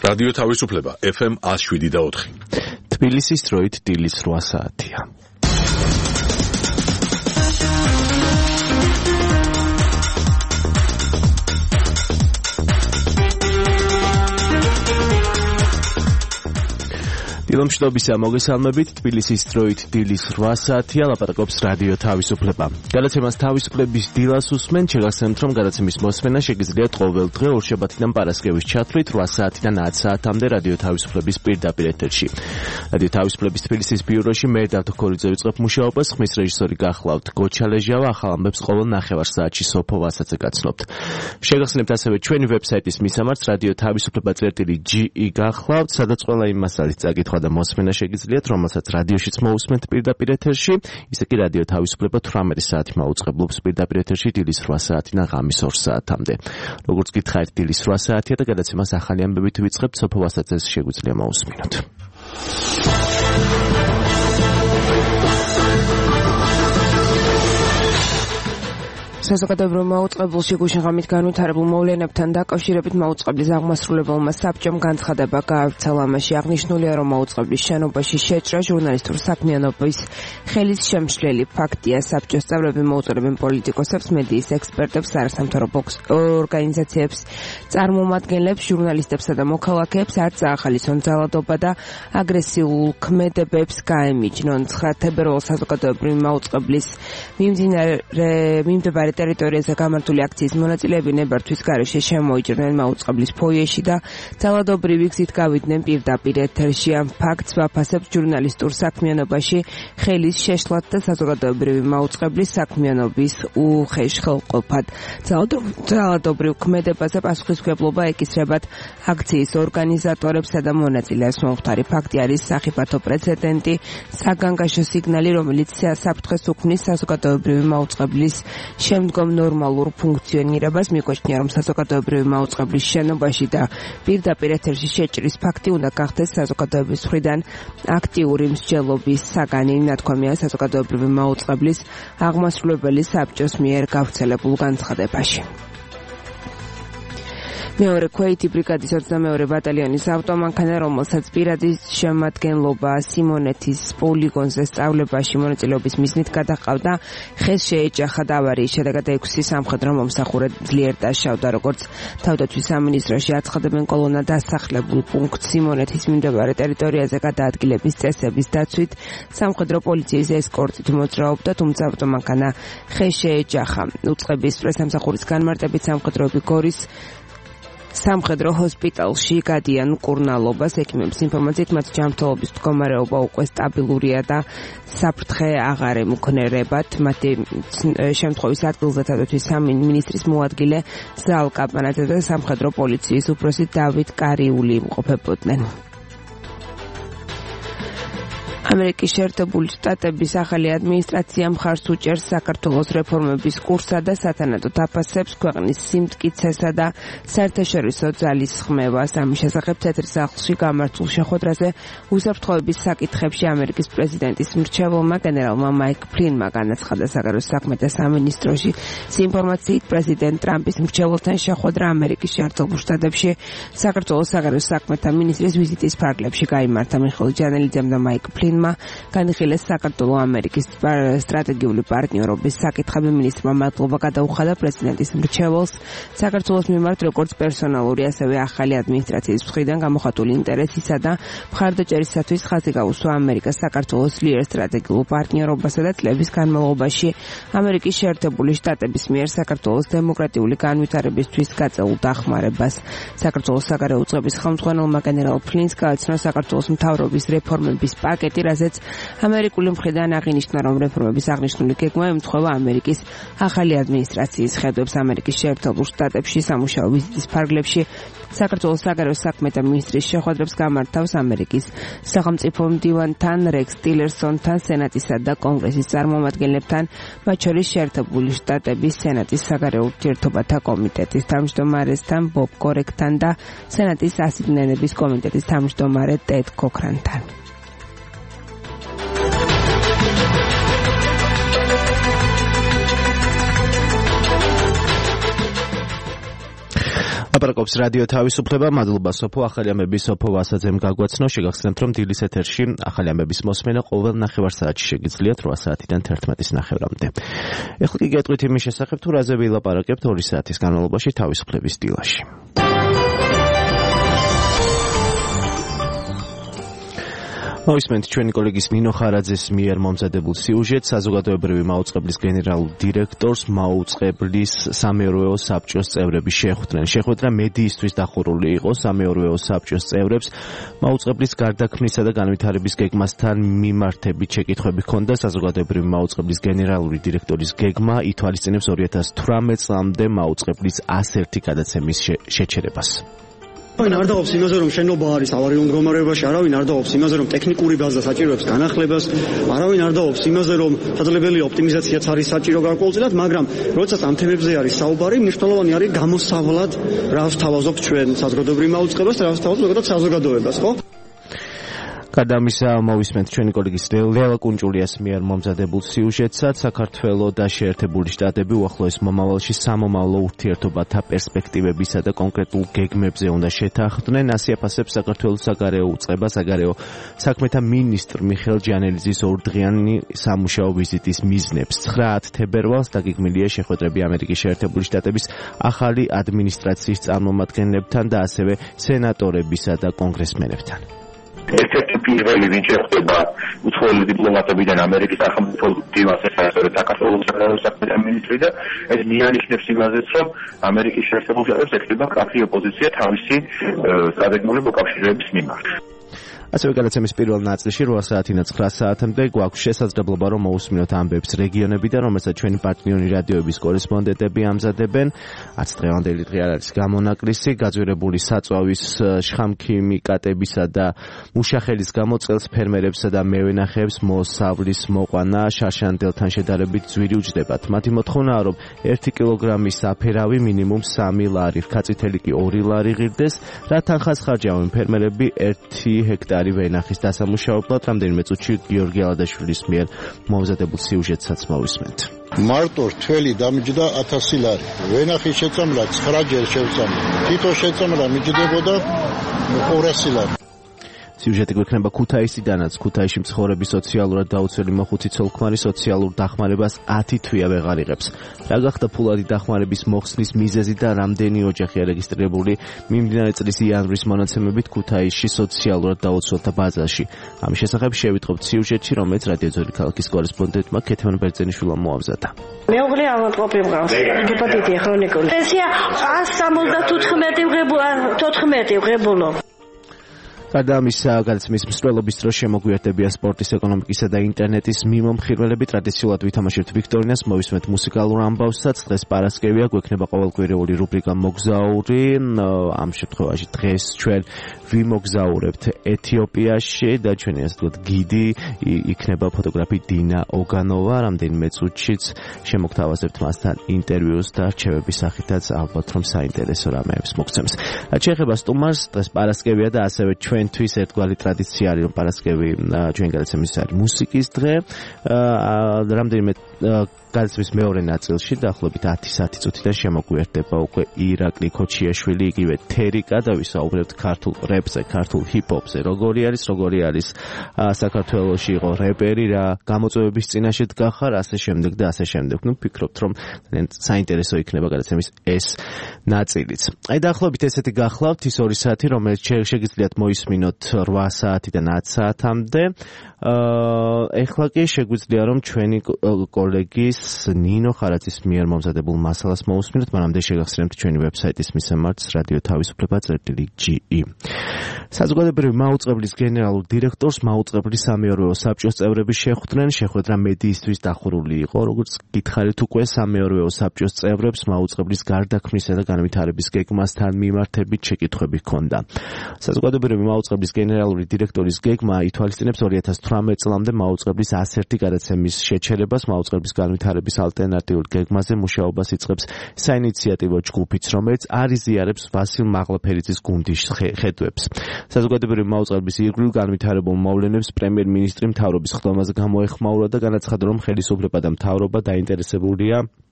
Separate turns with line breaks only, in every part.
რადიო თავისუფლება FM 107.4.
თბილისის დროით დილის 8 საათია. დილომშვიდობისა მოგესალმებით. თბილისის დროით დილის 8 საათია. ლაპარაკობს რადიო თავისუფლება. გადაცემას თავისუფლების დილას უსმენ. შეგახსენებთ, რომ გადაცემის მოსმენა შეგიძლიათ ყოველ დღე ორშაბათიდან პარასკევის ჩათვლით 8 საათიდან 10 საათამდე რადიო თავისუფლების პირდაპირ ეთერში. რადიო თავისუფლების თბილისის ბიუროში მე დავთ ქორიძე ვიწყებ მუშაობას. ხმის რეჟისორი გახლავთ გოჩა ლეჟავა. ახალ ამბებს ყოველ ნახევარ საათში სოფო ვასაძე გაცნობთ. შეგახსენებთ ასევე ჩვენი ვებსაიტის მისამართს რადიო თავისუფლება.ge გახლავთ, სადაც ყველა იმ მასალის წაკითხვა და მოსმენა შეგიძლიათ, რომელსაც რადიოშიც მოусმენთ პირდაპირ ეთერში. ისე კი რადიო თავისუფლება 18 საათი მაუწყებლობს პირდაპირ ეთერში დილის 8 საათიდან ღამის 2 საათამდე. როგორც გითხარით, დილის 8 საათია და გადაცემას ახალი ამბებით ვიწყებთ. სოფო ვასაძეს შეგვიძლია მოусმინოთ.
საზოგადოებრივ მაუწყებელში გუშინღამით განვითარებულ მოვლენებთან დაკავშირებით მაუწყებლის აღმასრულებელმა საბჭომ განცხადება გაავრცელა. ამაში აღნიშნულია, რომ მაუწყებლის შენობაში შეჭრა ჟურნალისტურ საქმიანობის ხელის შემშლელი ფაქტია. საბჭოს წევრები მოუწოდებენ პოლიტიკოსებს, მედიის ექსპერტებს, არასამთავრობო ორგანიზაციებს, წარმომადგენლებს, ჟურნალისტებსა და მოქალაქეებს არ წაახალისონ ძალადობა და აგრესიულ ქმედებებს გაემიჯნონ. 9 თებერვალს საზოგადოებრივი მაუწყებლის მიმდებარე ტერიტორიაზე გამართული აქციის მონაწილეები ნებართვის გარეშე შემოიჭრნენ მაუწყებლის ფოიეში და ძალადობრივი გზით გავიდნენ პირდაპირ ეთერში. ამ ფაქტს ვაფასებთ ჟურნალისტურ საქმიანობაში ხელის შეშლად და საზოგადოებრივი მაუწყებლის საქმიანობის უხეშხელყოფად. ძალადობრივ ქმედებაზე პასუხისმგებლობა ეკისრებათ აქციის ორგანიზატორებსა და მონაწილეებს. მომხდარი ფაქტი არის სახიფათო პრეცედენტი, საგანგაშო სიგნალი, რომელიც საფრთხეს უქმნის საზოგადოებრივი მაუწყებლის შემდგომ ნორმალურ ფუნქციონირებას. მიგოჩნია, რომ საზოგადოებრივი მაუწყებლის შენობაში და პირდაპირ ეთერში შეჭრის ფაქტი უნდა გახდეს საზოგადოების მხრიდან აქტიური მსჯელობის საგანი. ნათქვამია საზოგადოებრივი მაუწყებლის აღმასრულებელი საბჭოს მიერ გავრცელებულ განცხადებაში. მეორე ქვეითი ბრიგადის 22 ბატალიონის ავტომანქანა, რომელსაც პირადი შემადგენლობა სიმონეთის პოლიგონზე სწავლებაში მონაწილეობის მიზნით გადაყავდა, ხეს შეეჯახა და ავარიის შედეგად 6 სამხედრო მომსახურე ძლიერ დაშავდა. როგორც თავდაცვის სამინისტროში აცხადებენ, კოლონა დასახლებულ პუნქტ სიმონეთის მიმდებარე ტერიტორიაზე გადაადგილების წესების დაცვით სამხედრო პოლიციის ესკორტით მოძრაობდა, თუმცა ავტომანქანა ხეს შეეჯახა. უწყების პრესამსახურის განმარტებით სამხედროები გორის სამხედრო ჰოსპიტალში გადიან მკურნალობას. ექიმების ინფორმაციით მათ ჯანმრთელობის მდგომარეობა უკვე სტაბილურია და საფრთხე აღარ ემუქნერებათ. მათი შემთხვევის ადგილზე თავდაცვის სამინისტრის მოადგილე ზალ კაპანაძე და სამხედრო პოლიციის უფროსი დავით კარიული იმყოფებოდნენ. ამერიკის შეერთებული შტატების ახალი ადმინისტრაცია მხარს უჭერს საქართველოს რეფორმების კურსსა და სათანადო დაფასებს, ქვეყნის სიმტკიცესა და საერთაშორისო ძალის ხმევას. ამის შესახებ თეთრ სახლში გამართულ შეხვედრაზე უსაფრთხოების საკითხებში ამერიკის პრეზიდენტის მრჩეველმა გენერალმა მაიკ ფლინმა განაცხადა საგარეო საქმეთა სამინისტროში. ინფორმაციით პრეზიდენტ ტრამპის მრჩეველთან შეხვედრა ამერიკის შეერთებულ შტატებში საქართველოს საგარეო საქმეთა მინისტრის ვიზიტის ფარგლებში გაიმართა. მიხეილ ჯანელიძემ და მაიკ ფლინმა განიხილეს საქართველო-ამერიკის სტრატეგიული პარტნიორობის საკითხები. მინისტრმა მადლობა გადაუხადა პრეზიდენტის მრჩეველს საქართველოს მიმართ როგორც პერსონალური, ასევე ახალი ადმინისტრაციის მხრიდან გამოხატული ინტერესისა და მხარდაჭერისათვის ხაზი გაუსვა ამერიკას საქართველოს ძლიერ სტრატეგიულ პარტნიორობასა და წლების განმავლობაში ამერიკის შეერთებული შტატების მიერ საქართველოს დემოკრატიული განვითარებისთვის გაწეულ დახმარებას. საქართველოს საგარეო უწყების ხელმძღვანელმა გენერალ ფლინს გააცნო საქართველოს მთავრობის რეფორმების პაკეტი, რაზეც ამერიკული მხრიდან აღინიშნა, რომ რეფორმების აღნიშნული გეგმა ემთხვევა ამერიკის ახალი ადმინისტრაციის ხედვებს. ამერიკის შეერთებულ შტატებში სამუშაო ვიზიტის ფარგლებში საქართველოს საგარეო საქმეთა მინისტრის შეხვედრებს გამართავს ამერიკის სახელმწიფო მდივანთან, რექს ტილერსონთან, სენატისა და კონგრესის წარმომადგენლებთან, მათ შორის შეერთებული შტატების სენატის საგარეო ურთიერთობათა კომიტეტის თავმჯდომარესთან, ბობ კორეკთან და სენატის ასიგნენების კომიტეტის თავმჯდომარე ტედ კოქრანთან.
ლაპარაკობს რადიო თავისუფლება. მადლობა სოფო. ახალი ამბები სოფო ვასაძემ გაგვაცნო. შეგახსენებთ, რომ დილის ეთერში ახალი ამბების მოსმენა ყოველ ნახევარსაათში შეგიძლიათ 8 საათიდან 11:30-მდე. ეხლა კი გეტყვით იმის შესახებ, თუ რაზე ვილაპარაკებთ 2 საათის განმავლობაში თავისუფლების დილაში. მოვისმენთ ჩვენი კოლეგის ნინო ხარაძეს მიერ მომზადებულ სიუჟეტს. საზოგადოებრივი მაუწყებლის გენერალურ დირექტორს მაუწყებლის სამეურვეო საბჭოს წევრები შეხვდნენ. შეხვედრა მედიისთვის დახურული იყო. სამეურვეო საბჭოს წევრებს მაუწყებლის გარდაქმნისა და განვითარების გეგმასთან მიმართებით შეკითხვები ჰქონდა. საზოგადოებრივი მაუწყებლის გენერალური დირექტორის გეგმა ითვალისწინებს 2018 წლამდე მაუწყებლის 101 გადაცემის შეჩერებას.
არავინ არ დაობს იმაზე, რომ შენობა არის ავარიულ მდგომარეობაში, არავინ არ დაობს იმაზე, რომ ტექნიკური ბაზა საჭიროებს განახლებას, არავინ არ დაობს იმაზე, რომ შესაძლებელია ოპტიმიზაციაც არის საჭირო გარკვეულწილად, მაგრამ როდესაც ამ თემებზე არის საუბარი, მნიშვნელოვანი არის გამოსავლად, რა ვთავაზობთ ჩვენ საზოგადოებრივ მაუწყებლობას, რა ვთავაზობთ ზოგადად საზოგადოებას, ხო?
გადამისა მოვისმენთ ჩვენი კოლეგის ლელა კუნჭულიას მიერ მომზადებულ სიუჟეტსაც. საქართველოს და შეერთებული შტატები უახლოეს მომავალში სამომავლო ურთიერთობათა პერსპექტივებისა და კონკრეტულ გეგმებზე უნდა შეთანხმდნენ. ასე აფასებს საქართველოს საგარეო უწყება საგარეო საქმეთა მინისტრ მიხეილ ჯანელიძის ორდღიანი სამუშაო ვიზიტის მიზნებს. 9 თებერვალს დაგეგმილია შეხვედრები ამერიკის შეერთებული შტატების ახალი ადმინისტრაციის წარმომადგენლებთან და ასევე სენატორებისა და კონგრესმენებთან.
ერთ-ერთი პირველი ვინც შეხვდება უცხოელი დიპლომატებიდან ამერიკის სახელმწიფო დივანს ესაა საქართველოს საგარეო საქმეთა მინისტრი და ეს მიანიშნებს იმაზეც, რომ ამერიკის შეერთებულ შტატებს ეკრიბა კაფე ოპოზიცია თავისი სტრატეგიული მოკავშირეების მიმართ.
ასევე გადაცემის პირველ ნაწილში 8 საათიდან 9 საათამდე გვაქვს შესაძლებლობა, რომ მოусმინოთ ამბებს რეგიონებიდან, რომელსაც ჩვენი პარტნიორი რადიოების კორესპონდენტები ამზადებენ. არც დღევანდელი დღე არ არის გამონაკლისი. გაძვირებული საწვავის, შხამქიმიკატებისა და მუშახელის გამოწელს ფერმერებსა და მევენახეებს მოსავლის მოყვანა შარშანდელთან შედარებით ძვირი უჯდებათ. მათი მოთხოვნაა, რომ 1 კილოგრამის საფერავი მინიმუმ 3 ლარი, რქაწითელი კი 2 ლარი ღირდეს, რა თანხას ხარჯავენ ფერმერები 1 ჰექტარი ვენახის დასამუშავებლად. რამდენიმე წუთში გიორგი ალადაშვილის მიერ მომზადებულ სიუჟეტსაც მოვისმენთ.
მარტო რთველი დამჯდა 1000 ლარი. ვენახის შეწამლა 9 ჯერ შევწამლა. თითო შეწამლა მიჯდებოდა 200 ლარი.
სიუჟეტი გვექნება ქუთაისიდანაც. ქუთაისში მცხოვრები სოციალურად დაუცველი მოხუცი ცოლ-ქმარი სოციალურ დახმარებას 10 თვეა ვეღარ იღებს. რა გახდა ფულადი დახმარების მოხსნის მიზეზი და რამდენი ოჯახია რეგისტრირებული მიმდინარე წლის იანვრის მონაცემებით ქუთაისში სოციალურად დაუცველთა ბაზაში. ამის შესახებ შევიტყობთ სიუჟეტში, რომელიც რადიო ძველი ქალაქის კორესპონდენტმა ქეთევან ბერძენიშვილმა მოამზადა.
მეუღლე ავადმყოფი მყავს. ჰეპატიტი ხრონიკული. პენსია 174 ვღებულობ.
გადამისა გადაცემის მსვლელობის დროს შემოგვიერთებია სპორტის, ეკონომიკისა და ინტერნეტის მიმომხილველები. ტრადიციულად ვითამაშებთ ვიქტორინას, მოვისმენთ მუსიკალურ ამბავსაც. დღეს პარასკევია, გვექნება ყოველკვირეული რუბრიკა მოგზაური. ამ შემთხვევაში დღეს ჩვენ ვიმოგზაურებთ ეთიოპიაში და ჩვენი ასე ვთქვათ გიდი იქნება ფოტოგრაფი დინა ოგანოვა. რამდენიმე წუთშიც შემოგთავაზებთ მასთან ინტერვიუს და რჩევების სახითაც ალბათ რომ საინტერესო რამეებს მოგცემს. რაც შეეხება სტუმარს, დღეს პარასკევია და ასევე ჩვენთვის ერთგვარი ტრადიცია არის, რომ პარასკევი ჩვენ გადაცემის არის მუსიკის დღე. რამდენიმე გადაცემის მეორე ნაწილში დაახლოებით 10 წუთიდან შემოგვიერთდება უკვე ირაკლი ქოჩიაშვილი, იგივე თერიკა და ვისაუბრებთ ქართულ რეპზე, ქართულ ჰიპ-ჰოპზე. როგორი არის საქართველოში იყო რეპერი, რა გამოწვევების წინაშე დგახარ, ასე შემდეგ და ასე შემდეგ. ვფიქრობთ, რომ საინტერესო იქნება გადაცემის ეს ნაწილიც. აი დაახლოებით ესეთი გახლავთ ის 2 საათი, რომელიც შეგიძლიათ მოისმინოთ 8 საათიდან 10 საათამდე. ეხლა კი შეგვიძლია რომ ჩვენი კოლეგის ნინო ხარაძის მიერ მომზადებულ მასალას მოусმინოთ, მანამდე შეგახსენებთ ჩვენი ვებსაიტის მისამართს radio-tavisupleba.ge. საზოგადოებრივი მაუწყებლის გენერალურ დირექტორს მაუწყებლის სამეურვეო საბჭოს წევრები შეხვდნენ. შეხვედრა მედიისთვის დახურული იყო. როგორც გითხარით უკვე სამეურვეო საბჭოს წევრებს მაუწყებლის გარდაქმნისა და განვითარების გეგმასთან მიმართებით შეკითხვები ჰქონდა. საზოგადოებრივი მაუწყებლის გენერალური დირექტორის გეგმა ითვალისწინებს 2018 წლამდე მაუწყებლის 101 გადაცემის შეჩერებას. მაუწყებლის განვითარების ალტერნატიულ გეგმაზე მუშაობას იწყებს საინიციატივო ჯგუფიც, რომელიც არ იზიარებს ვასილ მაღლაფერიძის გუნდის ხედვებს. საზოგადოებრივი მაუწყებლის ირგვლივ განვითარებულ მოვლენებს პრემიერ-მინისტრი მთავრობის ხდომაზე გამოეხმაურა და განაცხადა, რომ ხელისუფლება და მთავრობა დაინტერესებულია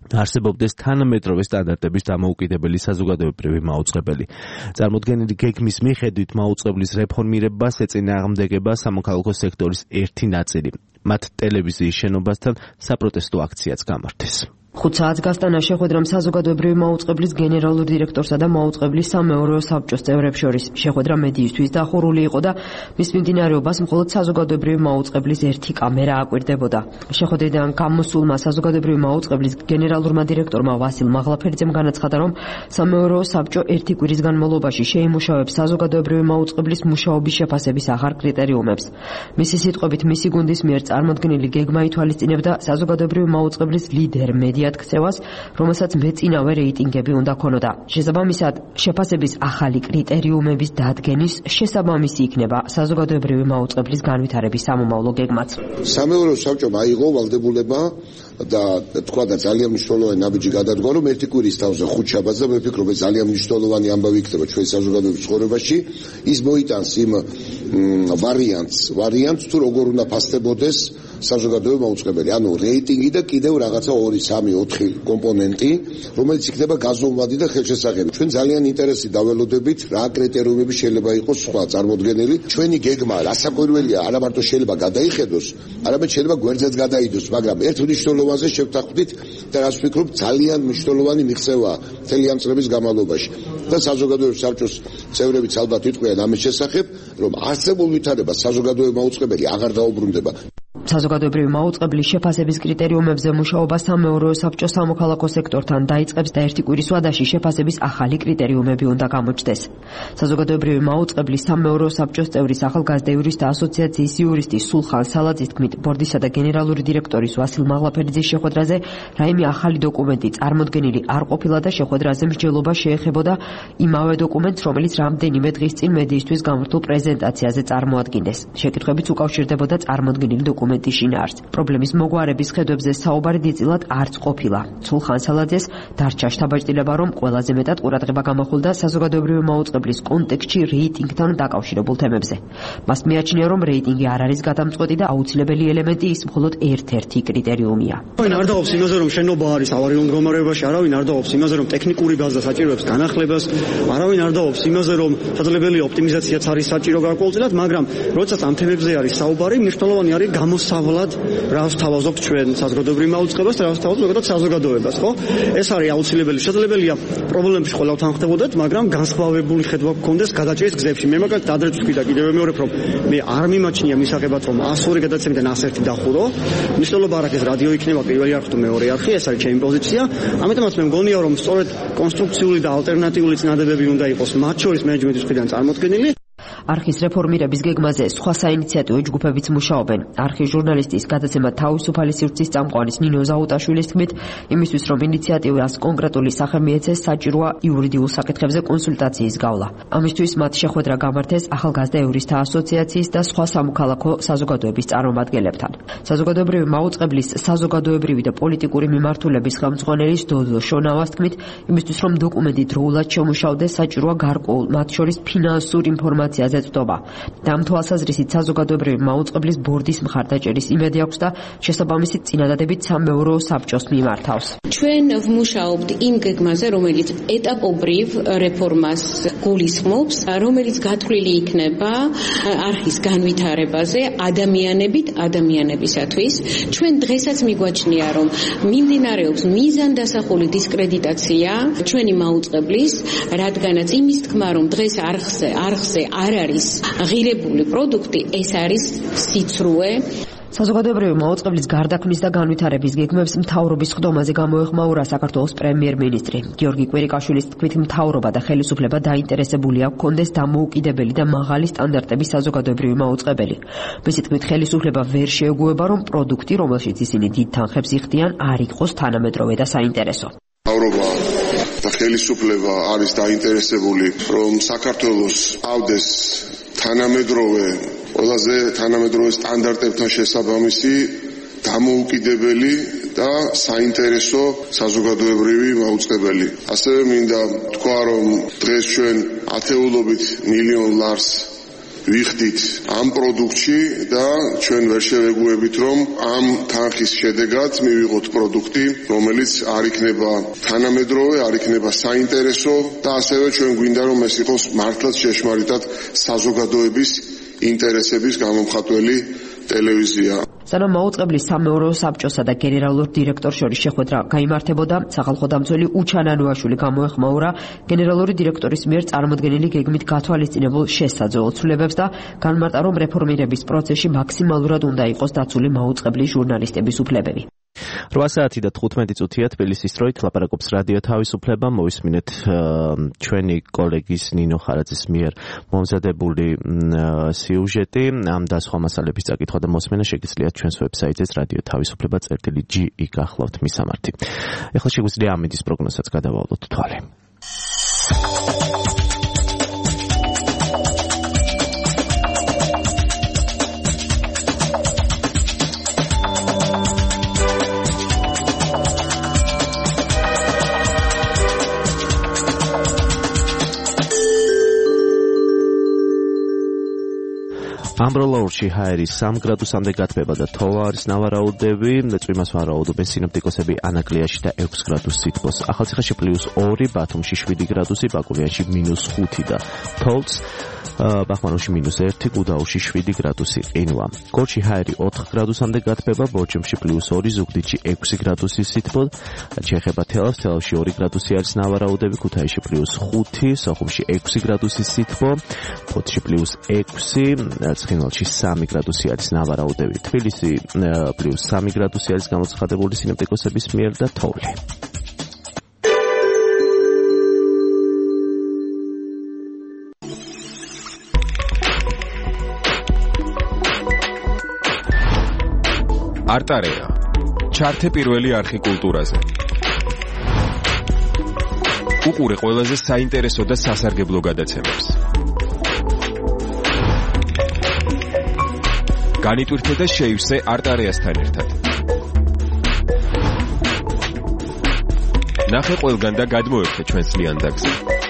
არსებობდეს თანამედროვე სტანდარტების დამოუკიდებელი საზოგადოებრივი მაუწყებელი. წარმოდგენილი გეგმის მიხედვით მაუწყებლის რეფორმირებას ეწინააღმდეგება სამოქალაქო სექტორის ერთი ნაწილი. მათ ტელევიზიის შენობასთან საპროტესტო აქციაც გამართეს.
5 საათს გასტანა შეხვედრამ საზოგადოებრივი მაუწყებლის გენერალურ დირექტორსა და მაუწყებლის სამეურვეო საბჭოს წევრებს შორის. შეხვედრა მედიისთვის დახურული იყო და მის მიმდინარეობას მხოლოდ საზოგადოებრივი მაუწყებლის ერთი კამერა აკვირდებოდა. შეხვედრიდან გამოსულმა საზოგადოებრივი მაუწყებლის გენერალურმა დირექტორმა ვასილ მაღლაფერიძემ განაცხადა, რომ სამეურვეო საბჭო ერთი კვირის განმავლობაში შეიმუშავებს საზოგადოებრივი მაუწყებლის მუშაობის შეფასების ახალ კრიტერიუმებს. მისი სიტყვებით, მისი გუნდის მიერ წარმოდგენილი გეგმა ითვალისწინებდა საზოგადოებრივი მაუწყებლის ლიდერ მედიად ქცევას, რომელსაც მეწინავე რეიტინგები უნდა ქონოდა. შესაბამისად, შეფასების ახალი კრიტერიუმების დადგენის შესაბამისი იქნება საზოგადოებრივი მაუწყებლის განვითარების სამომავლო გეგმაც.
სამეურვეო საბჭომ აიღო ვალდებულება და თქვა და ძალიან მნიშვნელოვანი ნაბიჯი გადადგა, რომ ერთი კვირის თავზე 5 შაბათს და მე ვფიქრობ, ეს ძალიან მნიშვნელოვანი ამბავი იქნება ჩვენი საზოგადოების ცხოვრებაში. ის მოიტანს იმ ვარიანტს, თუ როგორ უნდა ფასდებოდეს საზოგადოებრივი მაუწყებელი. ანუ რეიტინგი და კიდევ რაღაცა 2, 3, 4 კომპონენტი, რომელიც იქნება გაზომვადი და ხელშესახები. ჩვენ ძალიან ინტერესი დაველოდებით, რა კრიტერიუმები შეიძლება იყოს სხვა წარმოდგენილი. ჩვენი გეგმა რასაკვირველია, არა მარტო შეიძლება გადაიხედოს, არამედ შეიძლება გვერდზეც გადაიდოს, მაგრამ ერთ მნიშვნელოვანზე შევთანხმდით და რას ვფიქრობ, ძალიან მნიშვნელოვანი მიღწევაა მთელი ამ წლების განმავლობაში. და საზოგადოებრივი საბჭოს წევრებიც ალბათ იტყვიან ამის შესახებ, რომ არსებულ ვითარებას საზოგადოებრივი მაუწყებელი აღარ დაუბრუნდება.
საზოგადოებრივი მაუწყებლის შეფასების კრიტერიუმებზე მუშაობა სამეურვეო საბჭო სამოქალაქო სექტორთან დაიწყებს და ერთი კვირის ვადაში შეფასების ახალი კრიტერიუმები უნდა გამოჩნდეს. საზოგადოებრივი მაუწყებლის სამეურვეო საბჭოს წევრის ახალგაზრდა იურისტთა ასოციაციის იურისტი სულხან სალაძის თქმით, ბორდისა და გენერალური დირექტორის ვასილ მაღლაფერიძის შეხვედრაზე რაიმე ახალი დოკუმენტი წარმოდგენილი არ ყოფილა და შეხვედრაზე მსჯელობა შეეხებოდა იმავე დოკუმენტს, რომელიც რამდენიმე დღის წინ მედიისთვის გამართულ პრეზენტაციაზე წარმოადგინეს. შეკითხვებიც უკავშირდებოდა წარმოდგენილი დოკუმენტის შინაარსს. პრობლემის მოგვარების ხედვებზე საუბარი დიდწილად არც ყოფილა. სულხან სალაძეს დარჩა შთაბეჭდილება, რომ ყველაზე მეტად ყურადღება გამახვილდა საზოგადოებრივი მაუწყებლის კონტექსტში რეიტინგთან დაკავშირებულ თემებზე. მას მიაჩნია, რომ რეიტინგი არ არის გადამწყვეტი და აუცილებელი ელემენტი, ის მხოლოდ ერთ-ერთი კრიტერიუმია.
არავინ არ დაობს იმაზე, რომ შენობა არის ავარიულ მდგომარეობაში, არავინ არ დაობს იმაზე, რომ ტექნიკური ბაზა საჭიროებს განახლებას, არავინ არ დაობს იმაზე, რომ შესაძლებელია ოპტიმიზაციაც არის საჭირო გარკვეულწილად, მაგრამ როდესაც ამ თემებზე არის საუბარი, მნიშვნელოვანი არის მოსავლად რას თავაზობთ ჩვენ საზოგადოებრივ მაუწყებას და რას თავაზობთ ზოგადად საზოგადოებას, ხო? ეს არის აუცილებელი. შესაძლებელია პრობლემებში ყველა თანხმდებოდეთ, მაგრამ განსხვავებული ხედვა გქონდეს გადაჭრის გზებში. მე მაგალითად ადრეც ვთქვი და კიდევ მეორებ, რომ მე არ მიმაჩნია მისაღებად, რომ 102 გადაცემიდან 101 დახურო. მნიშვნელობა არ აქვს, რადიო იქნება პირველი არხი თუ მეორე არხი, ეს არის ჩემი პოზიცია. ამიტომაც მე მგონია, რომ სწორედ კონსტრუქციული და ალტერნატიული წინადებები უნდა იყოს, მათ შორის მენეჯმენტის მხრიდან წარმოდგენილი.
არხის რეფორმირების გეგმაზე სხვა საინიციატივო ჯგუფებიც მუშაობენ. არხის ჟურნალისტის გადაცემა თავისუფალი სივრცის წამყვანის ნინო ზაუტაშვილის თქმით, იმისთვის რომ ინიციატივას კონკრეტული სახე მიეცეს, საჭიროა იურიდიულ საკითხებზე კონსულტაციის გავლა. ამისთვის მათ შეხვედრა გამართეს ახალგაზრდა იურისტთა ასოციაციის და სხვა სამოქალაქო საზოგადოების წარმომადგენლებთან. საზოგადოებრივი მაუწყებლის საზოგადოებრივი და პოლიტიკური მიმართულების ხელმძღვანელის დოდო შონავას თქმით, იმისთვის რომ დოკუმენტი დროულად შემუშავდეს, საჭიროა გარკვეულ, მათ შორის ფინანსურ ინფორმაციას ზეწდობა. და ამ თვალსაზრისით საზოგადოებრივი მაუწყებლის ბორდის მხარდაჭერის იმედი აქვს და შესაბამისი წინადადებით სამეურვეო საბჭოს მიმართავს.
ჩვენ ვმუშაობთ იმ გეგმაზე, რომელიც ეტაპობრივ რეფორმას გულისხმობს, რომელიც გათვლილი იქნება არხის განვითარებაზე ადამიანებისათვის. ჩვენ დღესაც მიგვაჩნია, რომ მიმდინარეობს მიზანდასახული დისკრედიტაცია ჩვენი მაუწყებლის, რადგანაც იმის თქმა, რომ დღეს არხზე არ არის ღირებული პროდუქტი, ეს არის სიცრუე.
საზოგადოებრივი მაუწყებლის გარდაქმნის და განვითარების გეგმებს მთავრობის ხდომაზე გამოეხმაურა საქართველოს პრემიერ-მინისტრი. გიორგი კვირიკაშვილის თქმით, მთავრობა და ხელისუფლება დაინტერესებულია გქონდეს დამოუკიდებელი და მაღალი სტანდარტების საზოგადოებრივი მაუწყებელი. მისი თქმით, ხელისუფლება ვერ შეეგუება, რომ პროდუქტი, რომელშიც ისინი დიდ თანხებს იხდიან, არ იყოს თანამედროვე და საინტერესო.
მთავრობა და ხელისუფლება არის დაინტერესებული, რომ საქართველოს ავდეს ყველაზე თანამედროვე სტანდარტებთან შესაბამისი, დამოუკიდებელი და საინტერესო საზოგადოებრივი მაუწყებელი. ასევე მინდა თქვა, რომ დღეს ჩვენ ათეულობით მილიონ ლარს ვიხდით ამ პროდუქტში და ჩვენ ვერ შევეგუებით, რომ ამ თანხის შედეგად მივიღოთ პროდუქტი, რომელიც არ იქნება თანამედროვე, არ იქნება საინტერესო და ასევე ჩვენ გვინდა, რომ ეს იყოს მართლაც ჭეშმარიტად საზოგადოების ინტერესების გამომხატველი ტელევიზია.
სანამ მაუწყებლის სამეურვეო საბჭოსა და გენერალურ დირექტორს შორის შეხვედრა გაიმართებოდა, სახალხო დამცველი უჩანანუაშვილი გამოეხმაურა გენერალური დირექტორის მიერ წარმოდგენილი გეგმით გათვალისწინებულ შესაძლო ცვლილებებს და განმარტა, რომ რეფორმირების პროცესში მაქსიმალურად უნდა იყოს დაცული მაუწყებლის ჟურნალისტების უფლებები.
8 საათი და 15 წუთია თბილისის დროით ლაპარაკობს რადიო თავისუფლება. მოვისმინეთ ჩვენი კოლეგის ნინო ხარაძის მიერ მომზადებული სიუჟეტი. ამ და სხვა მასალების წაკითხვა და მოსმენა შეგიძლიათ ჩვენს ვებსაიტზე radio-tavisupleba.gi გახლავთ მისამართი. ეხლა შეგვიძლია ამინდის პროგნოზსაც გადავავლოთ თვალე. ამბროლაურში ჰაერის 3 გრადუსამდე გათბება და თოვარის ნავარაუდები, წვიმას ვარაუდობენ სინოპტიკოსები ანაკლიაში და 6 გრადუს სითბოს. ახალციხეში +2, ბათუმში 7 გრადუსი, ბაკურიანში -5 და თოვლს, ბახმაროში -1, გუდაურში 7 გრადუსი ყინვა. გორში ჰაერი 4 გრადუსამდე გათბება, ბორჯომში +2, ზუგდიდში 6 გრადუსი სითბო, შეეხება თელავს, თელავში 2 გრადუსი არის ნავარაუდები, ქუთაისში +5, სოხუმში 6 გრადუსი სითბო, ფოთში +6, ცხინვალში 3 გრადუსი არის ნავარაუდები. თბილისი +3 გრადუსი არის გამოცხადებული სინოპტიკოსების მიერ და თოვლი.
არტარეა. ჩართე პირველი არხი კულტურაზე. უყურე ყველაზე საინტერესო და სასარგებლო გადაცემებს. განიტვირთე და შეივსე არტარეასთან ერთად. ნახე ყველგან და გადმოერთე ჩვენს ლიანდაგზე.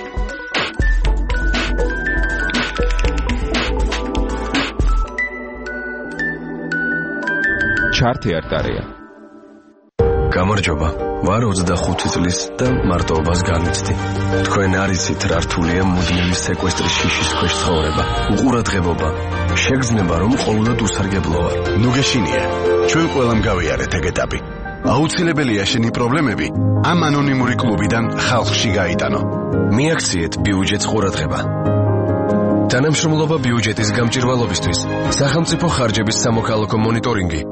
ჩართე არტარეა.
გამარჯობა. ვარ 25 წლის და მარტოობას განიცდი. თქვენ არ იცით რა რთულია მუდმივი სეკვესტრის შიშის ქვეშ ცხოვრება. უყურადღებობა. შეგრძნება რომ ყოველდღე უსარგებლო ვარ.
ნუ გეშინია. ჩვენ ყველამ გავიარეთ ეგ ეტაპი. აუცილებელია შენი პრობლემები ამ ანონიმური კლუბიდან ხალხში გაიტანო.
მიაქციეთ ბიუჯეტს ყურადღება. თანამშრომლობა ბიუჯეტის გამჭირვალობისთვის. სახელმწიფო ხარჯების სამოქალაქო მონიტორინგი.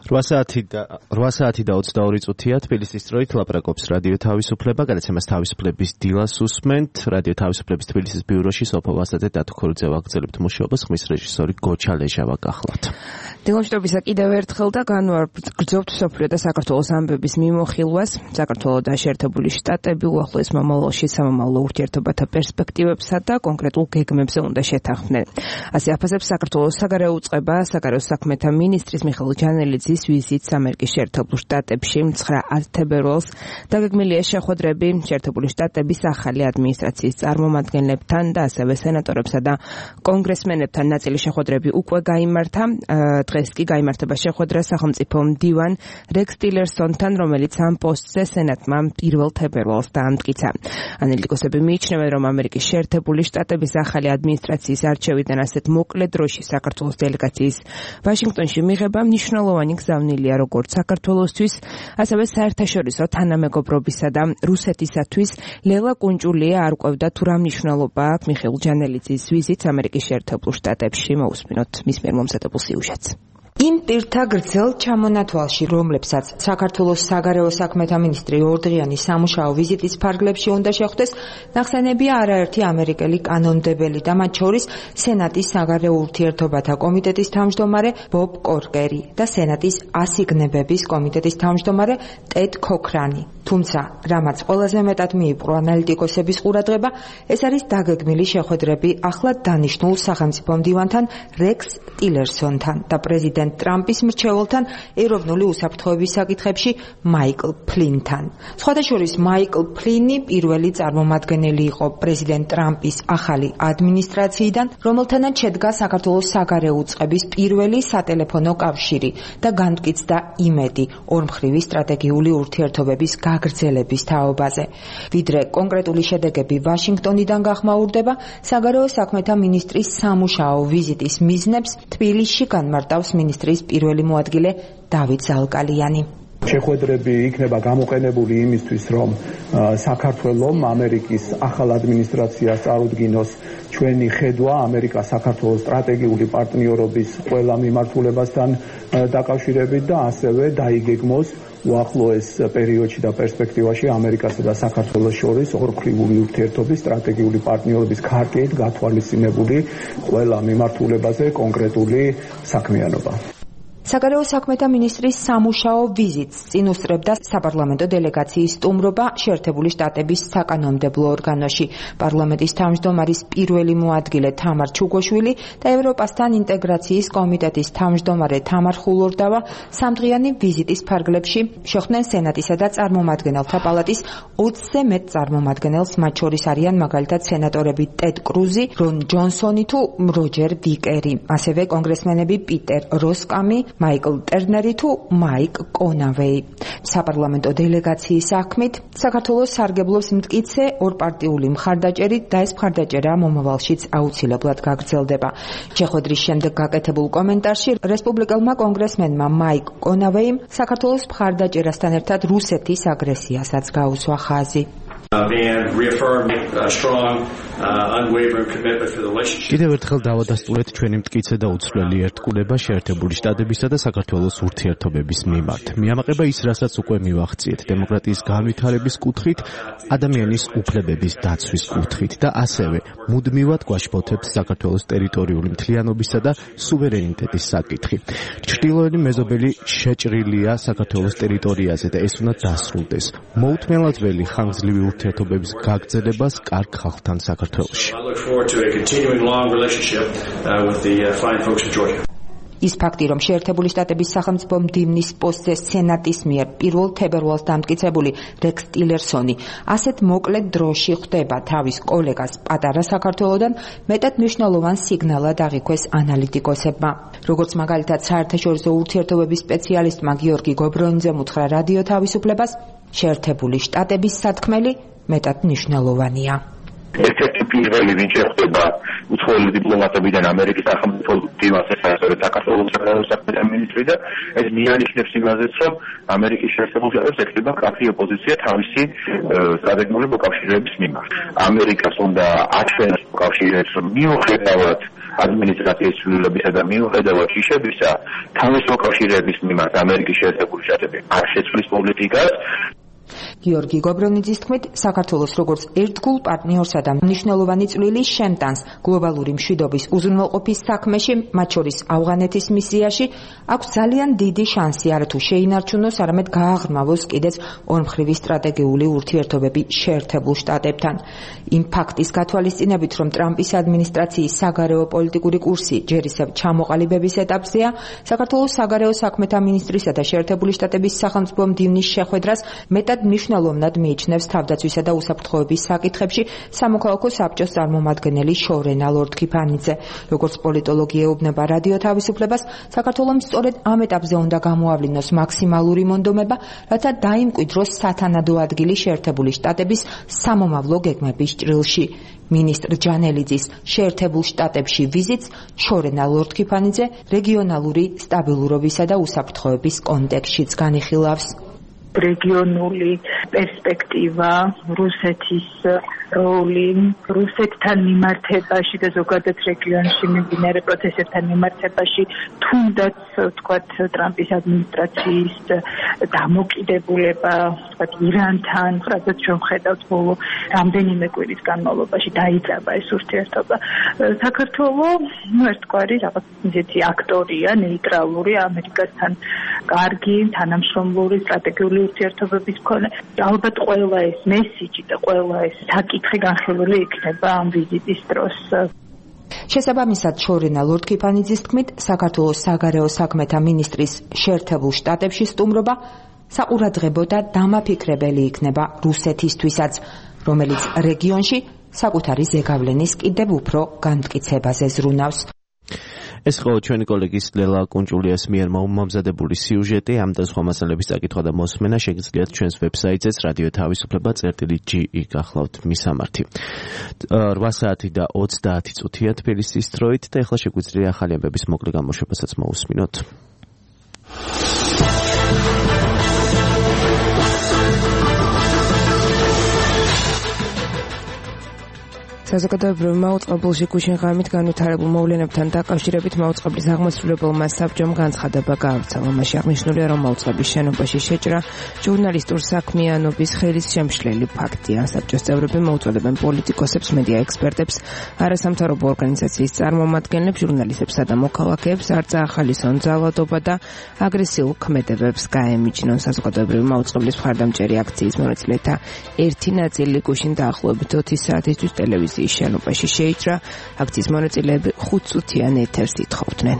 8 საათი და 22 წუთია თბილისის დროით ლაპარაკობს რადიო თავისუფლება, გადაცემას თავისუფლების დილას უსმენთ. რადიო თავისუფლების თბილისის ბიუროში სოფო ვასაძე და თქორიძე ვაგრძელებთ მუშაობას, ხმის რეჟისორი გოჩა ლეჟავა გახლავთ. დილომშვიდობისა კიდევ ერთხელ და განვაგრძობთ მსოფლიო და საქართველოს ამბების მიმოხილვას. საქართველო და შეერთებული შტატები უახლოეს მომავალში სამომავლო ურთიერთობათა პერსპექტივებსა და კონკრეტულ გეგმებზე უნდა შეთანხმდნენ. ასე აფასებს საქართველოს საგარეო უწყება, საგარეო საქმეთა მინისტრის მიხეილ ჯანელიძის ვიზიტს ამერიკის შეერთებულ შტატებში 9 თებერვალს. დაგეგმილია შეხვედრები შეერთებული შტატების ახალი ადმინისტრაციის წარმომადგენლებთან და ასევე სენატორებსა და კონგრესმენებთან. ნაწილი შეხვედრები უკვე გაიმართა. დღეს კი გაიმართება შეხვედრა სახელმწიფო მდივან რეკს ტილერსონთან, რომელიც ამ პოსტზე სენატმა 1 თებერვალს დაამტკიცა. ანალიტიკოსები მიიჩნევენ, რომ ამერიკის შეერთებული შტატების ახალი ადმინისტრაციის არჩევიდან ასეთ მოკლე დროში საქართველოს დელეგაციის ვაშინგტონში მიღება მნიშვნელოვანი გზავნილია როგორც საქართველოსთვის, ასევე საერთაშორისო თანამეგობრობისა და რუსეთისათვის. ლელა კუნჭულია არ ყვევდა თუ რა მნიშვნელობა აქვს მიხეილ ჯანელიძის ვიზიტს ამერიკის შეერთებულ შტატებში. მოусმინოთ მის მიერ მომზადებულ სიუჟეტს.
იმ პირთა გრძელ ჩამონათვალში, რომლებსაც საქართველოს საგარეო საქმეთა მინისტრი ორდღიანი სამუშაო ვიზიტის ფარგლებში უნდა შეხვდეს, ნახსენებია არაერთი ამერიკელი კანონმდებელი და მათ შორის სენატის საგარეო ურთიერთობათა კომიტეტის თავმჯდომარე ბობ კორკერი და სენატის ასიგნებების კომიტეტის თავმჯდომარე ტედ ქოქრანი. თუმცა, რამაც ყველაზე მეტად მიიპყრო ანალიტიკოსების ყურადღება, ეს არის დაგეგმილი შეხვედრები ახლად დანიშნულ სახელმწიფო მდივანთან რეკს ტილერსონთან და პრეზიდენტ ტრამპის მრჩეველთან ეროვნული უსაფრთხოების საკითხებში მაიკლ ფლინთან. სხვადასხვა მაიკლ ფლინი პირველი წარმომადგენელი იყო პრეზიდენტ ტრამპის ახალი ადმინისტრაციიდან, რომელთანაც შედგა საქართველოს საგარეო უწყების პირველი სატელეფონო კავშირი და განმტკიცდა იმედი ორმხრივი სტრატეგიული ურთიერთობების გაგრძელების თაობაზე. ვიდრე კონკრეტული შედეგები ვაშინგტონიდან გახმაურდება, საგარეო საქმეთა მინისტრის სამუშაო ვიზიტის მიზნებს თბილისში განმარტავს მინისტრის პირველი მოადგილე დავით ზალკალიანი.
შეხვედრები იქნება გამოყენებული იმისთვის, რომ საქართველოს ამერიკის ახალ ადმინისტრაციას წარუდგინოს ჩვენი ხედვა ამერიკა-საქართველოს სტრატეგიული პარტნიორობის ყველა მიმართულებასთან დაკავშირებით და ასევე დაიგეგმოს უახლოეს პერიოდში და პერსპექტივაში ამერიკასა და საქართველოს შორის ორმხრივი ურთიერთობის სტრატეგიული პარტნიორობის ქარტით გათვალისწინებული ყველა მიმართულებაზე კონკრეტული საქმიანობა.
საგარეო საქმეთა მინისტრის სამუშაო ვიზიტს წინ უსწრებდა საპარლამენტო დელეგაციის სტუმრობა შეერთებული შტატების საკანონმდებლო ორგანოში. პარლამენტის თავმჯდომარის პირველი მოადგილე თამარ ჩუგოშვილი და ევროპასთან ინტეგრაციის კომიტეტის თავმჯდომარე თამარ ხულორდავა სამდღიანი ვიზიტის ფარგლებში შეხვდნენ სენატისა და წარმომადგენელთა პალატის 20-ზე მეტ წარმომადგენელს, მათ შორის არიან მაგალითად სენატორები ტედ კრუზი, რონ ჯონსონი თუ როჯერ ვიკერი, ასევე კონგრესმენები პიტერ როსკამი, მაიკლ ტერნერი თუ მაიკ კონავეი. საპარლამენტო დელეგაციის საქმით საქართველოს სარგებლობს მტკიცე ორპარტიული მხარდაჭერით და ეს მხარდაჭერა მომავალშიც აუცილებლად გაგრძელდება. შეხვედრის შემდეგ გაკეთებულ კომენტარში რესპუბლიკელმა კონგრესმენმა მაიკ კონავეიმ საქართველოს მხარდაჭერასთან ერთად რუსეთის აგრესიასაც გაუსვა ხაზი.
კიდევ ერთხელ დავადასტურეთ ჩვენი მტკიცე და უცვლელი ერთგულება შეერთებული შტატებისა და საქართველოს ურთიერთობების მიმართ. მიამაყება ის, რასაც უკვე მივახციეთ დემოკრატიის განვითარების კუთხით, ადამიანის უფლებების დაცვის კუთხით და ასევე მუდმივად გვაშფოთებს საქართველოს ტერიტორიული მთლიანობისა და სუვერენიტეტის საკითხი. ჩრდილოეთი მეზობელი შეჭრილია საქართველოს ტერიტორიაზე და ეს უნდა დასრულდეს. მოუთმელაძველი ხანგრძლივი ურთიერთობების გაგრძელებას კარგ ხალხთან საქართველოში.
ის ფაქტი, რომ შეერთებული შტატების სახელმწიფო მდივნის პოსტზე სენატის მიერ 1 თებერვალს დამტკიცებული რეკს ტილერსონი ასეთ მოკლე დროში ხვდება თავის კოლეგას პატარა საქართველოდან, მეტად მნიშვნელოვან სიგნალად აღიქვეს ანალიტიკოსებმა. როგორც მაგალითად საერთაშორისო ურთიერთობების სპეციალისტმა გიორგი გობრონიძემ უთხრა რადიო თავისუფლებას, შეერთებული შტატების სათქმელი მეტად მნიშვნელოვანია.
ერთ-ერთი პირველი ვინც შეხვდება უცხოელი დიპლომატებიდან ამერიკის სახელმწიფო მდივანს, ეს არის საქართველოს საგარეო საქმეთა მინისტრი და ეს მიანიშნებს იმაზეც, რომ ამერიკის შეერთებულ შტატებს ექნება კაფე ოპოზიცია თავისი სტრატეგიული მოკავშირეების მიმართ. ამერიკას უნდა აჩვენოს მოკავშირეებს, რომ მიუხედავად ადმინისტრაციის ცვლილებისა და მიუხედავად შიშებისა, თავის მოკავშირეების მიმართ ამერიკის შეერთებული შტატები არ შეცვლის პოლიტიკას.
გიორგი გობრონიძის თქმით, საქართველოს როგორც ერთგულ პარტნიორსა და მნიშვნელოვანი წვლილი შემტანს გლობალური მშვიდობის უზრუნველყოფის საქმეში, მათ შორის ავღანეთის მისიაში, აქვს ძალიან დიდი შანსი არათუ შეინარჩუნოს, არამედ გააღრმავოს კიდეც ორმხრივი სტრატეგიული ურთიერთობები შეერთებულ შტატებთან. იმ ფაქტის გათვალისწინებით, რომ ტრამპის ადმინისტრაციის საგარეო პოლიტიკური კურსი ჯერ ისევ ჩამოყალიბების ეტაპზეა, საქართველოს საგარეო საქმეთა მინისტრისა და შეერთებული შტატების სახელმწიფო მდივნის შეხვედრას მეტად მნიშვნელოვნად მიიჩნევს თავდაცვისა და უსაფრთხოების საკითხებში სამოქალაქო საბჭოს წარმომადგენელი შორენა ლორდ-ქიფანიძე. როგორც პოლიტოლოგი ეუბნება რადიო თავისუფლებას, საქართველოს სწორედ ამ ეტაპზე უნდა გამოავლინოს მაქსიმალური მონდომება, რათა დაიმკვიდროს სათანადო ადგილი შეერთებული შტატების სამომავლო გეგმების ჭრილში. მინისტრ ჯანელიძის შეერთებულ შტატებში ვიზიტს შორენა ლორდ-ქიფანიძე რეგიონალური სტაბილურობისა და უსაფრთხოების კონტექსტშიც განიხილავს.
რეგიონული პერსპექტივა, რუსეთის როლი, რუსეთთან მიმართებაში და ზოგადად რეგიონში მიმდინარე პროცესებთან მიმართებაში, თუნდაც ვთქვათ ტრამპის ადმინისტრაციის დამოკიდებულება, ვთქვათ ირანთან, რაც ჩვენ ხედავთ ბოლო რამდენიმე კვირის განმავლობაში დაიძაბა ეს ურთიერთობა. საქართველოს ერთგვარი რაღაც ისეთი აქტორია, ნეიტრალური, ამერიკასთან კარგი, თანამშრომლური სტრატეგიული ურთიერთობების მქონე. ალბათ ყველა ეს მესიჯი და ყველა ეს საკითხი განხილული იქნება ამ ვიზიტის დროს.
შესაბამისად, შორენა ლორდ-ქიფანიძის თქმით, საქართველოს საგარეო საქმეთა მინისტრის შეერთებულ შტატებში სტუმრობა საყურადღებო და დამაფიქრებელი იქნება რუსეთისთვისაც, რომელიც რეგიონში საკუთარი ზეგავლენის კიდევ უფრო განმტკიცებაზე ზრუნავს.
ეს იყო ჩვენი კოლეგის ლელა კუნჭულიას მიერ მომამზადებული სიუჟეტი. ამ და სხვა მასალების წაკითხვა და მოსმენა შეგიძლიათ ჩვენს ვებსაიტზე radio.tavisufleba.ge გახლავთ მისამართი. 8 საათი და 30 წუთია თბილისის დროით და ახლა შეგვიძლია ახალი ამბების მოკლე გამოშვებასაც მოусმინოთ.
საზოგადოებრივ მაუწყებელში გუშინ ღამით განვითარებულ მოვლენებთან დაკავშირებით მაუწყებლის აღმასრულებელმა საბჭომ განცხადება გაავრცელა. მასში აღნიშნულია, რომ მაუწყებლის შენობაში შეჭრა ჟურნალისტურ საქმიანობის ხელის შემშლელი ფაქტია. საბჭოს წევრები მოუწოდებენ პოლიტიკოსებს, მედია ექსპერტებს, არასამთავრობო ორგანიზაციის წარმომადგენლებს, ჟურნალისტებსა და მოქალაქეებს არ წაახალისონ ძალადობა და აგრესიულ ქმედებებს გაემიჯნონ. საზოგადოებრივ მაუწყებლის მხარდამჭერი აქციის მონაწილეთა ერთი ნაწილი გუშინ დაახლოებით 20 საათისთვის ტელევიზიის შენობაში შეიჭრა. აქციის მონაწილეები 5 წუთიან ეთერს ითხოვდნენ.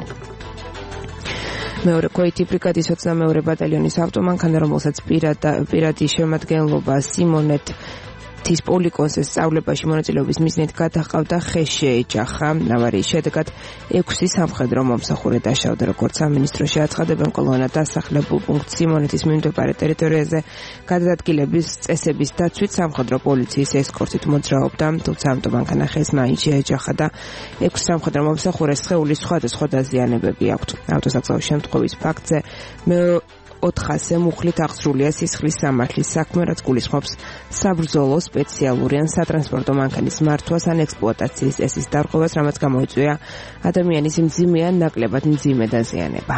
მეორე ქუეითი ბრიგადის 22 ბატალიონის ავტომანქანა, რომელსაც პირადი შემადგენლობა სიმონეთ პოლიკონსეს სწავლებაში მონაწილეობის მიზნით გადაჰყავდა, ხეს შეეჯახა. ავარიის შედეგად 6 სამხედრო მომსახურე დაშავდა. როგორც სამინისტროში აცხადებენ, კოლონა დასახლებულ პუნქტ სიმონეთის მიმდებარე ტერიტორიაზე გადაადგილების წესების დაცვით სამხედრო პოლიციის ესკორტით მოძრაობდა, თუმცა ავტომანქანა ხეს მაინც შეეჯახა და 6 სამხედრო მომსახურეს სხეულის სხვადასხვა დაზიანებები აქვთ. ავტოსაგზაო შემთხვევის ფაქტზე 400-ზე მუხლით აღსრულია სისხლის სამართლის საქმე, რაც გულისხმობს საბრძოლო, სპეციალური ან სატრანსპორტო მანქანის მართვას ან ექსპლუატაციის წესის დარღვევას, რამაც გამოიწვია ადამიანის მძიმე ან ნაკლებად მძიმე დაზიანება.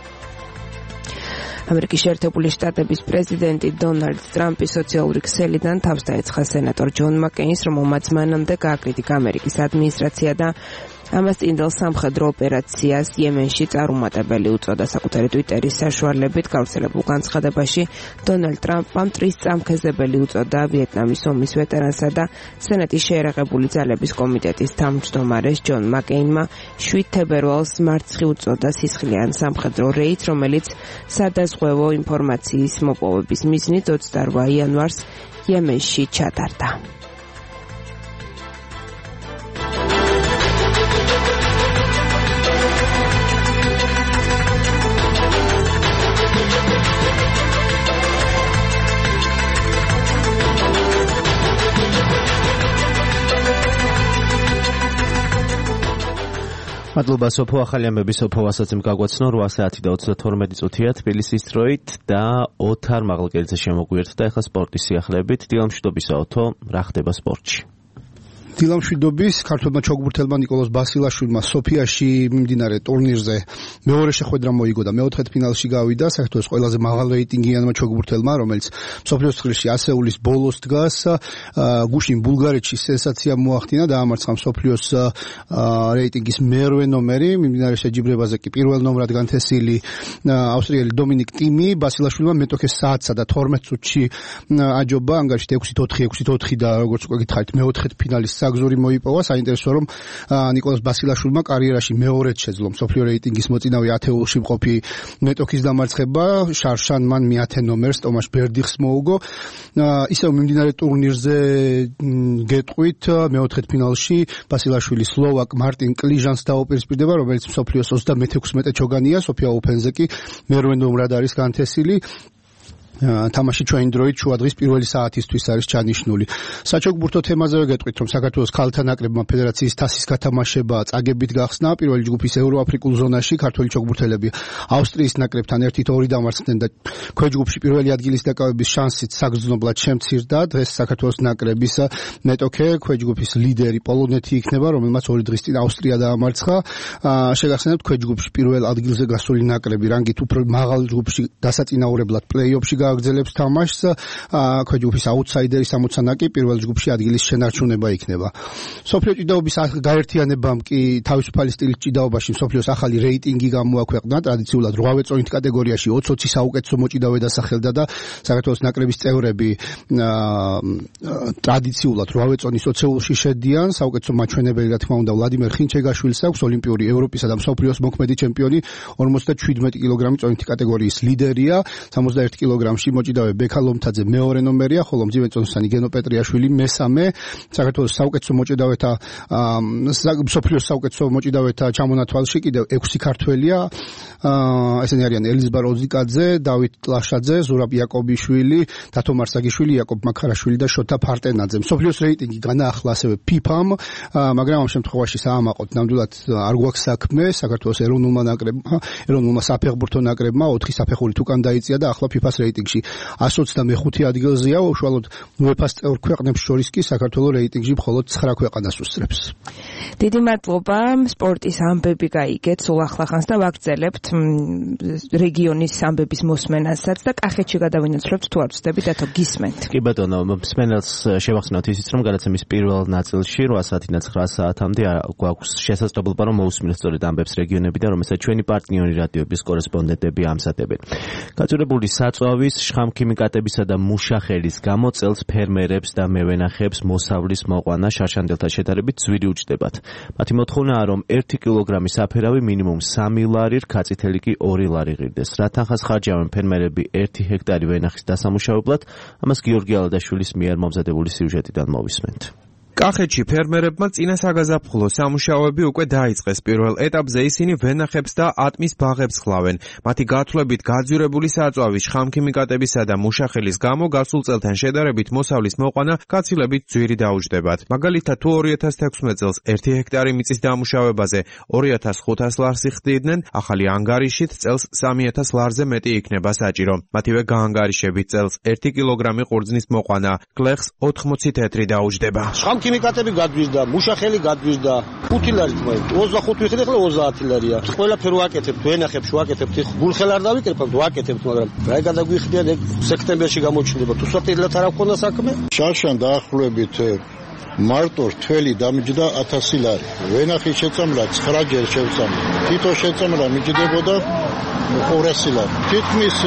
ამერიკის შეერთებული შტატების პრეზიდენტი დონალდ ტრამპი სოციალური ქსელიდან თავს დაეცხა სენატორ ჯონ მაკეინს, რომელმაც მანამდე გააკრიტიკა ამერიკის ადმინისტრაცია და ამას წინდელ სამხედრო ოპერაციას იემენში წარუმატებელი უწოდა. საკუთარი ტვიტერის საშუალებით გავრცელებულ განცხადებაში დონალდ ტრამპმა წამქეზებელი უწოდა ვიეტნამის ომის ვეტერანსა და სენატის შეერაღებული ძალების კომიტეტის თავმჯდომარეს ჯონ მაკეინმა 7 თებერვალს მარცხი უწოდა სისხლიან სამხედრო რეიდს, რომელიც სადაზღვევო ინფორმაციის მოპოვების მიზნით 28 იანვარს იემენში ჩატარდა.
მადლობა სოფო. ახალი ამბების სოფო ასაცემ გაგვაცნო. 8 საათი და 32 წუთია თბილისის დროით და ოთარ მაღლაკელიძე შემოგვიერთდა ახლა სპორტის სიახლეებით. დილამშვიდობისა ოთო, რა ხდება სპორტში?
დილამშვიდობის ქართველმა ჩოგბურთელმა ნიკოლოზ ბასილაშვილმა სოფიაში მიმდინარე ტურნირზე მეორე შეხვედრა მოიგო და მეოთხედფინალში გავიდა საქართველოს ყველაზე მაღალ რეიტინგიანმა ჩოგბურთელმა, რომელიც მსოფლიოს ცხრილში ასეულის ბოლოს დგას. გუშინ ბულგარეთში სენსაცია მოახდინა, დაამარცხა მსოფლიოს რეიტინგის მერვე ნომერი, მიმდინარე შეჯიბრებაზე კი პირველ ნომრად განთესილი ავსტრიელი დომინიკ ტიმი ბასილაშვილმა მეტოქე საათსა და 12 წუთში აჯობა, ანგარიშით 6-4 და როგორც უკვე გითხარით მეოთხედფინალის გზური მოიპოვა. საინტერესოა, რომ ნიკოლოზ ბასილაშვილმა კარიერაში მეორედ შეძლო მსოფლიო რეიტინგის მოწინავე ათეულში მყოფი მეტოქის დამარცხება. შარშან მან მე-10 ნომერს ტომაშ ბერდიხს მოუგო. ისევ მიმდინარე ტურნირზე გეტყვით მეოთხედფინალში ბასილაშვილი სლოვაკ მარტინ კლიჟანს დაუპირისპირდება, რომელიც მსოფლიოს 36 ჩოგანია, სოფია ოფენზე კი მერვე ნომრად არის განთესილი. თამაში ჩვენი დროით შუადღის პირველი საათისთვის არის ჩანიშნული. საჩოგბურთო თემაზევე გეტყვით, რომ საქართველოს ქალთა ნაკრებმა ფედერაციის თასის გათამაშება წაგებით გახსნა. პირველი ჯგუფის ევროაფრიკულ ზონაში ქართველი ჩოგბურთელები ავსტრიის ნაკრებთან 1-2 დამარცხდნენ და ქვეჯგუფში პირველი ადგილის დაკავების შანსით საგრძნობლად შემცირდა. დღეს საქართველოს ნაკრების მეტოქე ქვეჯგუფის ლიდერი პოლონეთი იქნება, რომელმაც 2 დღის წინ ავსტრია დაამარცხა. შეგახსენებთ, ქვეჯგუფში პირველ ადგილზე გასული ნაკრები რანგით უფრო მაღალ ჯგუფში დასაწინაურებლად პლეი-ოფში გააგრძელებს თამაშს. ქვეჯგუფის აუთსაიდერი 60 კი პირველ ჯგუფში ადგილის შენარჩუნება იქნება. მსოფლიო ჭიდაობის გაერთიანებამ კი თავისუფალი სტილის ჭიდაობაში მსოფლიოს ახალი რეიტინგი გამოაქვეყნა. ტრადიციულად 8 წონით კატეგორიაში 20 საუკეთესო მოჭიდავე დასახელდა და საქართველოს ნაკრების წევრები ტრადიციულად 8 წონის ოცეულში შედიან. საუკეთესო მაჩვენებელი, რა თქმა უნდა, ვლადიმერ ხინჩეგაშვილს აქვს, ოლიმპიური, ევროპისა და მსოფლიოს მოქმედი ჩემპიონი, 57 კილოგრამის წონითი კატეგორიის ლიდერია, 61 კილოგრამში მოჭიდავე ბექა ლომთაძე მეორე ნომერია, ხოლო მძიმე წონისანი გენო პეტრიაშვილი მესამე. საქართველოს საუკეთესო მოჭიდავეთა მსოფლიოს საუკეთესო მოჭიდავეთა ჩამონათვალში კიდევ 6 ქართველია. ესენი არიან ელიზბარ ოზიკაძე, დავით ტლაშაძე, ზურაბ იაკობიშვილი, დათო მარსაგიშვილი, იაკობ მაქარაშვილი და შოთა ფარტენაძე. მსოფლიოს რეიტინგი განაახლა ასევე ფიფამ, მაგრამ ამ შემთხვევაში საამაყოდ ნამდვილად არ გვაქვს საქმე. საქართველოს ეროვნულმა საფეხბურთო ნაკრებმა 4 საფეხურით უკან დაიწია და ახლა ფიფას რეიტინგში 125 ადგილზეა. უშუალოდ უეფას წევრ ქვეყნებს შორის კი საქართველოს რეიტინგში მხოლოდ 9 ქვეყანას უსწრებს.
დიდი მადლობა. სპორტის ამბები გაიგეთ სულ ახლახანს და ვაგრძელებთ რეგიონის ამბების მოსმენასაც და კახეთში გადავინაცვლებთ თუ არ ვწდები და თო გისმენთ.
კი ბატონო, მსმენელს შევახსენოთ ისიც, რომ გადაცემის პირველ ნაწილში 8 საათიდან 9 საათამდე გვაქვს შესაძლებლობა, რომ მოусმინოთ სწორედ ამბებს რეგიონებიდან, რომელსაც ჩვენი პარტნიორი რადიოების კორესპონდენტები ამზადებენ. გაძვირებული საწვავის, შხამქიმიკატებისა და მუშახელის გამო წელს ფერმერებს და მევენახეებს მოსავლის მოყვანა შარშანდელთან შედარებით ძვირი უჯდებათ. მათი მოთხოვნაა, რომ 1 კილოგრამის საფერავი მინიმუმ 3 ლარი, რქაწითელი კი 2 ლარი ღირდეს. რა თანხას ხარჯავენ ფერმერები 1 ჰექტარი ვენახის დასამუშავებლად? ამას გიორგი ალადაშვილის მიერ მომზადებული სიუჟეტიდან მოვისმენთ.
კახეთში ფერმერებმა წინა საგაზაფხულო სამუშაოები უკვე დაიწყეს. პირველ ეტაპზე ისინი ვენახებს და ატმის ბაღებს ხლავენ. მათი გათვლებით გაძვირებული საწვავის, შხამქიმიკატებისა და მუშახელის გამო გასულ წელთან შედარებით მოსავლის მოყვანა გაცილებით ძვირი დაუჯდებათ. მაგალითად, თუ 2016 წელს 1 ჰექტარი მიწის დამუშავებაზე 2500 ლარს იხდიდნენ, ახალი ანგარიშით წელს 3000 ლარზე მეტი იქნება საჭირო. მათივე გაანგარიშებით წელს 1 კილოგრამი ყურძნის მოყვანა გლეხს 80 თეთრი დაუჯდება.
ქიმიკატები გადვიზდა, მუშახელი გადვიზდა, 5 ლარი თქმა, 25 ვიხდი, ახლა 30 ლარია. ყველაფერი ვაკეთებთ, ვენახებს ვაკეთებთ, გულხელ არ დავიკრებთ, ვაკეთებთ, მაგრამ რა გადაგვიხდიან, სექტემბერში გამოჩნდება. თუ სპორტელად არ აქვს საქმე?
შარშან დაახლოებით მარტო რთველი დამჯდა 1000 ლარი. ვენახის შეწამლა 9 ჯერ შევწამლა. თითო შეწამლა მიჯდებოდა 200 ლარი. თითქმის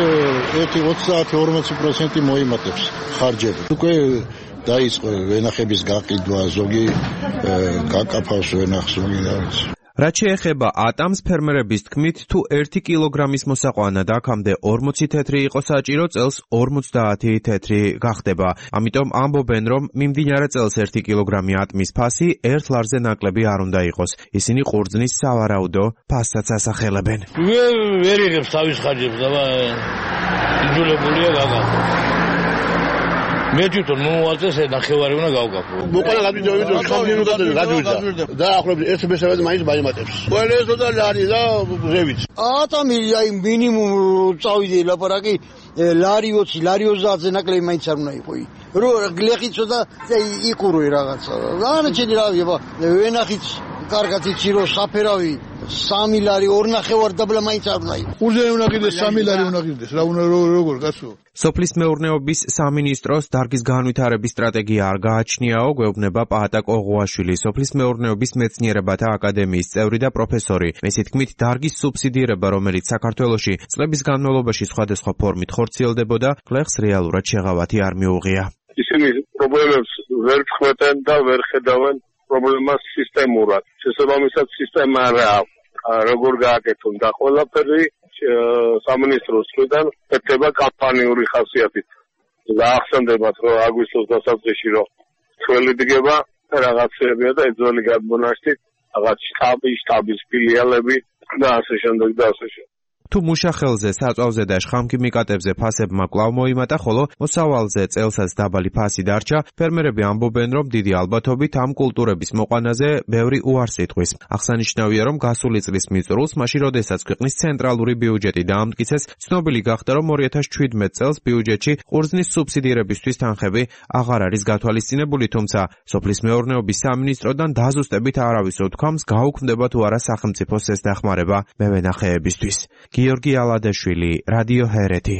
30-40% მოიმატებს ხარჯები. უკვე დაიწყო ვენახების გაყიდვა, ზოგი გაკაფავს ვენახს, ზოგი არის.
რაც შეეხება ატამს, ფერმერების თქმით, თუ 1 კილოგრამის მოსაყვანად აქამდე 40 თეთრი იყო საჭირო, წელს 50 თეთრი გახდება. ამიტომ ამბობენ, რომ მიმდინარე წელს 1 კილოგრამი ატმის ფასი 1 ლარზე ნაკლები არ უნდა იყოს. ისინი ყურძნის სავარაუდო ფასსაც ასახელებენ.
ვერ იღებს თავის ხარჯებს და იძულებულია გაგახო. მე თვითონ მომუაწეს ნახევარი უნდა გავგაფო.
მოყოლა გადვიდო ხამბირო გადვიდა. და ახლობლი ერთ მესამედი მაინც მაიმატებს. ყველესო და ლარი და ზევით.
ატამილი აი მინიმუმ წავიდე ლაპარაკი ლარი 20 ლარი 30-ზე ნაკლები მაინც არ უნდა იყო. რო გლეხიცო და იკურვე რაღაცა. რანაჩენი რავია ვენახიც კარგად იცი რომ საფერავი 3 ლარი 2.5 დაბლა მაინც არ უნდა იყო.
ურზე უნდა გიდეს 3 ლარი უნდა გიდეს. რა უნდა როგორ გასო?
სოფლის მეურნეობის სამინისტროს დარგის განვითარების სტრატეგია არ გააჩნიაო, გვეუბნება პაატა კოღუაშვილი, სოფლის მეურნეობის მეცნიერებათა აკადემიის წევრი და პროფესორი. მისით თქმით, დარგის სუბსიდირება, რომელიც საქართველოში წლების განმავლობაში სხვადასხვა ფორმით ხორციელდებოდა, გლეხს რეალურად შეღავათი არ მიუღია.
ისინი პრობლემებს ვერ ხვდენ და ვერ ხედავენ პრობლემას სისტემურად. შესაბამისად სისტემა რა აქვს. როგორ გააკეთონ და ყველაფერი სამინისტროს მხრიდან ეთება კამპანიური ხასიათით. გაახსენდებათ რომ აგვისტოს დასაწყისში რომ თველი დგება რაღაცებია და ეძველი გადმონაშთით რაღაც შტაბის ფილიალები და ასე შემდეგ და ასე შემდეგ.
თუ მუშახელზე, საწვავზე და შხამქიმიკატებზე ფასებმა კვლავ მოიმატა, ხოლო მოსავალზე წელსაც დაბალი ფასი დარჩა, ფერმერები ამბობენ, რომ დიდი ალბათობით ამ კულტურების მოყვანაზე ბევრი უარს იტყვის. აღსანიშნავია, რომ გასული წლის მიწურულს, მაშინ როდესაც ქვეყნის ცენტრალური ბიუჯეტი დაამტკიცეს, ცნობილი გახდა, რომ 2017 წელს ბიუჯეტში ყურძნის სუბსიდირებისთვის თანხები აღარ არის გათვალისწინებული, თუმცა სოფლის მეურნეობის სამინისტროდან დაზუსტებით არავის უთქვამს, გაუქმდება თუ არა სახელმწიფოს ეს დახმარება მევენახეებისთვის. გიორგი ალადაშვილი, რადიო ჰერეთი.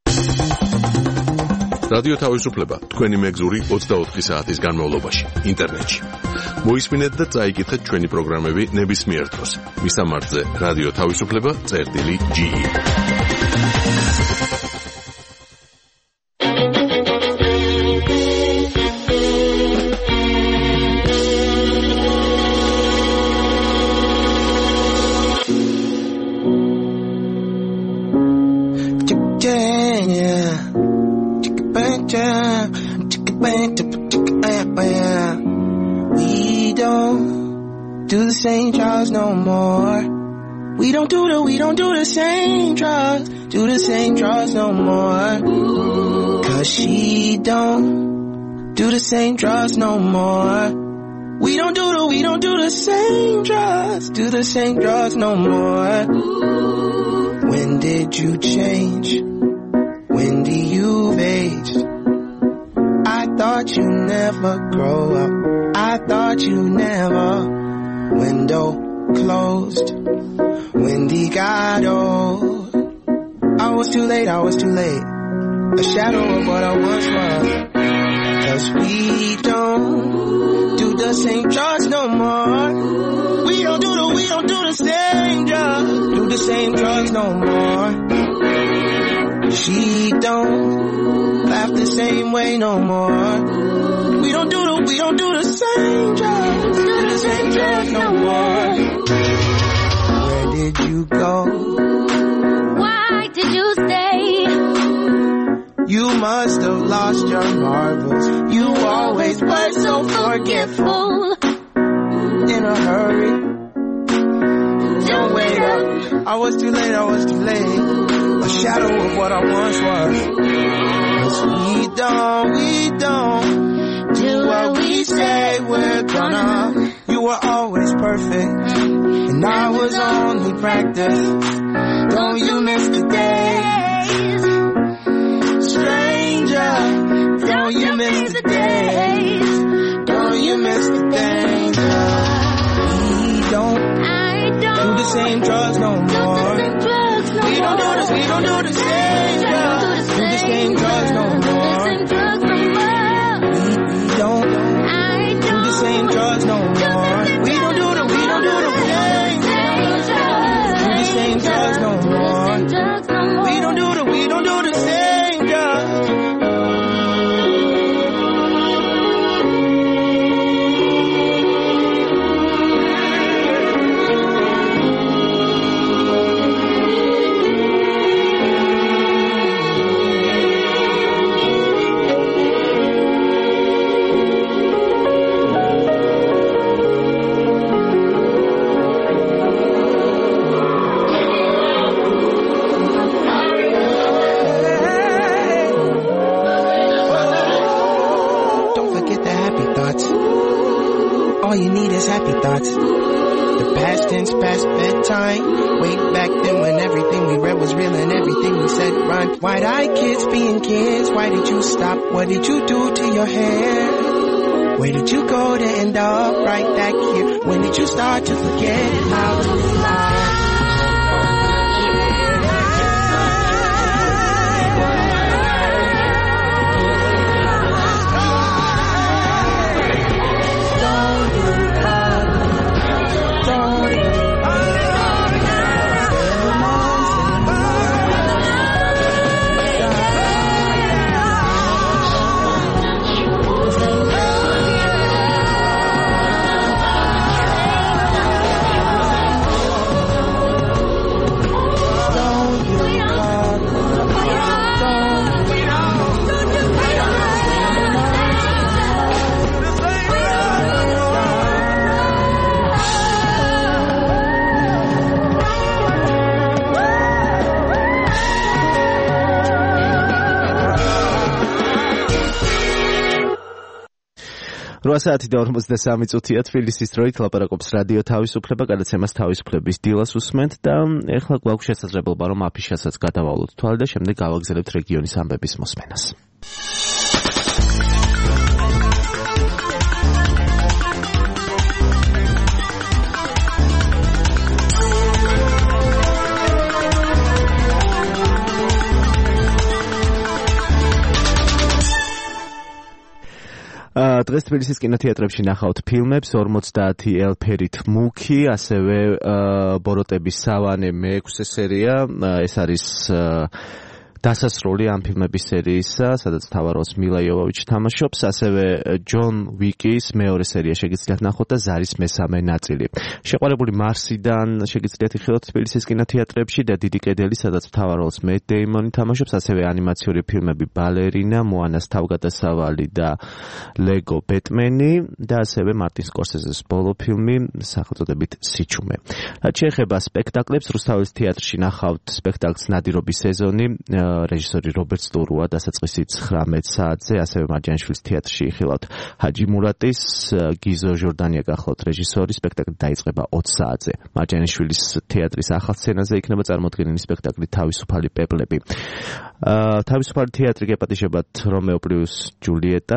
რადიო თავისუფლება, თქვენი მეგზური 24 საათის განმავლობაში, ინტერნეტში. მოისმინეთ და წაიკითხეთ ჩვენი პროგრამები ნებისმიერ დროს. მისამართზე რადიო თავისუფლება.ge.
We don't do the same drugs no more. We don't do the same drugs, no more. 'Cause she don't do the same drugs no more. We don't do the same drugs no more. When did you change? When do you age? I thought you never grow up. I thought you never. Window closed. Windy got old. I was too late. A shadow of what I once was. 'Cause we don't do the same drugs no more. We don't do the same drugs. Do the same drugs no more. She don't laugh the same way no more. We don't do the same drugs. Do the same drugs no more. Where did you go?
Why did you stay?
You must have lost your marbles. You always were so forgetful. In a hurry. Don't wait up. I was too late. A shadow of what I once was. 'Cause we don't do what we say we're gonna. You were always perfect, and I was only practice. Don't you miss the days, stranger? Don't you miss the days? Don't you miss the danger? We don't do the same drugs no more. We don't do the same drugs. Do the same drugs no more. We don't do the same drugs no more. We don't do the same drugs. Do the same drugs no more. We don't do the same drugs. just happy thoughts. The past tense, past bedtime. Way back then when everything we read was real and everything we said rhymed. Wide-eyed kids being kids. Why did you stop? What did you do to your hair? Where did you go to end up right back here? When did you start to forget how to fly?
Saati და 43 წუთია თბილისის დროით ლაპარაკობს რადიო თავისუფლება, გადაცემას თავისუფლების დილას უსმენთ და ეხლა გვაქვს შესაძლებლობა რომ აფიშასაც გადავალოთ თვალე და შემდეგ გავაგზავნებთ რეგიონის ამბების მოსმენას. დღეს თბილისის კინოთეატრებში ნახავთ ფილმებს 50 ელფერით მუქი, ასევე ბოროტების სავანე მე-6 სერია, ეს არის დასასრული ამ ფილმების სერიისა, სადაც მთავარ როლს მილა იოვოვიჩი თამაშობს, ასევე ჯონ ვიკის მეორე სერია შეგიძლიათ ნახოთ და ზარის მესამე ნაწილი. შეყვარებული მარსიდან შეგიძლიათ იხილოთ თბილისის კინოთეატრებში და დიდი კედელი, სადაც მთავარ როლს მეთ დეიმონი თამაშობს, ასევე ანიმაციური ფილმები ბალერინა, მოანას თავგადასავალი და ლეგო ბეტმენი და ასევე მარტინ სკორსეზეს ბოლო ფილმი სახელწოდებით სიჩუმე. რაც შეეხება სპექტაკლებს, რუსთაველის თეატრში ნახავთ სპექტაკლს ნადირობის სეზონი, რეჟისორი რობერტ სტურუა დასაწყისი 19 საათზე, ასევე მარჯანიშვილის თეატრში იხილავთ ჰაჯი მურატის, გიზო ჟორდანია გახლავთ რეჟისორი, სპექტაკლი დაიწყება 20 საათზე. მარჯანიშვილის თეატრის ახალ სცენაზე იქნება წარმოდგენილი სპექტაკლი თავისუფალი პეპლები. თავისუფალი თეატრი გეპატიჟებათ რომეო პლუს ჯულიეტა,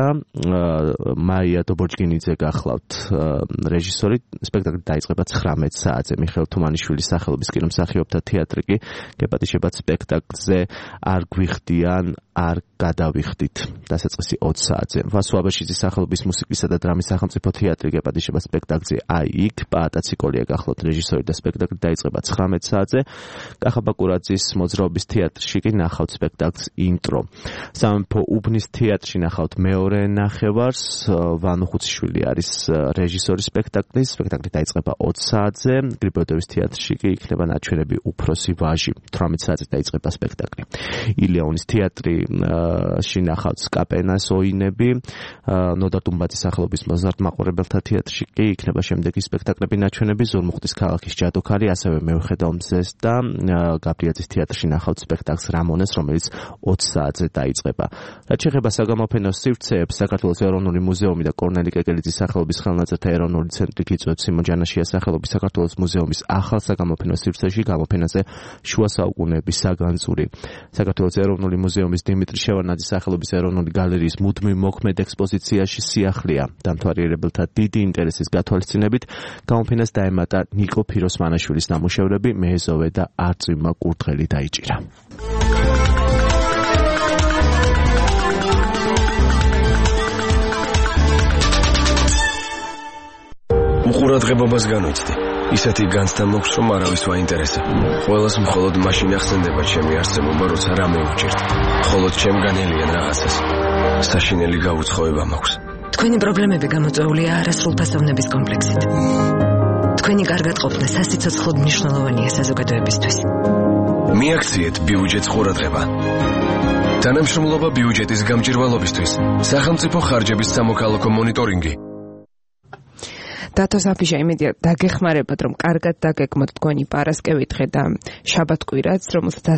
მაია დობოჯგინიძე გახლავთ რეჟისორი, სპექტაკლი დაიწყება 19 საათზე. მიხეილ თუმანიშვილის სახელობის კინომსახიობთა თეატრი კი გეპატიჟებათ სპექტაკლზე არ გვიხდიან, არ გადავიხდით, დასაწყისი 20 საათზე. ვასო აბაშიძის სახელობის მუსიკისა და დრამის სახელმწიფო თეატრი გეპატიჟება სპექტაკლზე აი იქ, პაატა ციკოლია გახლავთ რეჟისორი და სპექტაკლი დაიწყება 19 საათზე. კახა ბაკურაძის მოძრაობის თეატრში კი ნახავთ სპექტაკლს ინტრო. სამეფო უბნის თეატრში ნახავთ მეორე ნახევარს, ვანო ხუციშვილი არის რეჟისორი სპექტაკლის, სპექტაკლი დაიწყება 20 საათზე. გრიბოდოვის თეატრში კი იქნება ნაჩვენები უფროსი ვაჟი, 18 საათზე დაიწყება სპექტაკლი. ილეონის თეატრი ნახავთ სკაპენას ოინები, ნოდა ტუმბაძის სახელობის მოზარდ მაყურებელთა თეატრში კი იქნება შემდეგი სპექტაკლები ნაჩვენები, ზურმუხტის ქალაქის ჯადოქარი, ასევე მევხედავ მზეს და გაბრიაძის თეატრში ნახავთ სპექტაკლს რამონეს, რომელიც 20 საათზე დაიწყება. რაც შეეხება საგამოფენო სივრცეებს, საქართველოს ეროვნული მუზეუმი და კორნელი კეკელიძის სახელობის ხელნაწერთა ეროვნული ცენტრი გიწვევთ სიმონ ჯანაშიას სახელობის საქართველოს მუზეუმის ახალ საგამოფენო სივრცეში გამოფენაზე შუა საუკუნეების საგანძური. საქართველოს ეროვნული მუზეუმის დიმიტრი შევარნაძის სახელობის ეროვნული გალერეის მუდმივ მოქმედ ექსპოზიციაში სიახლეა. დამთვალიერებელთა დიდი ინტერესის გათვალისწინებით გამოფენას დაემატა ნიკო ფიროსმანაშვილის ნამუშევრები მეეზოვე და არწივმა კურდღელი დაიჭირა.
უყურადღებობას განვიცდი. ისეთი განცდა მოქვს, რომ არავის ვაინტერესა. ყველას მხოლოდ მაშინ ახსენდება ჩემი არსებობა, როცა რამე უჭირთ. მხოლოდ ჩემგანელიან რაღაცას. საშინელი გაუცხოება მაქვს.
თქვენი პრობლემები გამოწვეულია არასრულფასოვნების კომპლექსით. თქვენი კარგად ყოფნა სასიცოცხლოდ მნიშვნელოვანია საზოგადოებისთვის.
მიაქციეთ ბიუჯეტს ყურადღება. თანამშრომლობა ბიუჯეტის გამჭირვალობისთვის. სახელმწიფო ხარჯების სამოქალაქო მონიტორინგი.
დათოს აფიშა იმედია დაგეხმარებათ, რომ კარგად დაგეკმოთ თქვენი პარასკევი დღე და შაბათ კვირაც, რომელსაც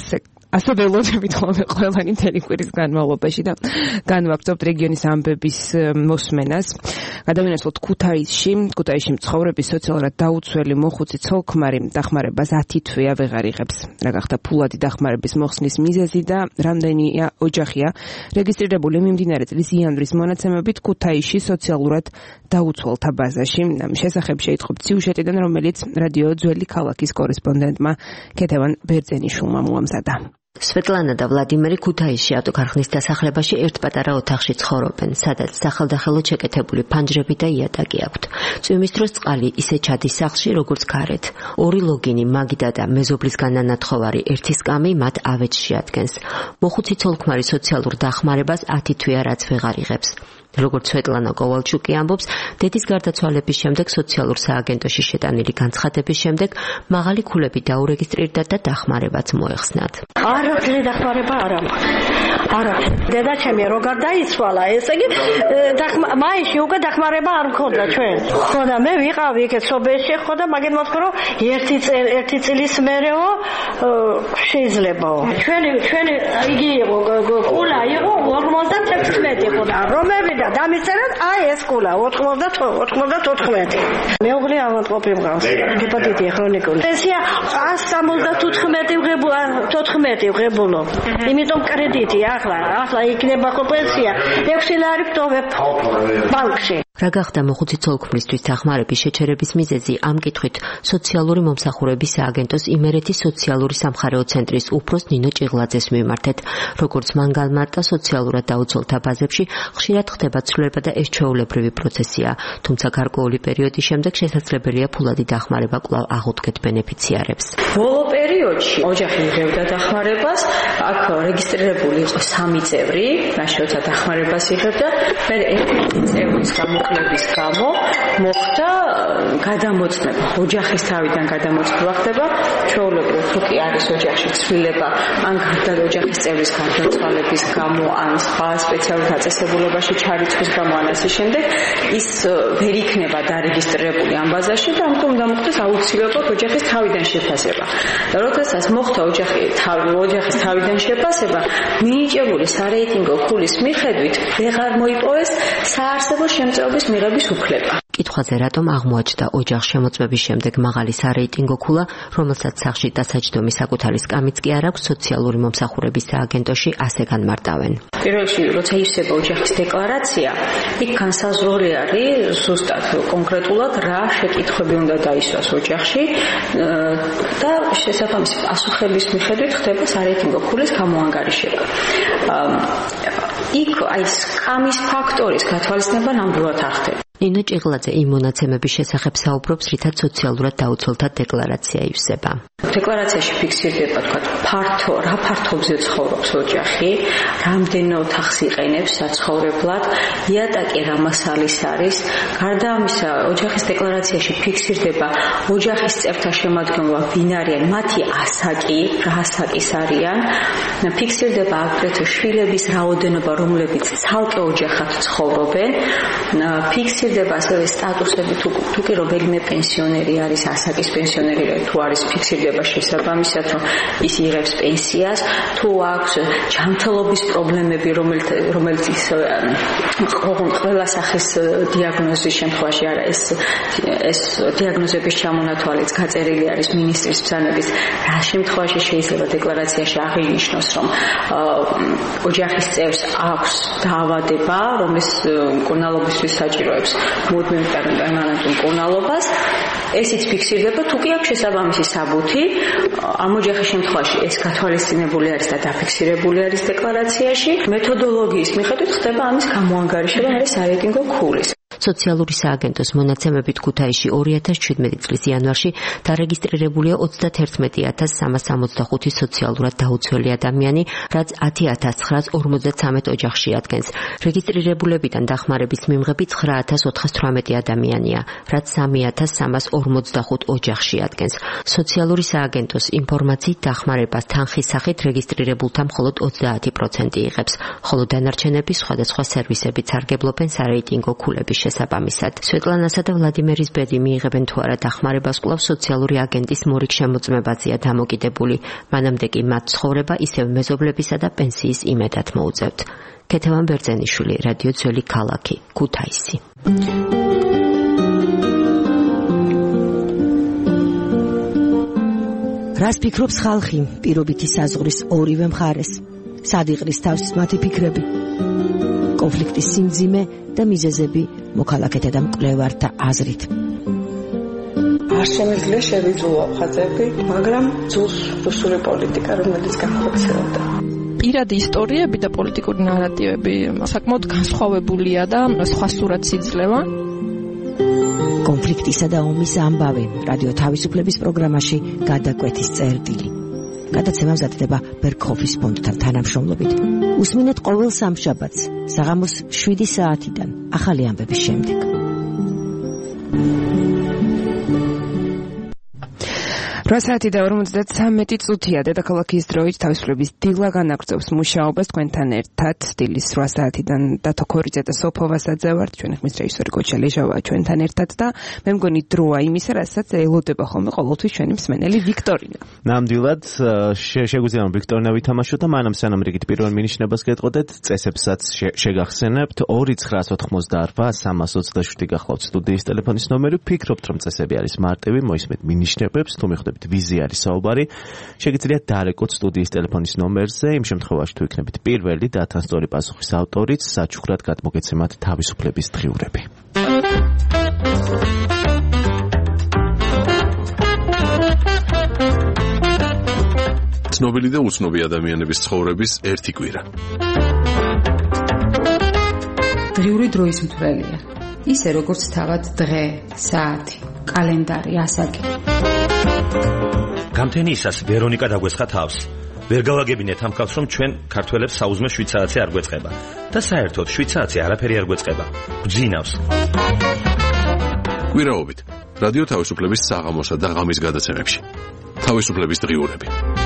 ასე ველოდებით ყველანი მთელი კვირის განმავლობაში და განვაგრძობთ რეგიონის ამბების მოსმენას. გადავინაცვლოთ ქუთაისში მცხოვრების სოციალურად დაუცველი მოხუცი ცოლ-ქმარი დახმარებას 10 თვეა ვეღარ იღებს. რა გახდა ფულადი დახმარების მოხსნის მიზეზი და რამდენი ოჯახია რეგისტრირებული მიმდინარე წლის იანვრის მონაცემებით ქუთაისში სოციალურად დაუცველთა ბაზაში. ამ შესახებ შეიტყობთ სიუჟეტიდან, რომელიც რადიო ძველი ქალაქის კორესპონდენტმა ქეთევან ბერძენიშვილმა მოამზადა.
სვეტლანა და ვლადიმერი ქუთაისში ავტოქარხნის დასახლებაში ერთ პატარა ოთახში ცხოვრობენ, სადაც სახელდახელოდ შეკეთებული ფანჯრები და იატაკი აქვთ. წვიმის დროს წყალი ისე ჩადის სახლში, როგორც გარეთ. 2 ლოგინი, მაგიდა და მეზობლისგან ანათხოვარი ერთი სკამი მათ ავეჯში ადგენს. მოხუცი ცოლ-ქმარი სოციალურ დახმარებას 10 თვეა რაც ვეღარ იღებს. როგორც სვეტლანა კოვალჩუკი ამბობს, დედის გარდაცვალების შემდეგ სოციალურ სააგენტოში შეტანილი განცხადების შემდეგ მაღალი ქულები დაურეგისტრირდა და დახმარებაც მოეხსნათ.
არაფერი დახმარება არ აქვს. არაფერი. დედაჩემი როგორ დაიცვალა, ესე იგი მაისში უკვე დახმარება არ მქონდა ჩვენ. ხო და მე ვიყავი იქ სობეში, ხო და მაგენ მოთქო რომ ერთი წლის მერეო შეიძლებაო. ჩვენი იგი იყო კულა იყო 56 იყო და რომები და დამიწერეთ აი ეს კულა 94. მეუღლე ავადმყოფი მყავს. ჰეპატიტი ხრონიკული. პენსია 174 ვღებულობ. იმიტომ კრედიტი ახლა იქნება ხო პენსია 6 ლარი ვტოვებ ბანკში.
რა გახდა მოხუცი ცოლ-ქმრისთვის დახმარების შეჩერების მიზეზი? ამ კითხვით სოციალური მომსახურების სააგენტოს იმერეთის სოციალური სამხარეო ცენტრის უფროს ნინო ჭიღლაძეს მივმართეთ. როგორც მან განმარტა, სოციალურად დაუცველთა ბაზებში ხშირად ხდება ცვლილება და ეს ჩვეულებრივი პროცესია, თუმცა გარკვეული პერიოდის შემდეგ შესაძლებელია ფულადი დახმარება კვლავ აღუდგეთ ბენეფიციარებს.
ბოლო პერიოდში ოჯახი იღებდა დახმარებას, აქ რეგისტრირებული იყო 3 წევრი, რაშოცა დახმარებას იღებდა, მე ერთი წევრის გამოკლების გამო მოხდა გადამოწმება. ოჯახის თავიდან გადამოწმება ხდება, ჩვეულებრივ თუ კი არის ოჯახში ცვლილება, ან გარდა ოჯახის წევრის გარდაცვალების გამო, ან სხვა სპეციალურ დაწესებულებაში ჩარიცხვის გამო, ან ასე შემდეგ, ის ვერ იქნება დარეგისტრირებული ამ ბაზაში და ამიტომ უნდა მოხდეს აუცილებლად ოჯახის თავიდან შეფასება. და როდესაც მოხდა ოჯახის თავიდან შეფასება, მინიჭებული სარეიტინგო ქულის მიხედვით ვეღარ მოიპოვეს საარსებო შემწეობის მიღების უფლება.
კითხვაზე რატომ აღმოაჩნდა ოჯახ შემოწმების შემდეგ მაღალი სარეიტინგო ქულა, რომელსაც სახლში დასაჯდომი საკუთარი სკამიც კი არ აქვს, სოციალური მომსახურების სააგენტოში ასე განმარტავენ.
პირველ რიგში, როცა ივსება ოჯახის დეკლარაცია, იქ განსაზღვრული არის ზუსტად კონკრეტულად რა შეკითხვები უნდა დაისვას ოჯახში და შესაბამისი პასუხების მიხედვით ხდება სარეიტინგო ქულის გამოანგარიშება. იქ აი სკამის ფაქტორის გათვალისწინება ნამდვილად არ ხდება.
ნინო ჭიღლაძე იმ მონაცემების შესახებ საუბრობს, რითაც სოციალურად დაუცველთა დეკლარაცია ივსება.
დეკლარაციაში ფიქსირდება, თქვა, რა ფართობზე ცხოვრობს ოჯახი, რამდენი ოთახს იყენებს საცხოვრებლად, იატაკი რა მასალის არის. გარდა ამისა, ოჯახის დეკლარაციაში ფიქსირდება ოჯახის წევრთა შემადგენლობა, ვინ არიან, მათი ასაკი, რა ასაკის არიან. ფიქსირდება აგრეთვე შვილების რაოდენობა, რომლებიც ცალკე ოჯახად ცხოვრობენ. ფიქსირდება ასევე სტატუსები, თუ კი რომელიმე პენსიონერი არის, ასაკის პენსიონერი თუ არის, ფიქსირდება შესაბამისად, რომ ის იღებს პენსიას, თუ აქვს ჯანმრთელობის პრობლემები, რომელიც ყველა სახის დიაგნოზის შემთხვევაში არა, ეს დიაგნოზების ჩამონათვალიც გაწერილი არის მინისტრის ბრძანებით, რა შემთხვევაში შეიძლება დეკლარაციაში აღინიშნოს, რომ ოჯახის წევრს აქვს დაავადება, რომლის მკურნალობისთვის საჭიროებს მუდმივ პერმანენტულ მკურნალობას. ესიც ფიქსირდება, თუ კი აქვს შესაბამისი საბუთი, ამ ოჯახის შემთხვევაში ეს გათვალისწინებული არის და დაფიქსირებული არის დეკლარაციაში. მეთოდოლოგიის მიხედვით ხდება ამის გამოანგარიშება არის სარეიტინგო ქულის.
სოციალური სააგენტოს მონაცემებით ქუთაისში 2017 წლის იანვარში დარეგისტრირებულია 31365 სოციალურად დაუცველი ადამიანი, რაც 10953 ოჯახში ადგენს. რეგისტრირებულებიდან დახმარების მიმღები 9418 ადამიანია, რაც 3345 ოჯახში ადგენს. სოციალური სააგენტოს ინფორმაციით დახმარებას თანხის სახით რეგისტრირებულთა მხოლოდ 30% იღებს, ხოლო დანარჩენები სხვადასხვა სერვისებით სარგებლობენ სარეიტინგო ქულების შესაბამისად. სვეტლანასა და ვლადიმერის ბედი მიიღებენ თუ არა დახმარებას კვლავ სოციალური აგენტის მორიგ შემოწმებაზეა დამოკიდებული. მანამდე კი მათ ცხოვრება ისევ მეზობლებისა და პენსიის იმედად მოუწევთ. ქეთევან ბერძენიშვილი, რადიო ძველი ქალაქი, ქუთაისი.
რას ფიქრობს ხალხი პირობითი საზღვრის ორივე მხარეს? სად იყრის თავს მათი ფიქრები? კონფლიქტის სიმძიმე და მიზეზები მოქალაქეთა და მკვლევართა აზრით.
არ შემიძლია შევიძულო ხაზები, მაგრამ ძულს რუსული პოლიტიკა, რომელიც განხორციელდა.
პირადი ისტორიები და პოლიტიკური ნარატივები საკმაოდ განსხვავებულია და სხვა სურათს იძლევა.
კონფლიქტისა და ომის ამბავი რადიო თავისუფლების პროგრამაში გადაკვეთის წერტილი. გადაცემა მზადდება ბერგჰოფის ფონდთან თანამშრომლობით. უსმინეთ ყოველ სამშაბათს საღამოს 7 საათიდან ახალი ამბების შემდეგ.
Რასაათი და 53 წუთია დედაქალაქის დროით თავისუფლების დილა განაგრძობს მუშაობას თქვენთან ერთად დილის 8 საათიდან დათო ქორიძე და სოფო ვასაძე ვართ ჩვენ ხმის რეჟისორი კოჩა ლეჟავა ჩვენთან ერთად და მე მგონი დროა იმისა რასაც ელოდება ხოლმე ყოველთვის ჩვენი მსმენელი ვიქტორინა.
ნამდვილად შეგვიძლია ვიქტორინა ვითამაშოთ და მანამ სანამ რიგით პირველ მინიშნებას გეტყოდეთ წესებსაც შეგახსენებთ 2988 327 გახლავთ სტუდიის ტელეფონის ნომერი ვფიქრობთ რომ წესები არის მარტივი მოისმენთ მინიშნებებს თუ მიხვდებით ვიზი არის საუბარი შეგიძლიათ დარეკოთ სტუდიის ტელეფონის ნომერზე იმ შემთხვევაში თუ იქნებით პირველი და თან სწორი პასუხის ავტორიც საჩუქრად გადმოგეცემათ თავისუფლების დღიურები.
ცნობილი და უცნობი ადამიანების ცხოვრების ერთი კვირა.
დღიური დროის მთვრელია. ისე როგორც თავად დღე, საათი, კალენდარი, ასაკი.
გამთენიისას ვერონიკა დაგვესხა თავს. ვერ გავაგებინეთ ამ ხალხს, რომ ჩვენ ქართველებს საუზმე 7 საათზე არ გვეწყება და საერთოდ 7 საათზე არაფერი არ გვეწყება. გძინავს.
კვირაობით რადიო თავისუფლების საღამოსა და ღამის გადაცემებში. თავისუფლების დღიურები.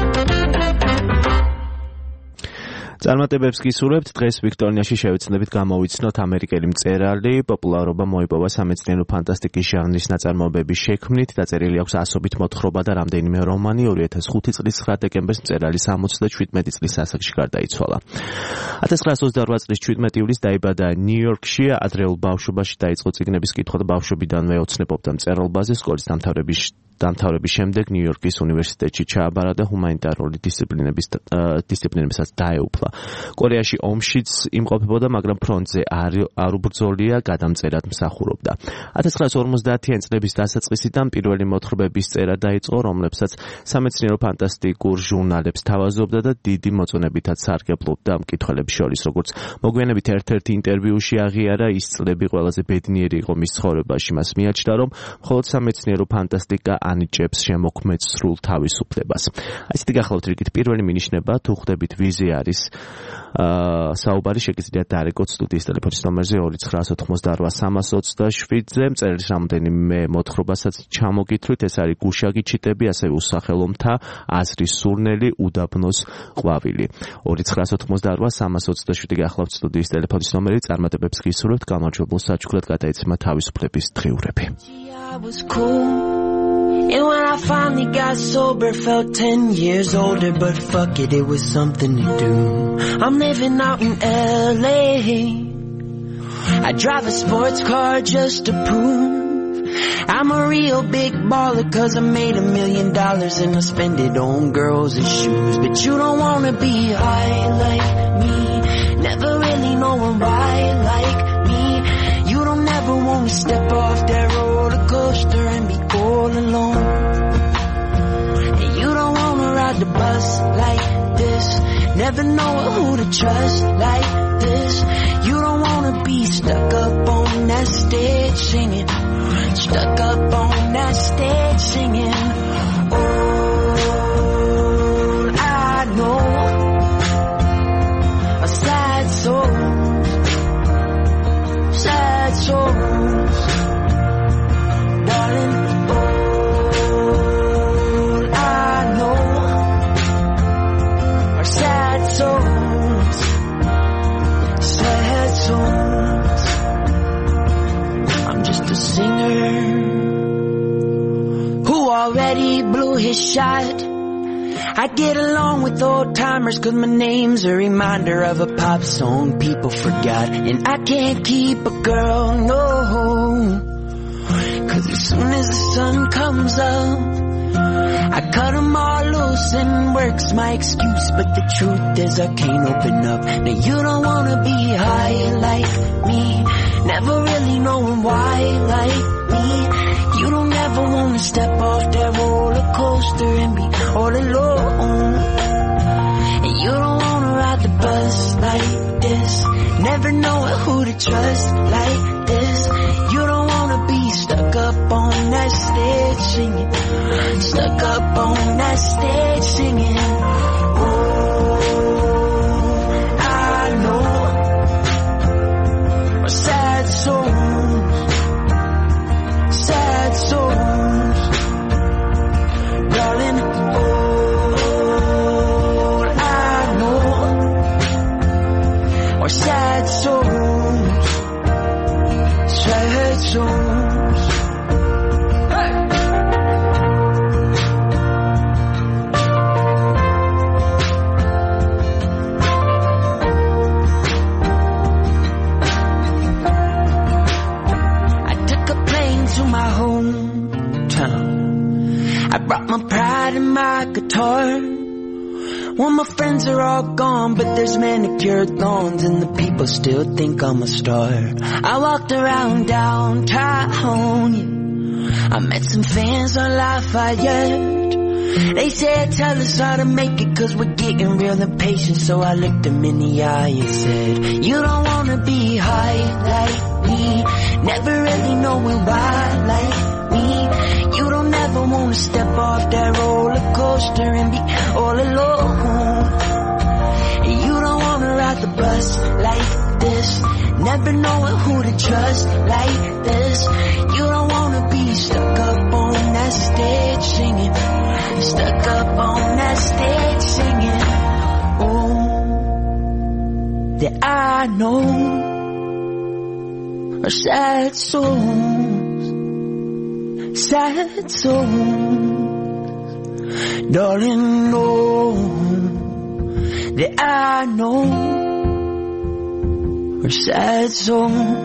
წარმატებებს გისურვებთ. დღეს ვიქტორინიაში შევეცდებით გამოვიცნოთ ამერიკელი მწერალი, პოპულარობა მოიპოვა სამეცნიერო ფანტასტიკის ჟანრის ნაწარმოებების შექმნით, დაწერილი აქვს ასობით მოთხრობა და რამდენიმე რომანი. 2005 წლის 9 დეკემბერს მწერალი 77 წლის ასაკში გარდაიცვალა. 1928 წლის 17 ივლისს დაიბადა ნიუ-იორკში, ადრეულ ბავშვობაში დაიწყო წიგნების კითხვა და ბავშვობიდანვე ოცნებობდა მწერალობაზე. სკოლის დამთავრების შემდეგ ნიუ-იორკის უნივერსიტეტში ჩააბარა და ჰუმანიტარული დისციპლინებსაც დაეუფლა. კორეაში ომშიც იმყოფებოდა, მაგრამ ფრონტზე არ უბრძოლია, გადამწერად მსახურობდა. 1950-იან წლების დასაწყისიდან პირველი მოთხრობების წერა დაიწყო, რომლებსაც სამეცნიერო ფანტასტიკურ ჟურნალებს თავაზობდა და დიდი მოწონებითაც სარგებლობდა მკითხველებს შორის. როგორც მოგვიანებით ერთ-ერთ ინტერვიუში აღიარა, ის წლები ყველაზე ბედნიერი იყო მის ცხოვრებაში. მას მიაჩნდა, რომ მხოლოდ სამეცნიერო ფანტასტიკა ანიჭებს შემოქმედ სრულ თავისუფლებას. ასეთი გახლავთ რიგით პირველი მინიშნება, თუ ხვდებით ვიზი არის საუბარი შეგიძლიათ დარეკოთ სტუდიის ტელეფონის ნომერზე 2988 327-ზე. მწერლის რამდენიმე მოთხრობასაც ჩამოგითვლით, ეს არის გუშაგი ჩიტები, ასევე უსახელო მთა, აზრის სურნელი, უდაბნოს ყვავილი. 2988 327 გახლავთ სტუდიის ტელეფონის ნომერი. წარმატებებს გისურვებთ, გამარჯვებულ საჩუქრად გადაეცემა თავისუფლების დღიურები.
And when I finally got sober, felt 10 years older, but fuck it, it was something to do. I'm living out in LA. I drive a sports car just to prove I'm a real big baller, cause I made $1 million and I spend it on girls and shoes. But you don't wanna be high like me, never really know a ride like me. You don't ever wanna step off that roller coaster and be all alone. And you don't wanna ride the bus like this, never know who to trust like this. You don't wanna be stuck up on that stage singing, stuck up on that stage singing. All I know are sad souls, sad souls, darling. All I know are sad souls, sad souls. a shot. I get along with old timers 'cause my name's a reminder of a pop song people forgot. And I can't keep a girl, no, 'cause as soon as the sun comes up, I cut them all loose and work's my excuse. But the truth is I can't open up. Now you don't wanna be high like me, never really knowing why like me. You don't ever wanna step off that roller coaster and be all alone. And you don't wanna ride the bus like this, never knowing who to trust like this. You don't wanna be stuck up on that stage singing, stuck up on that stage singing. Oh, I know a sad souls, sad souls, darling. Oh, I know or sad souls, sad souls. I brought my pride and my guitar. Well, my friends are all gone, but there's manicured lawns and the people still think I'm a star. I walked around downtown, yeah. I met some fans on Lafayette. They said tell us how to make it 'cause we're getting real impatient. So I looked them in the eye and said, you don't wanna be high like me, never really knowing why like me. You don't ever wanna step off that roller coaster and be all alone. And you don't wanna ride the bus like this, never knowing who to trust like this. You don't wanna be stuck up on that stage singing, stuck up on that stage singing. Oh, that I know are sad souls, sad souls, darling. Know that I know are sad souls,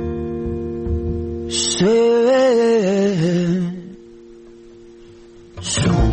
sad souls.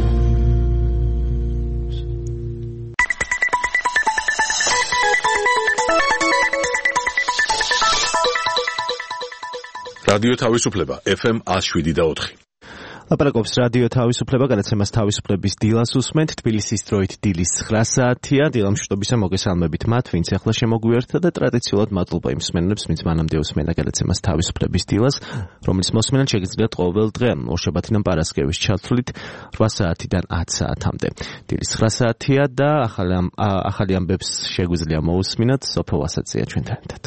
რადიო თავისუფლება FM 107.4.
ლაპარაკობს რადიო თავისუფლება, გადაცემას თავისუფლების დილას უსმენთ. თბილისის დროით დილის 9 საათია. დილამ შტობისა მოგესალმებით მათ, ვინც ახლა შემოგვიერთდა და ტრადიციულად მადლობა იმ მსმენელებს, ვინც მანამდე უსმენდა გადაცემას თავისუფლების დილას, რომლის მოსმენა შეგიძლიათ ყოველ დღე ორშაბათიდან პარასკევის ჩათვლით 8 საათიდან 10 საათამდე. დილის 9 საათია და ახალი ამბებს შეგვიძლია მოусმინოთ. სოფო ვასაცია ჩვენთან ერთად.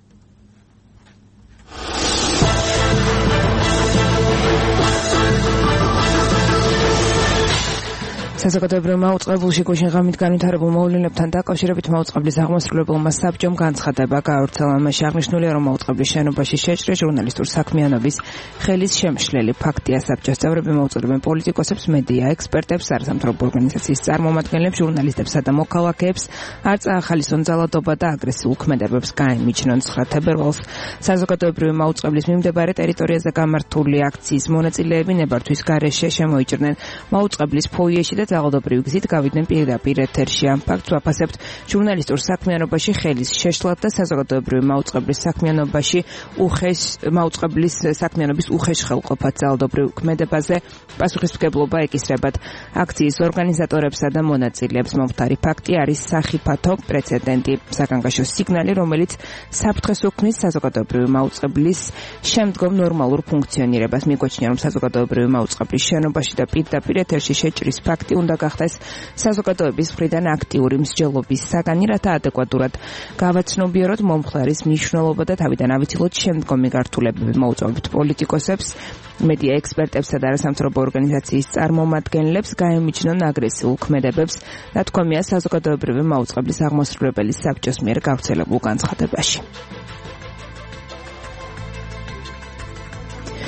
საზოგადოებრივ მაუწყებელში გუშინ ღამით განვითარებულ მოვლენებთან დაკავშირებით მაუწყებლის აღმასრულებელმა საბჭომ განცხადება გაავრცელა. მასში აღნიშნულია, რომ მაუწყებლის შენობაში შეჭრა ჟურნალისტურ საქმიანობის ხელის შემშლელი ფაქტია. საბჭოს წევრები მოუწოდებენ პოლიტიკოსებს, მედია ექსპერტებს, არასამთავრობო ორგანიზაციის წარმომადგენლებს, ჟურნალისტებსა და მოქალაქეებს არ წაახალისონ ძალადობა და აგრესიულ ქმედებებს გაემიჩნონ. 9 თებერვალს საზოგადოებრივი მაუწყებლის მიმდებარე ტერიტორიაზე გამართული აქციის მონაწილეები ნებართვის გარეშე შემოიჭრნენ მაუწყებლის ფოიეში და ძალადობრივი გზით გავიდნენ პირდაპირ ეთერში. ამ ფაქტს ვაფასებთ ჟურნალისტურ საქმიანობაში ხელის შეშლად და საზოგადოებრივი მაუწყებლის საქმიანობაში მაუწყებლის საქმიანობის უხეშ ხელყოფად ძალადობრივ ქმედებაზე პასუხისმგებლობა ეკისრებათ. აქციის ორგანიზატორებსა და მონაწილეებს მომხდარი ფაქტი არის სახიფათო პრეცედენტი, საგანგაშო სიგნალი, რომელიც საფრთხეს უქმნის საზოგადოებრივი მაუწყებლის შემდგომ ნორმალურ ფუნქციონირებას. მიგვაჩნია, რომ საზოგადოებრივი მაუწყებლის შენობაში და პირდაპირ ეთერში შეჭრის ფაქტი უნდა გახდეს საზოგადოების მხრიდან აქტიური მსჯელობის საგანი, რათა ადეკვატურად გავაცნობიეროთ მომხდარის მნიშვნელობა და თავიდან ავიცილოთ შემდგომი გართულებები. მოუწევთ პოლიტიკოსებს, მედია ექსპერტებსა და არასამთავრობო ორგანიზაციის წარმომადგენლებს გაემიჩნონ აგრესიულ ქმედებებს, ნათქვამია საზოგადოებრივი მაუწყებლის აღმასრულებელი საბჭოს მიერ გავრცელებულ განცხადებაში.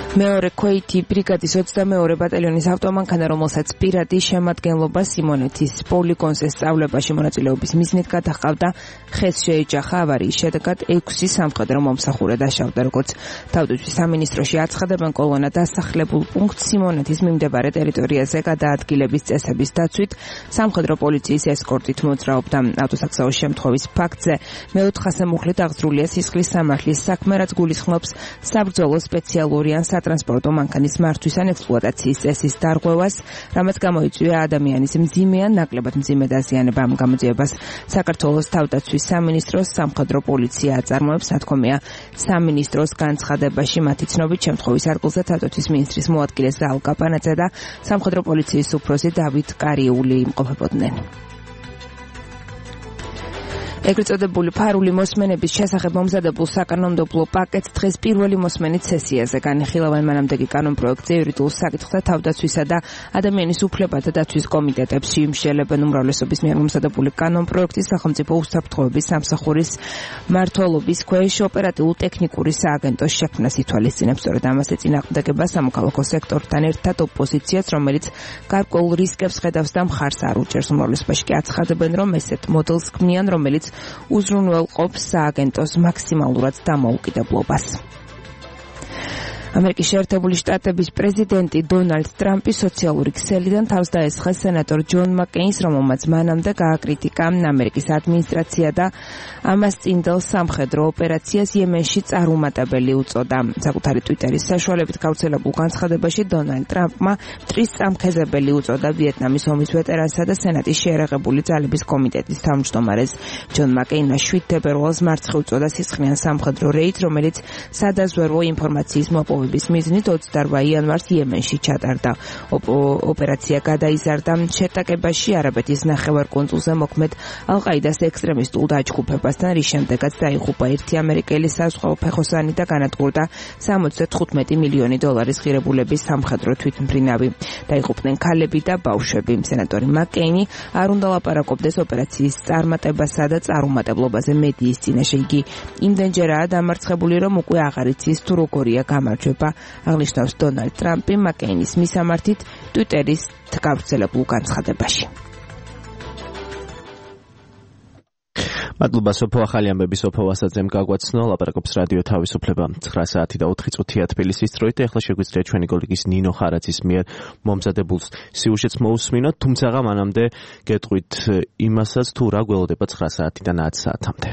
მეორე ქვეითი ბრიგადის 22 ბატალიონის ავტომანქანა, რომელსაც პირადი შემადგენლობა სიმონეთის პოლიგონზე სწავლებაში მონაწილეობის მიზნით გადაჰყავდა, ხეს შეეჯახა. ავარიის შედეგად 6 სამხედრო მომსახურე დაშავდა. როგორც თავდაცვის სამინისტროში აცხადებენ, კოლონა დასახლებულ პუნქტ სიმონეთის მიმდებარე ტერიტორიაზე გადაადგილების წესების დაცვით სამხედრო პოლიციის ესკორტით მოძრაობდა. ავტოსაგზაო შემთხვევის ფაქტზე მეოთხე მუხლით აღძრულია სისხლის სამართლის საქმე, რაც გულისხმობს საბრძოლო სპეციალური ან სატრანსპორტო მანქანის მართვის ან ექსპლუატაციის წესის დარღვევას, რამაც გამოიწვია ადამიანის მძიმე ან ნაკლებად მძიმე დაზიანება. ამ გამოძიებას საქართველოს თავდაცვის სამინისტროს სამხედრო პოლიცია აწარმოებს. ნათქვამია სამინისტროს განცხადებაში, მათი ცნობით შემთხვევის ადგილზე თავდაცვის მინისტრის მოადგილე ზაალ კაპანაძე და სამხედრო პოლიციის უფროსი დავით კარიული იმყოფებოდნენ. ეგრეთ წოდებული ფარული მოსმენების შესახებ მომზადებულ საკანონმდებლო პაკეტს დღეს პირველი მოსმენით სესიაზე განიხილავენ. მანამდე კი კანონპროექტზე იურიდიულ საკითხთა თავდაცვისა და ადამიანის უფლებათა დაცვის კომიტეტებს შეიმშელებენ. უმრავლესობის მიერ მომზადებული კანონპროექტი სახელმწიფო უსაფრთხოების სამსახურის მმართველობის ქვეშ ოპერატიულ-ტექნიკური სააგენტოს შექმნას ითვალისწინებს. სწორედ ამას ეწინააღმდეგება სამოქალაქო სექტორთან ერთად ოპოზიციაც, რომელიც გარკვეულ რისკებს ხედავს და მხარს არ უჭერს. უმრავლესობაში კი აცხადებენ, რომ ესეთ მოდელს ქმნიან, რომელიც უზრუნველყოფს სააგენტოს მაქსიმალურად დამოუკიდებლობას. ამერიკის შეერთებული შტატების პრეზიდენტი დონალდ ტრამპი სოციალური ქსელიდან თავს დაესხა სენატორ ჯონ მაკეინს, რომელმაც მანამდე გააკრიტიკა ამერიკის ადმინისტრაცია და ამას წინდელ სამხედრო ოპერაციას იემენში წარუმატებელი უწოდა. საკუთარი ტვიტერის საშუალებით გავრცელებულ განცხადებაში დონალდ ტრამპმა მტრის წამქეზებელი უწოდა ვიეტნამის ომის ვეტერანსა და სენატის შეერაღებული ძალების კომიტეტის თავმჯდომარეს. ჯონ მაკეინმა 7 თებერვალს მარცხი უწოდა სისხლიან სამხედრო რეიდს, რომელიც სადაზვერვო ინფორმაციის მოპოვების მიზნით 28 იანვარს იემენში ჩატარდა. ოპერაცია გადაიზარდა შეტაკებაში არაბეთის ნახევარკუნძულზე მოქმედ ალ-ყაიდას ექსტრემისტულ დაჯგუფებასთან, რის შემდეგაც დაიღუპა ერთი ამერიკელი საზღვაო ფეხოსანი და განადგურდა 75 მილიონი დოლარის ღირებულების სამხედრო თვითმფრინავი. დაიღუპნენ ქალები და ბავშვები. სენატორი მაკეინი არ უნდა ლაპარაკობდეს ოპერაციის წარმატებასა და წარუმატებლობაზე მედიის წინაშე. იგი იმდენჯერაა დამარცხებული, რომ უკვე აღარ იცის თუ როგორია გამარჯვება. აღნიშნავს დონალდ ტრამპი მაკეინის მისამართით ტვიტერის გავრცელებულ განცხადებაში.
მადლობა სოფო. ახალი ამბები სოფო ვასაძემ გაგვაცნო. ლაპარაკობს რადიო თავისუფლება 9 საათი და 4 წუთია თბილისის დროით. ეხლა შეგვიძლია ჩვენი კოლეგის ნინო ხარაძის მიერ მომზადებულ სიუჟეტს მოусმინოთ, თუმცა მანამდე გეტყვით იმასაც თუ რა გველოდება 9 საათიდან 10 საათამდე.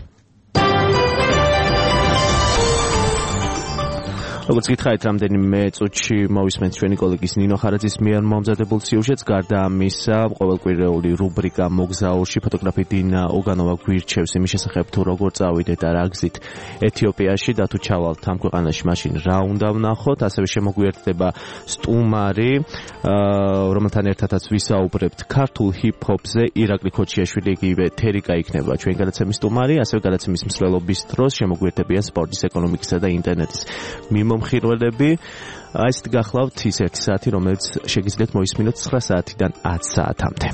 როგორც გითხარით, რამდენიმე წუთში მოვისმენთ ჩვენი კოლეგის ნინო ხარაძის მიერ მომზადებულ სიუჟეტს. გარდა ამისა, ყოველკვირეული რუბრიკა მოგზაურში ფოტოგრაფი დინა ოგანოვა გვირჩევს იმის შესახებ, თუ როგორ წავიდეთ და რა გზით ეთიოპიაში და თუ ჩავალთ ამ ქვეყანაში, მაშინ რა უნდა ვნახოთ. ასევე შემოგვიერთდება სტუმარი, რომელთან ერთადაც ვისაუბრებთ ქართულ ჰიპ-ჰოპზე. ირაკლი ქოჩიაშვილი, იგივე თერიკა იქნება ჩვენი გადაცემის სტუმარი. ასევე გადაცემის მსვლელობის დროს შემოგვიერთებიან სპორტის, ეკონომიკისა და ინტერნეტის მიმომხილველები. ეს გახლავთ ის 1 საათი, რომელიც შეგიძლიათ მოისმინოთ 9 საათიდან 10 საათამდე.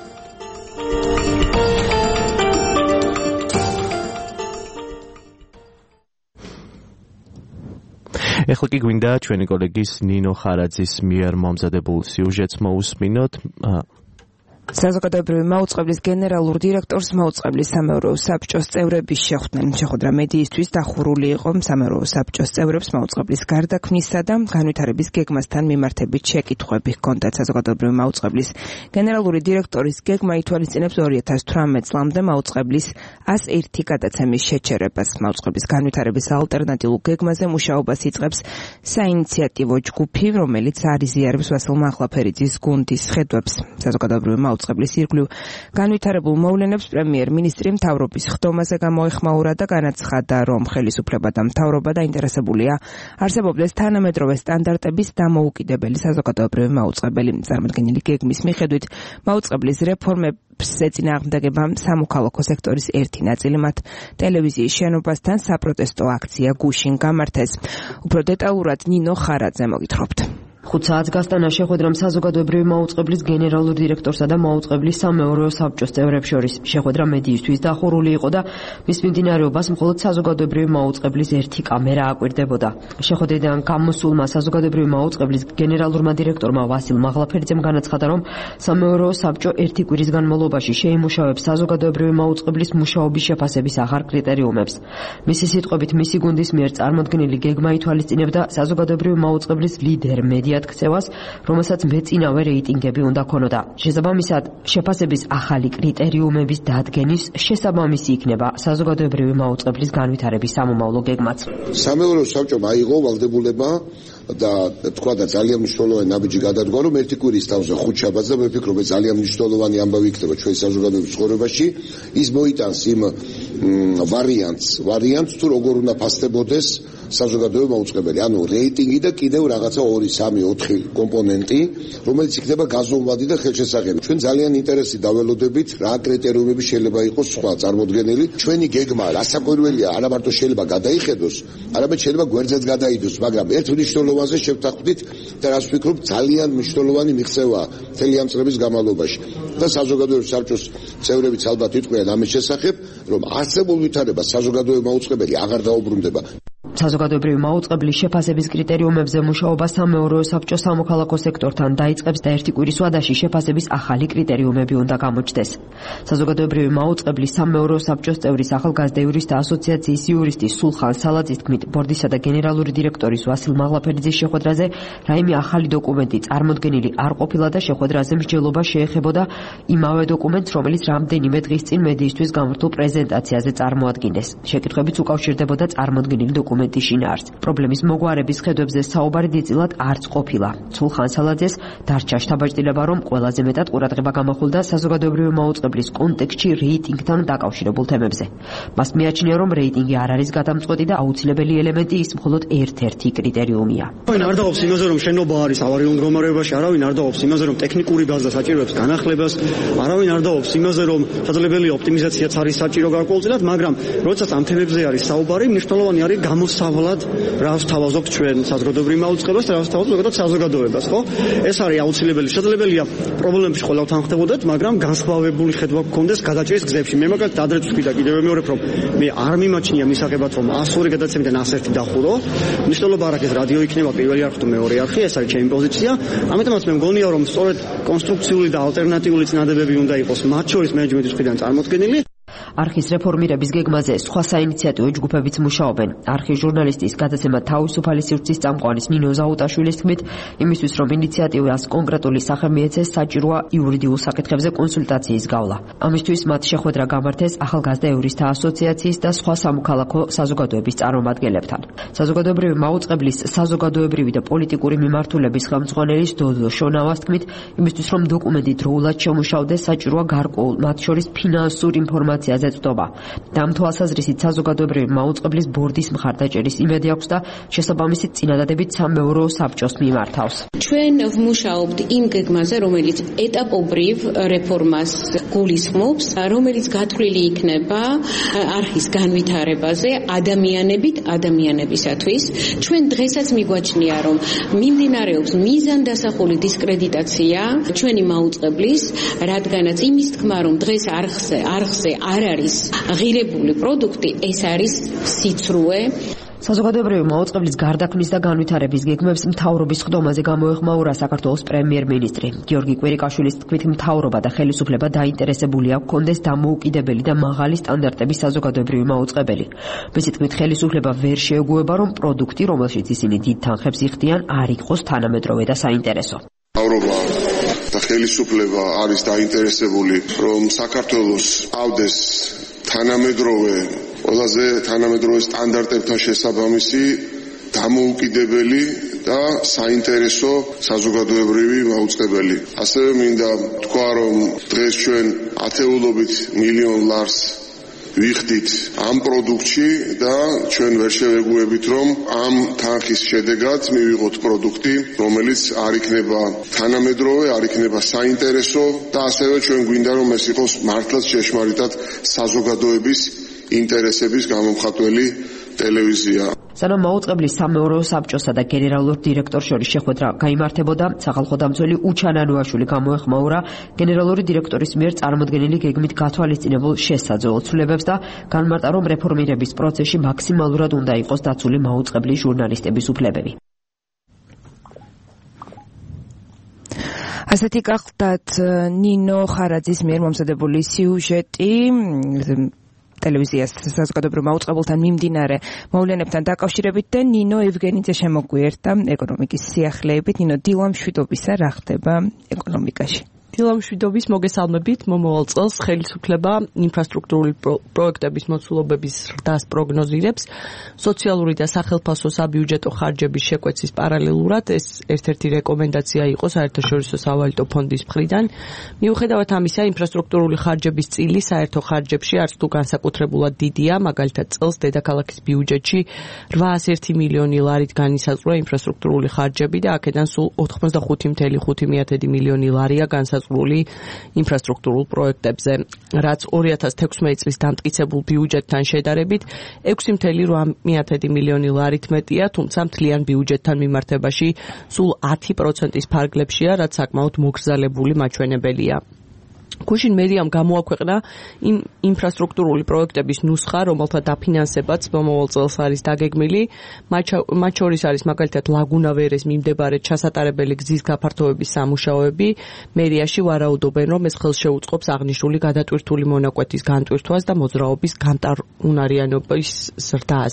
ეხლა კი გვინდა ჩვენი კოლეგის ნინო ხარაძის მიერ მომზადებულ სიუჟეტს მოусმინოთ.
საზოგადოებრივი მაუწყებლის გენერალურ დირექტორს მაუწყებლის სამეურვეო საბჭოს წევრების შეხვდნენ. შეხვედრა მედიისთვის დახურული იყო. სამეურვეო საბჭოს წევრებს მაუწყებლის გარდაქმნისა და განვითარების გეგმასთან მიმართებით შეკითხვები ჰქონდათ. საზოგადოებრივი მაუწყებლის გენერალური დირექტორის გეგმა ითვალისწინებს 2018 წლამდე მაუწყებლის 101 გადაცემის შეჩერებას. მაუწყებლის განვითარების ალტერნატიულ გეგმაზე მუშაობას იწყებს საინიციატივო ჯგუფი, რომელიც არიზიარებს ვასილ მაღლაფერიძის გუნდის ხედვებს. საზოგადოებრივი მაუწყებლის ირგვლივ განვითარებულ მოვლენებს პრემიერ-მინისტრი მთავრობის ხდომაზე გამოეხმაურა და განაცხადა, რომ ხელისუფლება და მთავრობა დაინტერესებულია არსებობდეს თანამედროვე სტანდარტების დამოუკიდებელი საზოგადოებრივი მაუწყებელი. წარმოქმნილი გეგმის მიხედვით მაუწყებლის რეფორმებს ეწინააღმდეგება სამოქალაქო სექტორის ერთი ნაწილი, მათ ტელევიზიის შენობასთან საპროტესტო აქცია გუშინ გამართეს. უფრო დეტალურად ნინო ხარაძე მოგითხრობთ.
5 საათს გასტანა შეხვედრამ საზოგადოებრივი მაუწყებლის გენერალურ დირექტორსა და მაუწყებლის სამეურვეო საბჭოს წევრებს შორის. შეხვედრა მედიისთვის დახურული იყო და მის მიმდინარეობას მხოლოდ საზოგადოებრივი მაუწყებლის ერთი კამერა აკვირდებოდა. შეხვედრიდან გამოსულმა საზოგადოებრივი მაუწყებლის გენერალურმა დირექტორმა ვასილ მაღლაფერიძემ განაცხადა, რომ სამეურვეო საბჭო ერთი კვირის განმავლობაში შეიმუშავებს საზოგადოებრივი მაუწყებლის მუშაობის შეფასების აღარ კრიტერიუმებს. მისი სიტყვებით, მისი გუნდის მიერ წარმოდგენილი გეგმა ითვალისწინებდა საზოგადოებრივი მაუწყებლის ლიდერ მედიად ქცევას, რომელსაც მეწინავე რეიტინგები უნდა ქონოდა. შესაბამისად, შეფასების ახალი კრიტერიუმების დადგენის შესაბამისი იქნება საზოგადოებრივი მაუწყებლის განვითარების სამომავლო გეგმაც.
სამეურვეო საბჭომ აიღო ვალდებულება და თქვა და ძალიან მნიშვნელოვანი ნაბიჯი გადადგა, რომ ერთი კვირის თავზე 5 შაბათს და მე ვფიქრობ, ეს ძალიან მნიშვნელოვანი ამბავი იქნება ჩვენი საზოგადოების ცხოვრებაში. ის მოიტანს იმ ვარიანტს თუ როგორ უნდა ფასდებოდეს საზოგადოებრივი მაუწყებელი, ანუ რეიტინგი და კიდევ რაღაცა 2, 3, 4 კომპონენტი, რომელიც იქნება გაზომვადი და ხელშესახები. ჩვენ ძალიან ინტერესით დაველოდებით, რა კრიტერიუმები შეიძლება იყოს სხვა წარმოდგენილი. ჩვენი გეგმა რასაკვირველია, არა მარტო შეიძლება გადაიხედოს, არამედ შეიძლება გვერდზეც გადაიდოს, მაგრამ ერთ მნიშვნელოვანზე შევთანხმდით და რას ვფიქრობ, ძალიან მნიშვნელოვანი მიღწევაა მთელი ამ წლების განმავლობაში. და საზოგადოებრივი საბჭოს წევრებიც ალბათ იტყვიან ამის შესახებ, რომ არსებულ ვითარებას საზოგადოებრივი მაუწყებელი აღარ დაუბრუნდება.
საზოგადოებრივი მაუწყებლის შეფასების კრიტერიუმებზე მუშაობა სამეურვეო საბჭოს სამოქალაქო სექტორთან დაიწყებს და ერთი კვირის ვადაში შეფასების ახალი კრიტერიუმები უნდა გამოჩნდეს. საზოგადოებრივი მაუწყებლის სამეურვეო საბჭოს წევრის ახალგაზრდა იურისტთა ასოციაციის იურისტი სულხან სალაძის თქმით, ბორდისა და გენერალური დირექტორის ვასილ მაღლაფერიძის შეხვედრაზე რაიმე ახალი დოკუმენტი წარმოდგენილი არ ყოფილა და შეხვედრაზე მსჯელობა შეეხებოდა იმავე დოკუმენტს, რომელიც რამდენიმე დღის წინ მედიისთვის გამართულ პრეზენტაციაზე წარმოადგინეს. შეკითხვებიც უკავშირდებოდა წარმოდგენილი დოკუმენტის შინაარსს. პრობლემის მოგვარების ხედვებზე საუბარი დიდწილად არც ყოფილა. სულხან სალაძეს დარჩა შთაბეჭდილება, რომ ყველაზე მეტად ყურადღება გამახვილდა საზოგადოებრივი მაუწყებლის კონტექსტში რეიტინგთან დაკავშირებულ თემებზე. მას მიაჩნია, რომ რეიტინგი არ არის გადამწყვეტი და აუცილებელი ელემენტი, ის მხოლოდ ერთ-ერთი კრიტერიუმია.
არავინ არ დაობს იმაზე, რომ შენობა არის ავარიულ მდგომარეობაში, არავინ არ დაობს იმაზე, რომ ტექნიკური ბაზა საჭიროებს განახლებას, არავინ არ დაობს იმაზე, რომ შესაძლებელია ოპტიმიზაციაც არის საჭირო გარკვეულწილად, მაგრამ როდესაც ამ თემებზე არის საუბარი, მნიშვნელოვანი არის მოსავლად რა ვთავაზობთ ჩვენ საზოგადოებრივ მაუწყებლობას და რა ვთავაზობთ ზოგადად საზოგადოებას, ხო? ეს არის აუცილებელი. შესაძლებელია პრობლემებში ყველა თანხმდებოდეთ, მაგრამ განსხვავებული ხედვა გქონდეს გადაჭრის გზებში. მე მაგალითად ადრე ვთქვი და კიდევ ვიმეორებ, რომ მე არ მიმაჩნია მისაღებად, რომ 102 გადაცემიდან 101 დახურო. მნიშვნელობა არ აქვს, რადიო იქნება პირველი არხი თუ მეორე არხი, ეს არის ჩემი პოზიცია. ამიტომაც მე მგონია, რომ სწორედ კონსტრუქციული და ალტერნატიული წინადებები უნდა იყოს, მათ შორის მენეჯმენტის მხრიდან წარმოდგენილი. არხის რეფორმირების გეგმაზე სხვა საინიციატივო ჯგუფებიც მუშაობენ. არხის ჟურნალისტის გადაცემა თავისუფალი სივრცის წამყვანის ნინო ზაუტაშვილის თქმით, იმისთვის რომ ინიციატივას კონკრეტული სახე მიეცეს, საჭიროა იურიდიულ საკითხებზე კონსულტაციის გავლა. ამისთვის მათ შეხვედრა გამართეს ახალგაზრდა იურისტთა ასოციაციის და სხვა სამოქალაქო საზოგადოების წარმომადგენლებთან. საზოგადოებრივი მაუწყებლის საზოგადოებრივი და პოლიტიკური მიმართულების ხელმძღვანელის დოდო შონავას თქმით, იმისთვის რომ დოკუმენტი დროულად შემუშავდეს, საჭიროა გარკვეულ, მათ შორის ფინანსურ ინფორმაციაზე წვდობა. ამ თვალსაზრისით საზოგადოებრივი მაუწყებლის ბორდის მხარდაჭერის იმედი აქვს და შესაბამისი წინადადებით სამეურვეო საბჭოს მიმართავს.
ჩვენ ვმუშაობთ იმ გეგმაზე, რომელიც ეტაპობრივ რეფორმას გულისხმობს, რომელიც გათვლილი იქნება არხის განვითარებაზე ადამიანებისათვის. ჩვენ დღესაც მიგვაჩნია, რომ მიმდინარეობს მიზანდასახული დისკრედიტაცია ჩვენი მაუწყებლის, რადგანაც იმის თქმა, რომ დღეს არხზე არ არის ღირებული პროდუქტი, ეს არის სიცრუე.
საზოგადოებრივი მაუწყებლის გარდაქმნის და განვითარების გეგმებს მთავრობის ხდომაზე გამოეხმაურა საქართველოს პრემიერ-მინისტრი. გიორგი კვირიკაშვილის თქმით, მთავრობა და ხელისუფლება დაინტერესებულია გქონდეს დამოუკიდებელი და მაღალი სტანდარტების საზოგადოებრივი მაუწყებელი. მისი თქმით, ხელისუფლება ვერ შეეგუება, რომ პროდუქტი, რომელშიც ისინი დიდ თანხებს იხდიან, არ იყოს თანამედროვე და საინტერესო.
მთავრობა და ხელისუფლება არის დაინტერესებული, რომ საქართველოს ავდეს ყველაზე თანამედროვე სტანდარტებთან შესაბამისი, დამოუკიდებელი და საინტერესო საზოგადოებრივი მაუწყებელი. ასევე მინდა თქვა, რომ დღეს ჩვენ ათეულობით მილიონ ლარს ვიხდით ამ პროდუქტში და ჩვენ ვერ შევეგუებით, რომ ამ თანხის შედეგად მივიღოთ პროდუქტი, რომელიც არ იქნება თანამედროვე, არ იქნება საინტერესო და ასევე ჩვენ გვინდა, რომ ეს იყოს მართლაც ჭეშმარიტად საზოგადოების ინტერესების გამომხატველი ტელევიზია.
სანამ მაუწყებლის სამეურვეო საბჭოსა და გენერალურ დირექტორს შორის შეხვედრა გაიმართებოდა, სახალხო დამცველი უჩან ანუაშვილი გამოეხმაურა გენერალური დირექტორის მიერ წარმოდგენილი გეგმით გათვალისწინებულ შესაძლო ცვლილებებს და განმარტა, რომ რეფორმირების პროცესში მაქსიმალურად უნდა იყოს დაცული მაუწყებლის ჟურნალისტების უფლებები.
ასეთი გახლდათ ნინო ხარაძის მიერ მომზადებული სიუჟეტი ტელევიზიას საზოგადოებრივ მაუწყებელთან მიმდინარე მოვლენებთან დაკავშირებით და ნინო ევგენიძე შემოგვიერთდა ეკონომიკის სიახლეებით. ნინო, დილამშვიდობისა, რა ხდება ეკონომიკაში?
დილამშვიდობის მოგესალმებით. მომავალ წელს ხელისუფლება ინფრასტრუქტურული პროექტების მოცულობების ზრდას პროგნოზირებს. სოციალური და სახელმწიფო საბიუჯეტო ხარჯების შეკვეცის პარალელურად ეს ერთ-ერთი რეკომენდაცია იყო საერთაშორისო სავალუტო ფონდის მხრიდან. მიუხედავად ამისა, ინფრასტრუქტურული ხარჯების წილი საერთო ხარჯებში არც თუ განსაკუთრებულად დიდია, მაგალითად წელს დედაქალაქის ბიუჯეტში 801 მილიონი ლარით განისაზღვრა ინფრასტრუქტურული ხარჯები და აქედან სულ 85.5 მილიონი ლარია განსაზღვრული ინფრასტრუქტურულ პროექტებზე, რაც 2016 წლის დამტკიცებულ ბიუჯეტთან შედარებით 6.8 მილიონი ლარით მეტია, თუმცა მთლიან ბიუჯეტთან მიმართებაში სულ 10%-ის ფარგლებშია, რაც საკმაოდ მოგზალებული მაჩვენებელია. გუშინ მერიამ გამოაქვეყნა ინფრასტრუქტურული პროექტების ნუსხა, რომელთა დაფინანსებაც მომავალ წელს არის დაგეგმილი. მათ შორის არის მაგალითად ლაგუნა ვერეს მიმდებარე ჩასატარებელი გზის გაფართოების სამუშაოები. მერიაში ვარაუდობენ, რომ ეს ხელს შეუწყობს აღნიშნული გადატვირთული მონაკვეთის განტვირთვას და მოძრაობის განტარუნარიანობის ზრდას.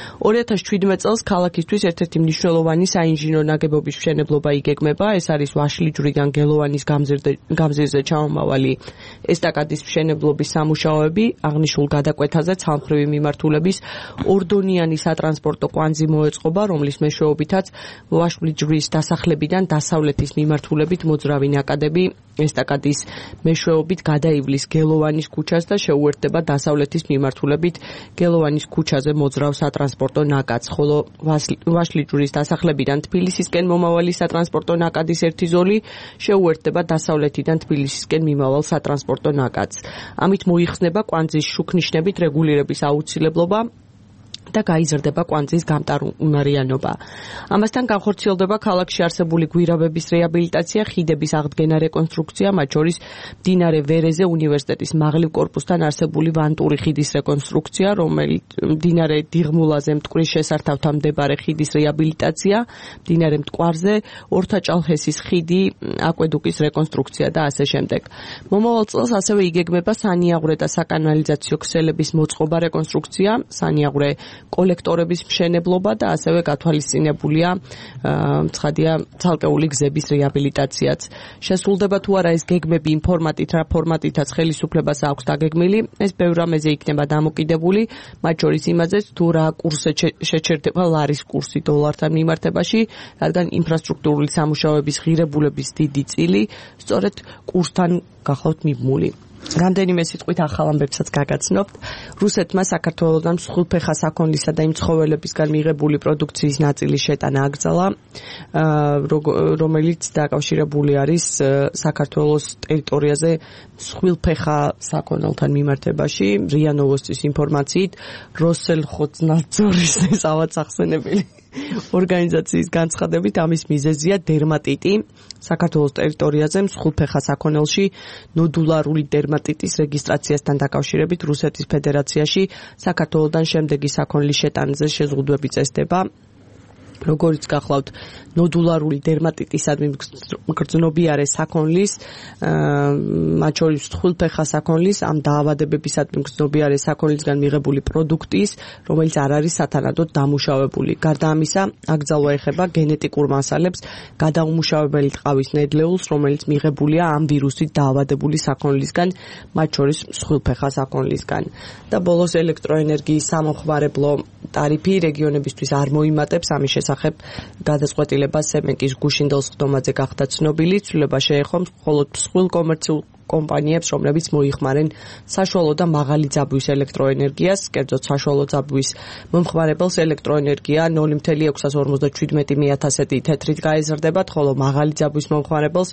2017 წელს ქალაქისთვის ერთ-ერთი მნიშვნელოვანი საინჟინრო ნაგებობის მშენებლობა იგეგმება. ეს არის ვაშლიჯვრიდან გელოვანის გამზირზე ჩამომავალი ესტაკადის მშენებლობის სამუშაოები. აღნიშნულ გადაკვეთაზე ცალმხრივი მიმართულების ორდონიანი სატრანსპორტო კვანძი მოეწყობა, რომლის მეშვეობითაც ვაშლიჯვრის დასახლებიდან დასავლეთის მიმართულებით მოძრავი ნაკადები ესტაკადის მეშვეობით გადაივლის გელოვანის ქუჩას და შეუერთდება დასავლეთის მიმართულებით გელოვანის ქუჩაზე მოძრავ სატრანსპორტო ნაკადს, ხოლო ვაშლიჯვრის დასახლებიდან თბილისისკენ მომავალი სატრანსპორტო ნაკადის ერთი ზოლი შეუერთდება დასავლეთიდან თბილისისკენ მიმავალ სატრანსპორტო ნაკადს. ამით მოიხსნება კვანძის შუქნიშნებით რეგულირების აუცილებლობა და გაიზრდება კვანძის გამტარუნარიანობა. ამასთან განხორციელდება ქალაქში არსებული გვირაბების რეაბილიტაცია, ხიდების აღდგენა, რეკონსტრუქცია, მათ შორის მდინარე ვერეზე უნივერსიტეტის მაღლივ კორპუსთან არსებული ვანტური ხიდის რეკონსტრუქცია, რომელიც მდინარე დიღმულაზე მტკვრის შესართავთან მდებარე ხიდის რეაბილიტაცია, მდინარე მტკვარზე ორთაჭალჰესის ხიდი, აკვედუკის რეკონსტრუქცია და ასე შემდეგ. მომავალ წელს ასევე იგეგმება სანიაღვრე და საკანალიზაციო ქსელების მოწყობა, რეკონსტრუქცია, სანიაღვრე კოლექტორების მშენებლობა და ასევე გათვალისწინებულია ცხადია ცალკეული გზების რეაბილიტაციაც. შესრულდება თუ არა ეს გეგმები იმ ფორმატით, რა ფორმატითაც ხელისუფლებას აქვს დაგეგმილი, ეს ბევრ რამეზე იქნება დამოკიდებული, მათ შორის იმაზეც თუ რა კურსზე შეჩერდება ლარის კურსი დოლართან მიმართებაში, რადგან ინფრასტრუქტურული სამუშაოების ღირებულების დიდი წილი სწორედ კურსთან გახლავთ მიბმული. რამდენიმე სიტყვით ახალ ამბებსაც გაგაცნობთ. რუსეთმა საქართველოსთან მსხვილფეხა საქონლისა და იმ ცხოველებისგან მიღებული პროდუქციის ნაწილის შეტანა აკრძალა, რომელიც დაკავშირებული არის საქართველოს ტერიტორიაზე მსხვილფეხა საქონელთან მიმართებაში. РИА Новостის ინფორმაციით, როსელხოცნადზორის ავადსახსენებელი ორგანიზაციის განცხადებით ამის მიზეზია დერმატიტი. საქართველოს ტერიტორიაზე მსხვილფეხა საქონელში ნოდულარული დერმატიტის რეგისტრაციასთან დაკავშირებით რუსეთის ფედერაციაში საქართველოსთან შემდეგი საქონლის შეტანაზე შეზღუდვები წესდება. როგორც გახლავთ, ნოდულარული დერმატიტისადმი მგრძნობიარე საქონლის, მათ შორის მსხვილფეხა საქონლის, ამ დაავადებებისადმი მგრძნობიარე საქონლისგან მიღებული პროდუქტის, რომელიც არ არის სათანადოდ დამუშავებული. გარდა ამისა, აკრძალვა ეხება გენეტიკურ მასალებს, გადაუმუშავებელი ტყავის ნედლეულს, რომელიც მიღებულია ამ ვირუსით დაავადებული საქონლისგან, მათ შორის მსხვილფეხა საქონლისგან. და ბოლოს ელექტროენერგიის სამხმარებლო ტარიფი რეგიონებისთვის არ მოიმატებს, ამის შესახებ გადაწყვეტილება სემენკის გუშინდელ სხდომაზე გახდა ცნობილი, ცვლილება შეეხო მხოლოდ მსხვილ კომერციულ კომპანიებს, რომლებიც მოიხმარენ საშუალო და მაღალი ძაბვის ელექტროენერგიას, კერძოდ საშუალო ძაბვის მომხმარებელს ელექტროენერგია 0.617 თეთრით გაეზრდებათ, ხოლო მაღალი ძაბვის მომხმარებელს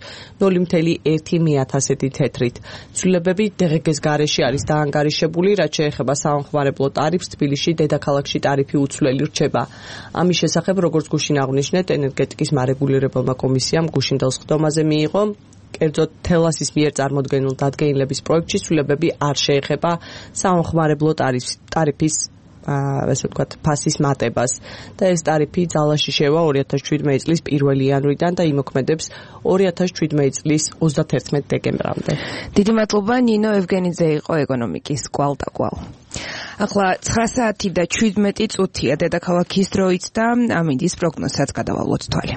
0.1 თეთრით. ცვლილებები დღეს გარეშე არის დაანგარიშებული, რაც შეეხება საომხმარებლო ტარიფს, თბილისში დედაქალაქში ტარიფი უცვლელი რჩება. ამის შესახებ, როგორც გუშინ აღვნიშნეთ, ენერგეტიკის მარეგულირებელმა კომისიამ გუშინდელ სხდომაზე მიიღო კერძოდ თელასის მიერ წარმოდგენილ დადგენილების პროექტში ცვლილებები არ შეეხება საომხმარებლო ტარიფის ასე ვთქვათ, ფასის მატებას და ეს ტარიფი ძალაში შევა 2017 წლის 1 იანვრიდან და იმოქმედებს 2017 წლის 31 დეკემბრამდე.
დიდი მადლობა ნინო ევგენიძე იყო ეკონომიკის კვალ-და-კვალ. ახლა 9 საათი და 17 წუთია დედაქალაქის დროით და ამინდის პროგნოზსაც გადავალოთ თვალი.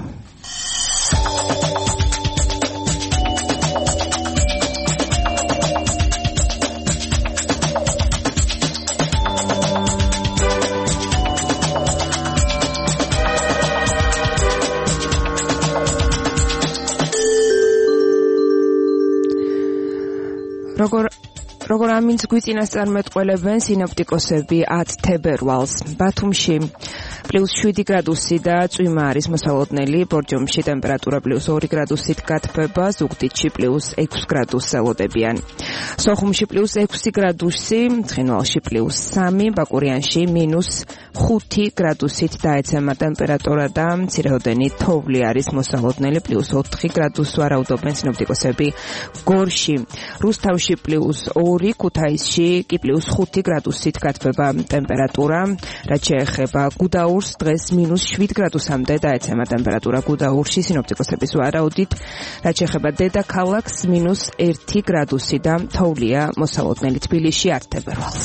როგორ ამინდს გვიწინას წარმეტყველებენ სინოპტიკოსები 10 თებერვალს. ბათუმში +7 გრადუსი და წვიმა არის მოსალოდნელი, ბორჯომში ტემპერატურა +2 გრადუსით გათბება, ზუგდიდში +6 გრადუსს ელოდებიან. სოხუმში +6 გრადუსი, ცხინვალში +3, ბაკურიანში -5 გრადუსით დაეცემა ტემპერატურა და მცირეოდენი თოვლი არის მოსალოდნელი, +4 გრადუსს ვარაუდობენ სინოპტიკოსები. გორში, რუსთავში +2, ქუთაისში კი +5 გრადუსით გათბება ტემპერატურა, რაც შეეხება გუდაურს დღეს -7 გრადუსამდე დაეცემა ტემპერატურა გუდაურში სინოპტიკოსების ვარაუდით, რაც შეეხება დედაქალაქს -1 გრადუსი და თოვლია მოსალოდნელი თბილისში 10 თებერვალს.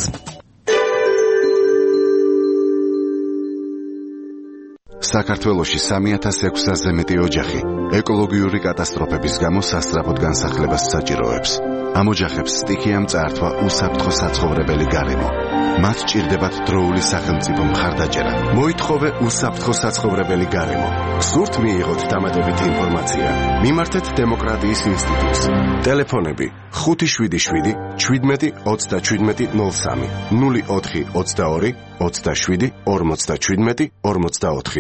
საქართველოში 3600-ზე მეტი ოჯახი ეკოლოგიური კატასტროფების გამო სასწრაფოდ განსახლებას საჭიროებს. ამ ოჯახებს სტიქია მწართვა უსაფრთხო საცხოვრებელი გარემო. მათ სჭირდებათ დროული სახელმწიფო მხარდაჭერა. მოითხოვე უსაფრთხო საცხოვრებელი გარემო. სურთ მიიღოთ დამატებითი ინფორმაცია? მიმართეთ დემოკრატიის ინსტიტუტს. ტელეფონები 577 17 37 03 04 22 27 57 44.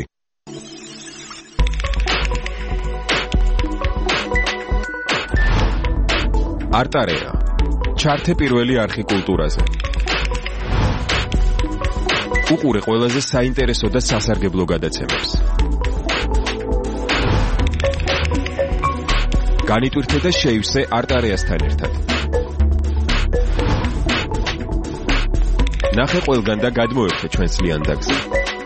არტარეა. ჩართე პირველი არხი კულტურაზე. უყურე ყველაზე საინტერესო და სასარგებლო გადაცემებს. განიტვირთე და შეივსე არტარეასთან ერთად. ნახე ყველგან და გადმოერთე ჩვენს ლიანდაგზე.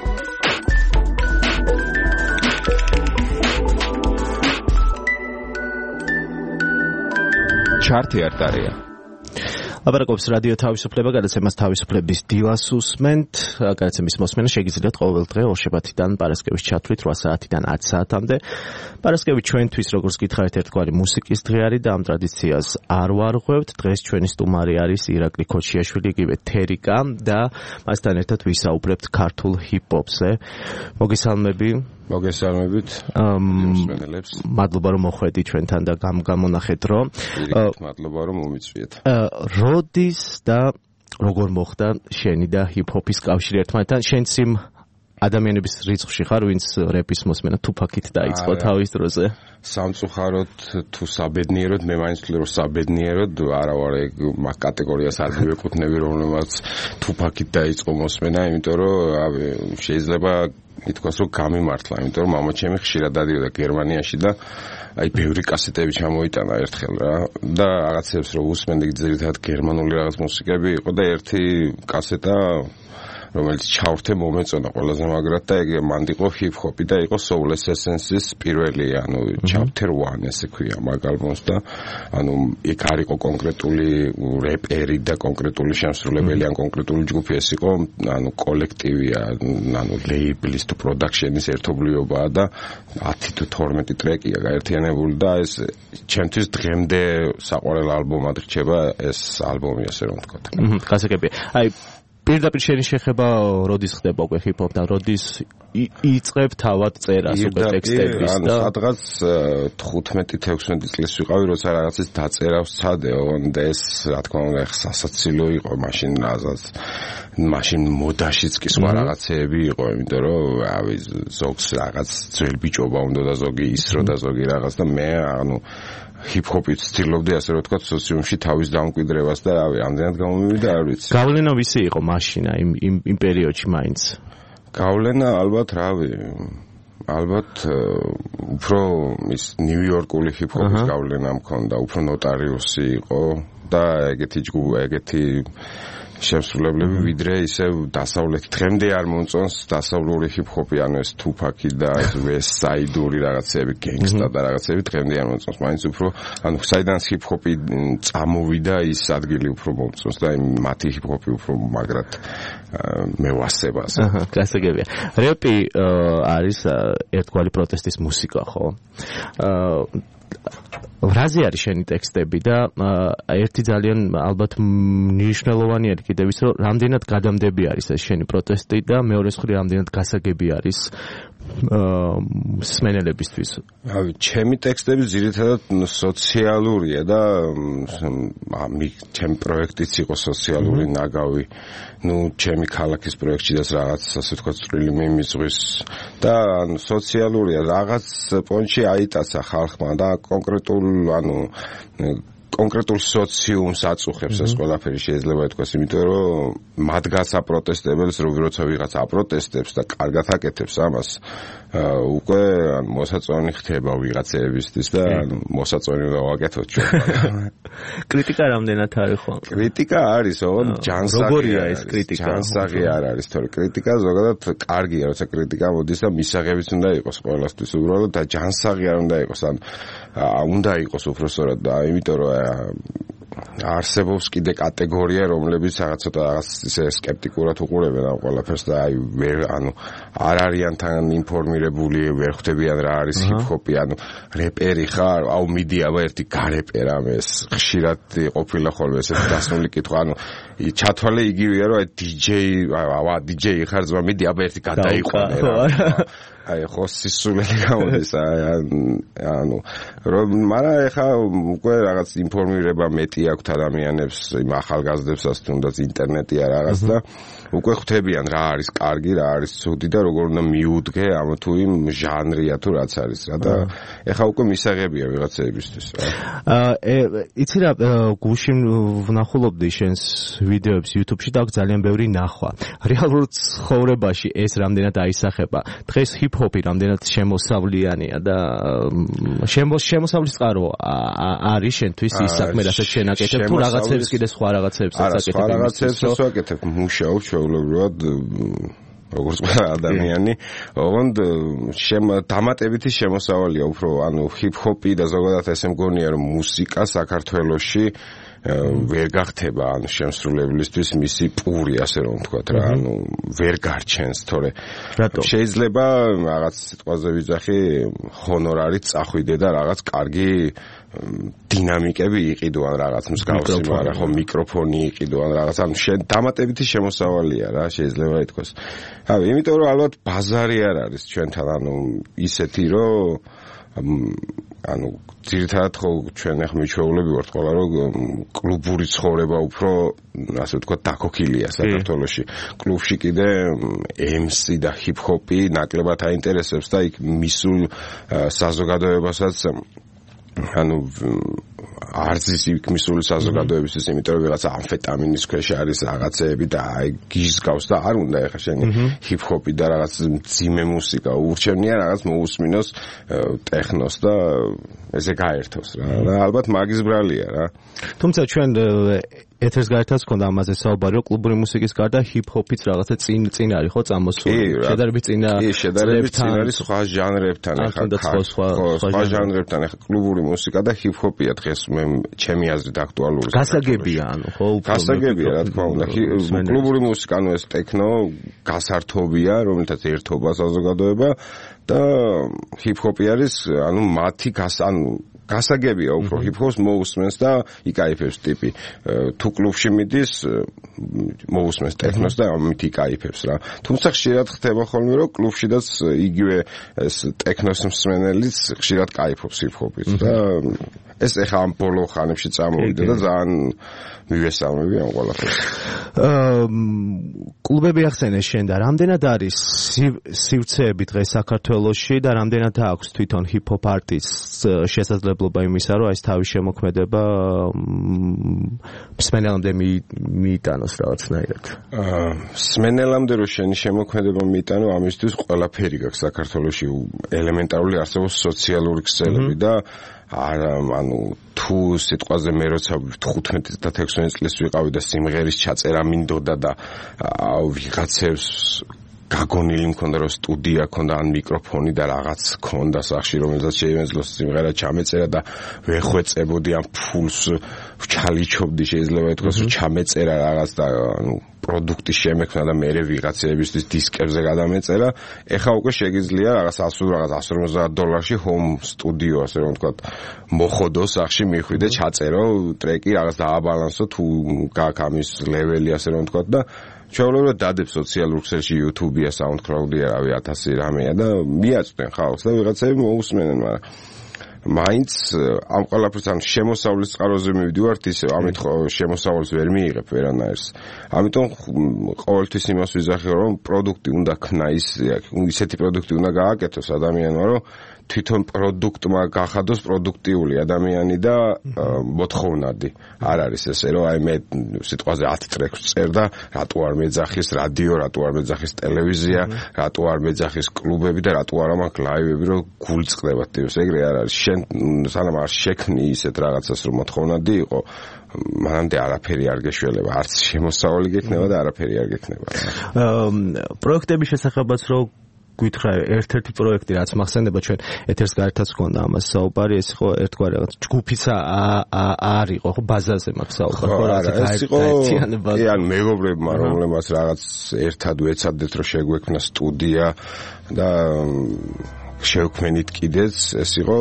ჩართე არტარეა.
აბარაკობს რადიო თავისუფლება, გადაცემას თავისუფლების დილას უსმენთ. გადაცემის მოსმენა შეგიძლიათ ყოველ დღე ორშაბათიდან პარასკევის ჩათვლით 8 საათიდან 10 საათამდე. პარასკევი ჩვენთვის როგორც გითხარით ერთგვარი მუსიკის დღე არის და ამ ტრადიციას არ ვარღვევთ. დღეს ჩვენი სტუმარი არის ირაკლი ქოჩიაშვილი, იგივე თერიკა და მასთან ერთად ვისაუბრებთ ქართულ ჰიპ-ჰოპზე. მოგესალმები.
მოგესალმებით.
მადლობა რომ მოხვედი ჩვენთან და გამონახეთ რომ.
მადლობა რომ მომიწვიეთ.
როდის და როგორ მოხდა შენი და ჰიპ-ჰოპის კავშირი ერთმანეთთან? შენც იმ ადამიანების რიცხვში ხარ, ვინც რეპის მოსმენა თუფაკით დაიწყო თავის დროზე?
სამწუხაროდ თუ საბედნიეროდ, მე მაინც ვთვლი რომ საბედნიეროდ არა ვარ ეგ მაგ კატეგორიას არ მივეკუთვნები, რომელმაც თუფაკით დაიწყო მოსმენა, იმიტომ რომ შეიძლება ითქვას რომ გამიმართლა, იმიტომ რომ მამაჩემი ხშირად დადიოდა გერმანიაში და აი ბევრი კასეტები ჩამოიტანა ერთხელ რა და რაღაცებს რომ უსმენდი ძირითადად გერმანული რაღაც მუსიკები იყო და ერთი კასეტა რომელიც ჩავრთე მომეწონა ყველაზე მაგრად და ეგ მანდ იყო ჰიპ-ჰოპი და იყო Soul Essence-ის პირველი chapter 1 ესე ქვია მაგ ალბომს და იქ არ იყო კონკრეტული რეპერი და კონკრეტული შემსრულებელი ან კონკრეტული ჯგუფი, ეს იყო კოლექტივია, ლეიბლის თუ პროდაქშენის ერთობლიობაა და 10 თუ 12 ტრეკია გაერთიანებული და ეს ჩემთვის დღემდე საყვარელ ალბომად რჩება ეს ალბომი, ასე რომ ვთქვათ.
გასაგებია. აი პირდაპირ შენი შეხება როდის ხდება უკვე ჰიპ-ჰოპთან, როდის იწყებ თავად წერას უკვე ტექსტების და
სადღაც 15-16 წლის ვიყავი, როცა რაღაცის დაწერა ვსცადეო და ეს რა თქმა უნდა სასაცილო იყო მაშინ რაზაც მაშინ მოდაშიც კი სხვა რაღაცეები იყო, იმიტომ რომ რავი ზოგს რაღაც ძველ ბიჭობა უნდა და ზოგი ისრო და ზოგი რაღაც და მე ჰიპ-ჰოპით ვცდილობდი ასე რომ ვთქვათ სოციუმში თავის დამკვიდრებას და რავი ამდენად გამომივიდა არ ვიცი.
გავლენა ვისი იყო მაშინა იმ პერიოდში მაინც?
გავლენა ალბათ რავი ალბათ უფრო ის ნიუ-იორკული ჰიპ-ჰოპის გავლენა მქონდა, უფრო ნოტარიუსი იყო და ეგეთი შემსრულებლები ვიდრე ისევ დასავლეთი დღემდე არ მომწონს დასავლური ჰიპ-ჰოპი, ანუ ეს თუფაკი და ეს საიდური რაღაცები, გენგსტა და რაღაცები დღემდე არ მომწონს, მაინც უფრო ანუ საიდანაც ჰიპ-ჰოპი წამოვიდა ის ადგილი უფრო მომწონს და მათი ჰიპ-ჰოპი უფრო მაგრად მევასება ასე.
გასაგებია. რეპი არის ერთგვარი პროტესტის მუსიკა, ხო? რაზე არის შენი ტექსტები და ერთი ძალიან ალბათ მნიშვნელოვანი არის კიდევ ის რომ რამდენად გადამდები არის ეს შენი პროტესტი და მეორე მხრივ რამდენად გასაგები არის მსმენელებისთვის.
რავი, ჩემი ტექსტები ძირითადად სოციალურია და ჩემი პროექტიც იყო სოციალური ნაგავი. ჩემი ქალაქის პროექტშიც რაღაც ასე ვთქვათ წვრილი მიმიწვის და სოციალურია რაღაც პონჩი აიტაცა ხალხმა და კონკრეტულ სოციუმს აწუხებს ეს ყველაფერი შეიძლება ითქვას, იმიტომ რომ მათგანს აპროტესტებელს როცა ვიღაც აპროტესტებს და კარგად აკეთებს ამას უკვე მოსაწონი ხდება ვიღაცებისთვის და მოსაწონი უნდა ვაკეთოთ ჩვენ.
კრიტიკა რამდენად არის ხო?
კრიტიკა არის, ოღონდ
როგორია ეს კრიტიკა?
ჯანსაღი არ არის, თორე კრიტიკა ზოგადად კარგია, როცა კრიტიკა მოდის და მისაღებიც უნდა იყოს ყველასთვის უბრალოდ და ჯანსაღი არ უნდა იყოს, ან უნდა იყოს უფრო სწორად და იმიტომ რომ არსებობს კიდე კატეგორია, რომლებიც ცოტა ისე სკეპტიკურად უყურებენ ამ ყველაფერს და არ არიან თან ინფორმირებული, ვერ ხვდებიან რა არის ჰიპ-ჰოპი, რეპერი ხარ, მიდია ერთი გარეპერა ეს ხშირად ყოფილა ხოლმე ესეთი დასმული კითხვა, ჩათვალე იგივეა რომ DJ ხარ ძმა, მიდი ერთი გადაიყვანე რა. ხო სისულელი გამოდის მაგრამ ეხა უკვე რაღაც ინფორმირება მეტი აქვთ ადამიანებს, იმ ახალგაზრდებსაც თუნდაც ინტერნეტია რაღაც და უკვე ხვდებიან რა არის კარგი, რა არის ცუდი და როგორ უნდა მიუდგე ამ თუ იმ ჟანრია თუ რაც არის რა და ეხა უკვე მისაღებია ვიღაცებისთვის.
იცი რა, გუშინ ვნახულობდი შენს ვიდეოებს YouTube-ში და ძალიან ბევრი ნახვა. რეალურ ცხოვრებაში ეს რამდენად აისახება? დღეს ჰიპ-ჰოპი რამდენად შემოსავლიანია და შემოსავლის წყარო არის შენთვის ის საქმე, რასაც შენ აკეთებ თუ რაღაცებს კიდე სხვა რაღაცებსაც აკეთებ?
სხვა რაღაცებსაც ვაკეთებ, მუშაობ ჩვეულებრივად როგორც ყველა ადამიანი, ოღონდ დამატებითი შემოსავალია უფრო, ჰიპ-ჰოპი და ზოგადად ესე მგონია რომ მუსიკა საქართველოში ვერ გახდება შემსრულებლისთვის მისი პური, ასე რომ ვთქვათ რა, ვერ გარჩენს, თორე შეიძლება რაღაც სიტყვაზე ვიძახი, ჰონორარით წახვიდე და რაღაც კარგი დინამიკები იყიდო ან რაღაც მსგავსი, მაგრამ ხო მიკროფონი იყიდო ან რაღაც, დამატებითი შემოსავალია რა, შეიძლება ითქვას. იმიტომ რომ ალბათ ბაზარი არ არის ჩვენთან, ისეთი რომ ძირითადად ხო ჩვენ ახლა მიჩვეულები ვართ ყველა რომ კლუბური ცხოვრება უფრო ასე ვთქვათ დაქოქილია საქართველოში. კლუბში კიდე MC და ჰიპ-ჰოპი ნაკლებად აინტერესებს და იქ მისულ საზოგადოებასაც არცის იქ მისული საზოგადოებისთვის, იმიტომ რომ ვიღაცა ამფეტამინის ქვეშ არის რაღაცეები და გიზგავს და არ უნდა ეხა შენი ჰიპ-ჰოპი და რაღაც მძიმე მუსიკა ურჩევნია რაღაც მოусმინოს ტექნოს და ესე გაერთოს რა. ალბათ მაგის ბრალია რა.
თუმცა ჩვენ ეთერს გაერთავს ქონდა ამაზე საუბარი, რომ κλუბური მუსიკის გარდა ჰიპ-ჰოპიც რაღაცა წინ არის ხო წამოსული? შედარებით წინა.
კი, შედარებით წინ არის სხვა ჟანრებთან, ეხა სხვა ჟანრებთან, ეხა კლუბური მუსიკა და ჰიპ-ჰოპია დღეს მე ჩემი აზრით აქტუალური.
გასაგებია, ხო,
გასაგებია, რა თქმა უნდა. კლუბური მუსიკა, ეს ტექნო გასართობია, რომელთაც ერთობა საზოგადოება და ჰიპ-ჰოპი არის, მათი გასაგებია უფრო ჰიპ-ჰოპს მოусმენს და იკაიფებს ტიპი. თუ კლუბში მიდის, მოусმენს ტექნოს და ამით იკაიფებს რა. თუმცა ხშირად ხდება ხოლმე რომ კლუბშიდაც იგივე ეს ტექნოს მსმენელიც ხშირად კაიფობს ჰიპ-ჰოპით და ეს ეხა ამ ბოლო ხანებში წამოვიდა და ძალიან მივესალმები ამ ყველაფერს.
კლუბები ახსენე შენ და რამდენად არის სივრცეები დღეს საქართველოში და რამდენად აქვს თვითონ ჰიპ-ჰოპ არტისტს შესაძლებლობა იმისა, რომ ეს თავის შემოქმედება მსმენელამდე მიიტანოს რაღაცნაირად.
მსმენელამდე რომ შენი შემოქმედება მიიტანო, ამისთვის ყველაფერი გაქვს საქართველოში, ელემენტარული არსებობს სოციალური ქსელები და ანუ თუ სიტყვაზე მე როცა 15 და 16 წლის ვიყავი და სიმღერის ჩაწერა მინდოდა და ვიღაცებს გაგონილი მქონდა რომ სტუდია ქონდა ან მიკროფონი და რაღაც ქონდა სახში რომელსაც შეიმეძლოს სიმღერა ჩამეწერა და ვეხვეწებოდი ამ ფულს ვჩალიჩობდი შეიძლება ითქვას რომ ჩამეწერა რაღაც და ანუ პროდუქტის შემექმნა და მე ვიღაცებისთვის დისკებზე გადამეწერა ეხა უკვე შეგიძლია რაღაც $150 home studio ასე რომ ვთქვათ მოხოდო სახში მიხვიდე ჩაწერო ტრეკი რაღაც დააბალანსო თუ გაქვს ამის ლეველი ასე რომ ვთქვათ და ჩვეულებრივად დადებ სოციალურ ქსელში YouTube-ია, SoundCloud-ია, რავი 1000 რამეა და მიაწვდენ ხალხს და ვიღაცები მოусმენენ, მაგრამ მაინც ამ ყველაფერს ან შემოსავლის წყაროზე მივდივართ ისე ამით შემოსავალს ვერ მიიღებ ვერანაირს. ამიტომ ყოველთვის იმას ვიზახებ რომ პროდუქტი უნდა ქნა ისეთი პროდუქტი უნდა გააკეთოს ადამიანმა რომ თვითონ პროდუქტმა გახადოს პროდუქტიული ადამიანი და მოთხოვნადი. არ არის ესე რომ აი მე სიტყვაზე 10 ტრეკს წერ და რატო არ მეძახის რადიო, რატო არ მეძახის ტელევიზია, რატო არ მეძახის კლუბები და რატო არა მაქვს ლაივები რომ გულწდება ტიპს. ეგრე არ არის. შენ სანამ არ შექმნი ისეთ რაღაცას რომ მოთხოვნადი იყო მანამდე არაფერი არ გეშველება. არც შემოსავალი გექნება და არაფერი არ გექნება.
პროექტების შესახებაც რომ გითხრა ერთ-ერთი პროექტი რაც მახსენდება ჩვენ ეთერს გარეთაც გქონდა ამას საუბარი ეს იყო ერთგვარი რაღაც ჯგუფიც არ იყო ხო ბაზაზე მაქვს საუბარი ხო
რა ეს იყო ან მეგობრებმა რომლებმაც რაღაც ერთად ვეცადეთ რომ შეგვექმნა სტუდია და შევქმნით კიდეც ეს იყო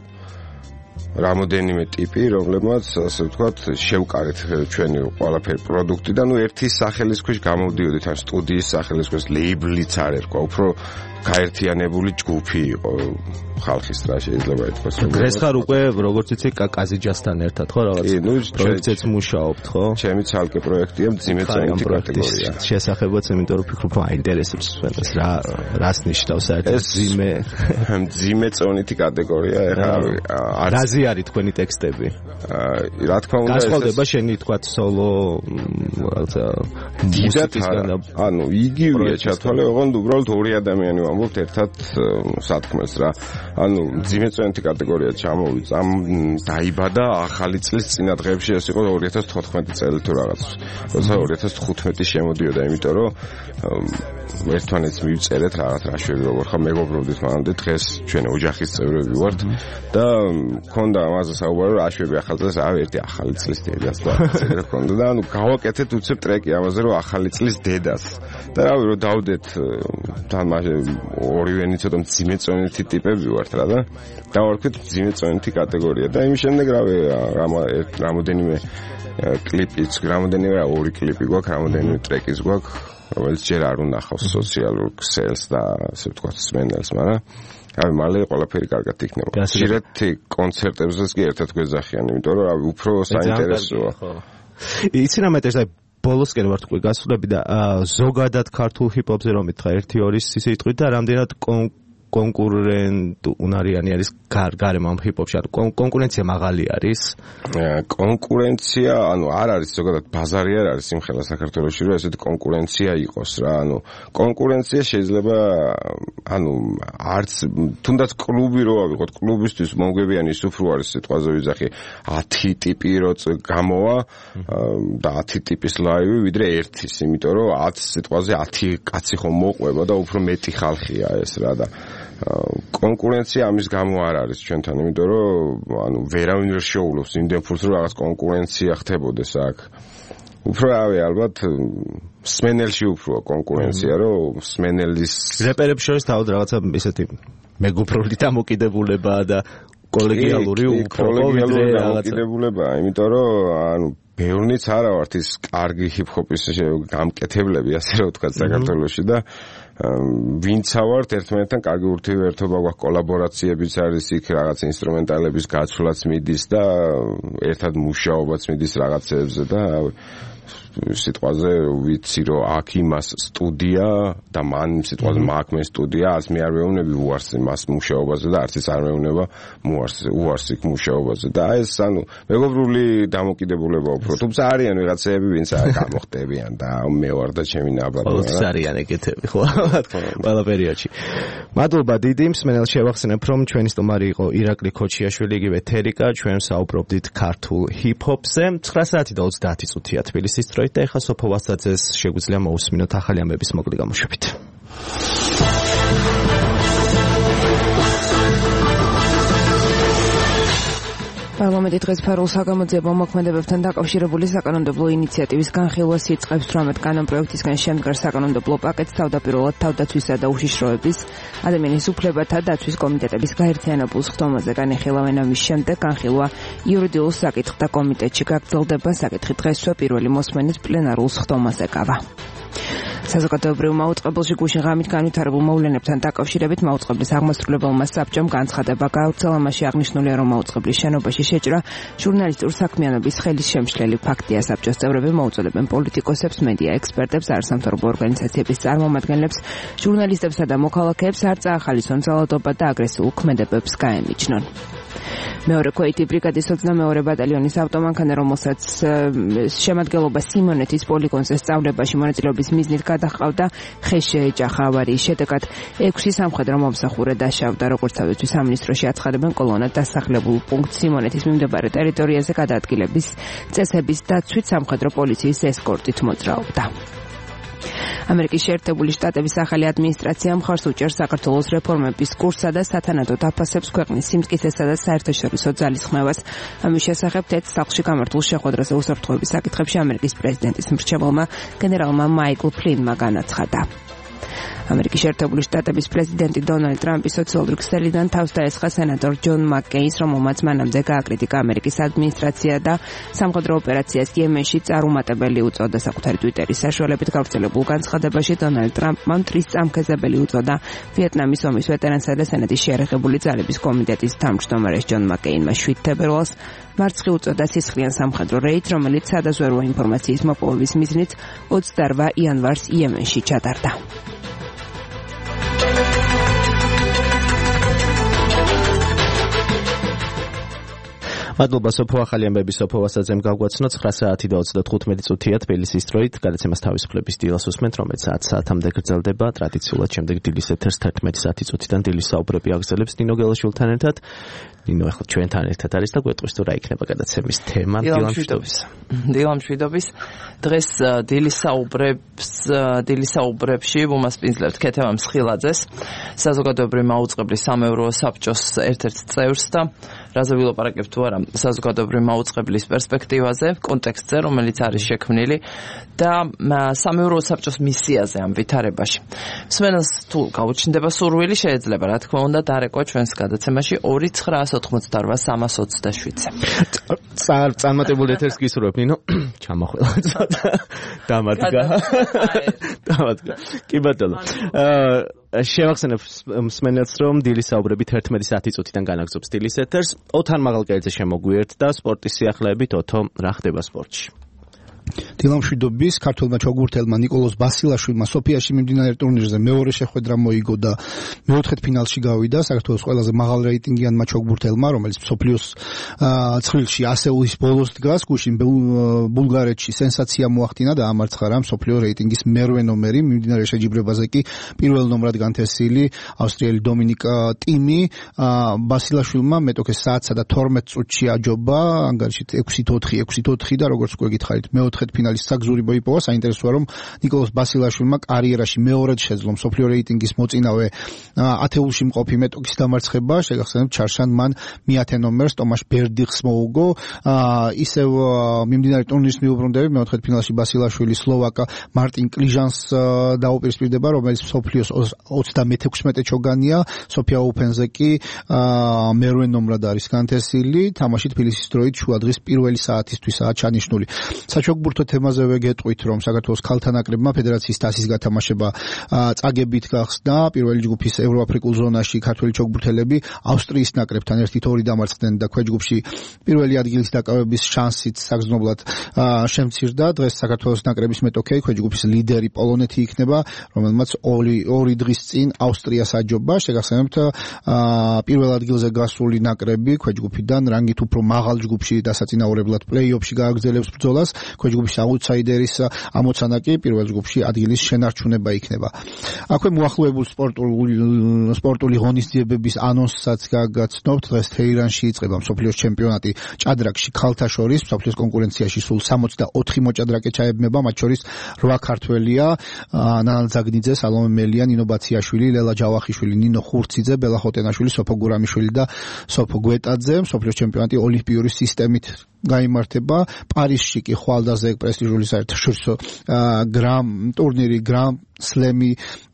რამოდენიმე ტიპი რომლებმაც ასე ვთქვათ შევკარეთ ჩვენი ყველაფერი პროდუქტი და ნუ ერთი სახელის ქვეშ გამოვდიოდით ან სტუდიის სახელის ქვეშ ლეიბლიც არ ერქვა უფრო გაერთიანებული ჯგუფი იყო ხალხის რა შეიძლება ითქვას რომ
დღეს ხარ უკვე როგორც იცი კაზიჯასთან ერთად ხო რაღაც პროექტზეც მუშაობთ ხო
ჩემი ცალკე პროექტია მძიმე წონითი კატეგორია
შესახებაც იმიტომ რომ ფიქრობ აინტერესებს ეს რას ნიშნავს საერთოდ
მძიმე წონითი კატეგორია ეხლა
რაზე არის თქვენი ტექსტები
რა თქმა უნდა
გასყოლდება შენი თქვათ სოლო რაღაცა
მუსიკისგან ანუ იგივეა ჩათვალე ოღონდ უბრალოდ ორი ადამიანი ვამბობთ ერთად სათქმელს რა ანუ ძიმეწონითი კატეგორია ჩამოვიდა ამ დაიბადა ახალი წლის წინა დღეებში ეს იყო 2014 წელი თუ რაღაც როცა 2015 შემოდიოდა იმიტომ რომ ერთმანეთს მივწერეთ რაღაც რაშვები როგორ ხარ მეგობრობდით მანამდე დღეს ჩვენ ოჯახის წევრები ვართ და მქონდა ამაზე საუბარი რომ რაშვები ახალ წელს რავი ერთი ახალი წლის დედას და ეგრე მქონდა და ანუ გავაკეთეთ უცებ ტრეკი ამაზე რომ ახალი წლის დედას და რავი რომ დავდეთ თან ორივენი ცოტა ძიმეწონითი ტიპები ვართ რა და დავარქვით ძიმეწონითი კატეგორია და იმის შემდეგ რავი რამოდენიმე კლიპიც რამოდენიმე ორი კლიპი გვაქვს რამოდენიმე ტრეკიც გვაქვს რომელიც ჯერ არ უნახავს სოციალურ ქსელს და ასე ვთქვათ სმენელს მაგრამ რავი მალე ყველაფერი კარგად იქნება ხშირად კონცერტებზეც კი ერთად გვეძახიან იმიტომ რომ რავი უფრო საინტერესოა
იცი რა მეტეს აი ბოლოსკენ ვართ უკვე გასულები და ზოგადად ქართულ ჰიპ-ჰოპზე რომ მითხრა 1-2 სიტყვით და რამდენად კონკურენტუნარიანი არის გარემო ამ ჰიპ-ჰოპში ანუ კონკურენცია მაღალი არის
კონკურენცია ანუ არ არის ზოგადად ბაზარი არ არის სიმხელა საქართველოში რომ ესეთი კონკურენცია იყოს რა ანუ კონკურენცია შეიძლება ანუ არც თუნდაც კლუბი რო ავიღოთ კლუბისთვის მომგებიანი ის უფრო არის სიტყვაზე ვიძახი 10 ტიპი რო გამოვა და 10 ტიპის ლაივი ვიდრე ერთის იმიტომ რომ 10 სიტყვაზე 10 კაცი ხომ მოყვება და უფრო მეტი ხალხია ეს რა და კონკურენცია ამის გამო არ არის ჩვენთან, იმიტომ რომ ანუ ვერავინ ვერ შეუძლებს იმდენ ფულს რომ რაღაც კონკურენცია ხდებოდეს აქ. უფრო რავი ალბათ სმენელში უფრო კონკურენცია რომ სმენელის
რეპერებს შორის თავად რაღაცა ისეთი მეგობრული დამოკიდებულება და კოლეგიალური უფრო
დამოკიდებულებაა, იმიტომ რომ ანუ ბევრნიც არა ვართ ის კარგი ჰიპ-ჰოპის გამკეთებლები, ასე რომ ვთქვათ, საქართველოში და ვინცა ვართ ერთმანეთთან კარგი ურთიერთობა გვაქვს, კოლაბორაციებიც არის იქ, რაღაც ინსტრუმენტალების გაცვლაც მიდის და ერთად მუშაობაც მიდის რაღაცეებზე და სიტყვაზე ვიცი რომ აქ იმას სტუდია და მან სიტყვაზე მაქვს სტუდია, არც მე არ მეუბნები უარს იმას მუშაობაზე და არც ის არ მეუბნება უარს იქ მუშაობაზე და ეს ანუ მეგობრული დამოკიდებულება უფრო, თუმცა არიან ვიღაცები ვინც არ გამოხდებიან და მე ვარ და ჩემი ნაბარი
რა არიან ეგეთები ხო ყველა პერიოდში. მადლობა დიდი, მსმენელს შევახსენებ რომ ჩვენი სტუმარი იყო ირაკლი ქოჩიაშვილი, იგივე თერიკა, ჩვენ საუბრობდით ქართულ ჰიპ-ჰოპზე. 9 საათი და 30 წუთია თბილისის დროით და ეხლა სოფო ვასაძეს შეგვიძლია მოусმინოთ ახალი ამბების მოკლე გამოშვებით.
პარლამენტი დღეს ფარულ საგამოძიებო მოქმედებებთან დაკავშირებული საკანონმდებლო ინიციატივის განხილვას იწყებს 18 კანონპროექტისგან შემდგარ საკანონმდებლო პაკეტს თავდაპირველად თავდაცვისა და უშიშროების ადამიანის უფლებათა დაცვის კომიტეტების გაერთიანებულ ხდომაზე განიხილავენ. ამის შემდეგ განხილვა იურიდიულ საკითხთა კომიტეტში გაგრძელდება. საკითხი დღესვე პირველი მოსმენის პლენარულ ხდომას ეკავა. საზოგადოებრივ მაუწყებელში გუშინ ღამით განვითარებულ მოვლენებთან დაკავშირებით მაუწყებლის აღმასრულებელმა საბჭომ განცხადება გაუცხადა. ამაში აღნიშნულია, რომ მაუწყებლის შენობაში შეჭრა ჟურნალისტური საქმიანობის ხელის შემშლელი ფაქტია. საბჭოს წევრები მოუწოდებენ პოლიტიკოსებს, მედია ექსპერტებს, არასამთავრობო ორგანიზაციების წარმომადგენლებს, ჟურნალისტებსა და მოქალაქეებს არ წაახალისონ ძალადობა და აგრესიულ ქმედებებს გაემიჯნონ. მეორე ქუეითი ბრიგადის 22 ბატალიონის ავტომანქანა, რომელსაც შემადგენლობა სიმონეთის პოლიგონზე სწავლებაში მონაწილეობის მიზნით გადაჰყავდა, ხეს შეეჯახა. ავარიის შედეგად 6 სამხედრო მომსახურე დაშავდა. როგორც თავისთვის სამინისტროში აცხადებენ, კოლონა დასახლებულ პუნქტ სიმონეთის მიმდებარე ტერიტორიაზე გადაადგილების წესების დაცვით სამხედრო პოლიციის ესკორტით მოძრაობდა. ამერიკის შეერთებული შტატების ახალი ადმინისტრაცია მხარს უჭერს საქართველოს რეფორმების კურსსა და სათანადო დაფასებს ქვეყნის სიმტკიცესა და საერთაშორისო ძალისხმევას. ამის შესახებ თეთრ სახლში გამართულ შეხვედრაზე უსაფრთხოების საკითხებში ამერიკის პრეზიდენტის მრჩეველმა გენერალმა მაიკლ ფლინმა განაცხადა. ამერიკის შეერთებული შტატების პრეზიდენტი დონალდ ტრამპი სოციალური ქსელიდან თავს დაესხა სენატორ ჯონ მაკკეინს, რომელმაც მანამდე გააკრიტიკა ამერიკის ადმინისტრაცია და სამხედრო ოპერაციას იემენში წარუმატებელი უწოდა. საკუთარი ტვიტერის საშუალებით გავრცელებულ განცხადებაში დონალდ ტრამპმა მტრისწამქეზებელი უწოდა ვიეტნამის ომის ვეტერანსა და სენატის შეერაღებული ძალების კომიტეტის თავმჯდომარეს ჯონ მაკკეინმა 7 თებერვალს მარცხი უწოდა სისხლიან სამხედრო რეიდს, რომელიც სადაზვერვო ინფორმაციის მოპოვების მიზნით 28 იანვარს იემენში ჩატარდა.
მადლობა სოფო, ახალი ამბები სოფო ვასაძემ გავგვაცნოთ. 9 საათი და 35 წუთია თბილისის დროით. გადაცემას თავისუფლების დილას უსმენთ, რომელიც 10 საათამდე გრძელდება. ტრადიციულად შემდეგ დილის ეთერს 11 საათი წუთიდან დილის საუბრები აგრძელებს ნინო გელაშვილთან ერთად. ნინო, ახლა ჩვენთან ერთად არის და გვეტყვის თუ რა იქნება გადაცემის თემა
დილამშვიდობის. დღეს დილის საუბრებში ვუმასპინძლებთ ქეთევან მსხილაძეს, საზოგადოებრივი მაუწყებლის სამეურვეო საბჭოს ერთ-ერთ წევრს და რაზე ვილაპარაკებთ თუ არა საზოგადოებრივი მაუწყებლის პერსპექტივაზე, კონტექსტზე, რომელიც არის შექმნილი და სამეურვეო საბჭოს მისიაზე ამ ვითარებაში. მსმენელს თუ გაუჩნდება სურვილი, შეიძლება რა თქმა უნდა დარეკვა ჩვენს გადაცემაში 2988327-ზე.
წარმატებული ეთერს გისურვებ, ნინო. ჩამახველა ცოტა. დამადგა. კი ბატონო. შევახსენებ მსმენელს, რომ დილის საუბრები 11 საათი წუთიდან განაგრძობს დილის ეთერს. ოთარ მაღალკელიძე შემოგვიერთდა სპორტის სიახლეებით. ოთო, რა ხდება სპორტში?
დილამშვიდობის ქართველმა ჩოგბურთელმა ნიკოლოზ ბასილაშვილმა სოფიაში მიმდინარე ტურნირზე მეორე შეხვედრა მოიგო და მეოთხედფინალში გავიდა. საქართველოს ყველაზე მაღალ რეიტინგიანმა ჩოგბურთელმა, რომელიც მსოფლიოს ცხრილში ასეულის ბოლოს დგას, გუშინ ბულგარეთში სენსაცია მოახდინა და ამარცხა რა მსოფლიო რეიტინგის მერვე ნომერი. მიმდინარე შეჯიბრებაზე კი პირველ ნომრად განთესილი ავსტრიელი დომინიკ ტიმი ბასილაშვილმა მეტოქეს საათსა და 12 წუთში აჯობა, ანგარიშით 6-4 და როგორც უკვე გითხარით მეოთხე მეოთხედფინალის საგზური მოიპოვა. საინტერესოა, რომ ნიკოლოზ ბასილაშვილმა კარიერაში მეორედ შეძლო მსოფლიო რეიტინგის მოწინავე ათეულში მყოფი მეტოქის დამარცხება. შეგახსენებთ, ჩარშან მან მე-10 ნომერს ტომაშ ბერდიხს მოუგო. ისევ მიმდინარე ტურნირის მიუბრუნდები მეოთხედფინალში ბასილაშვილი სლოვაკა მარტინ კლიჟანს დაუპირისპირდება, რომელიც მსოფლიოს 36 ჩოგანია. სოფია ოფენზე კი მერვე ნომრად არის განთესილი. თამაში თბილისის დროით შუადღის პირველი საათისთვისაა ჩანიშნული. საჩოგბურთო თემაზევე გეტყვით, რომ საქართველოს ქალთა ნაკრებმა ფედერაციის თასის გათამაშება წაგებით გახსნა. პირველი ჯგუფის ევროაფრიკულ ზონაში ქართველი ჩოგბურთელები ავსტრიის ნაკრებთან 1-2 დამარცხდნენ და ქვეჯგუფში პირველი ადგილის დაკავების შანსით საგრძნობლად შემცირდა. დღეს საქართველოს ნაკრების მეტოქე ქვეჯგუფის ლიდერი პოლონეთი იქნება, რომელმაც ორი დღის წინ ავსტრიას აჯობა. შეგახსენებთ, პირველ ადგილზე გასული ნაკრები ქვეჯგუფიდან რანგით უფრო მაღალ ჯგუფში დასაწინაურებლად პლეი-ოფში გააგრძელებს ბრძოლას. ქვეჯგუფის აუტსაიდერის ამოცანა კი პირველ ჯგუფში ადგილის შენარჩუნება იქნება. აქვე მოახლოებულ სპორტული ღონისძიებების ანონსსაც გაგაცნობთ. დღეს თეირანში იწყება მსოფლიოს ჩემპიონატი ჭადრაკში ქალთა შორის. მსოფლიოს კონკურენციაში სულ 64 მოჭადრაკე ჩაებმება, მათ შორის 8 ქართველია: ნანა ზაგნიძე, სალომე მელია, ნინო ბაციაშვილი, ლელა ჯავახიშვილი, ნინო ხურციძე, ბელა ხოტენაშვილი, სოფო გურამიშვილი და სოფო გვეტაძე. მსოფლიოს ჩემპიონატი ოლიმპიური სისტემით გაიმართება. პარიზში კი ხვალდაზე პრესტიჟული საერთაშორისო ტურნირი გრან სლემი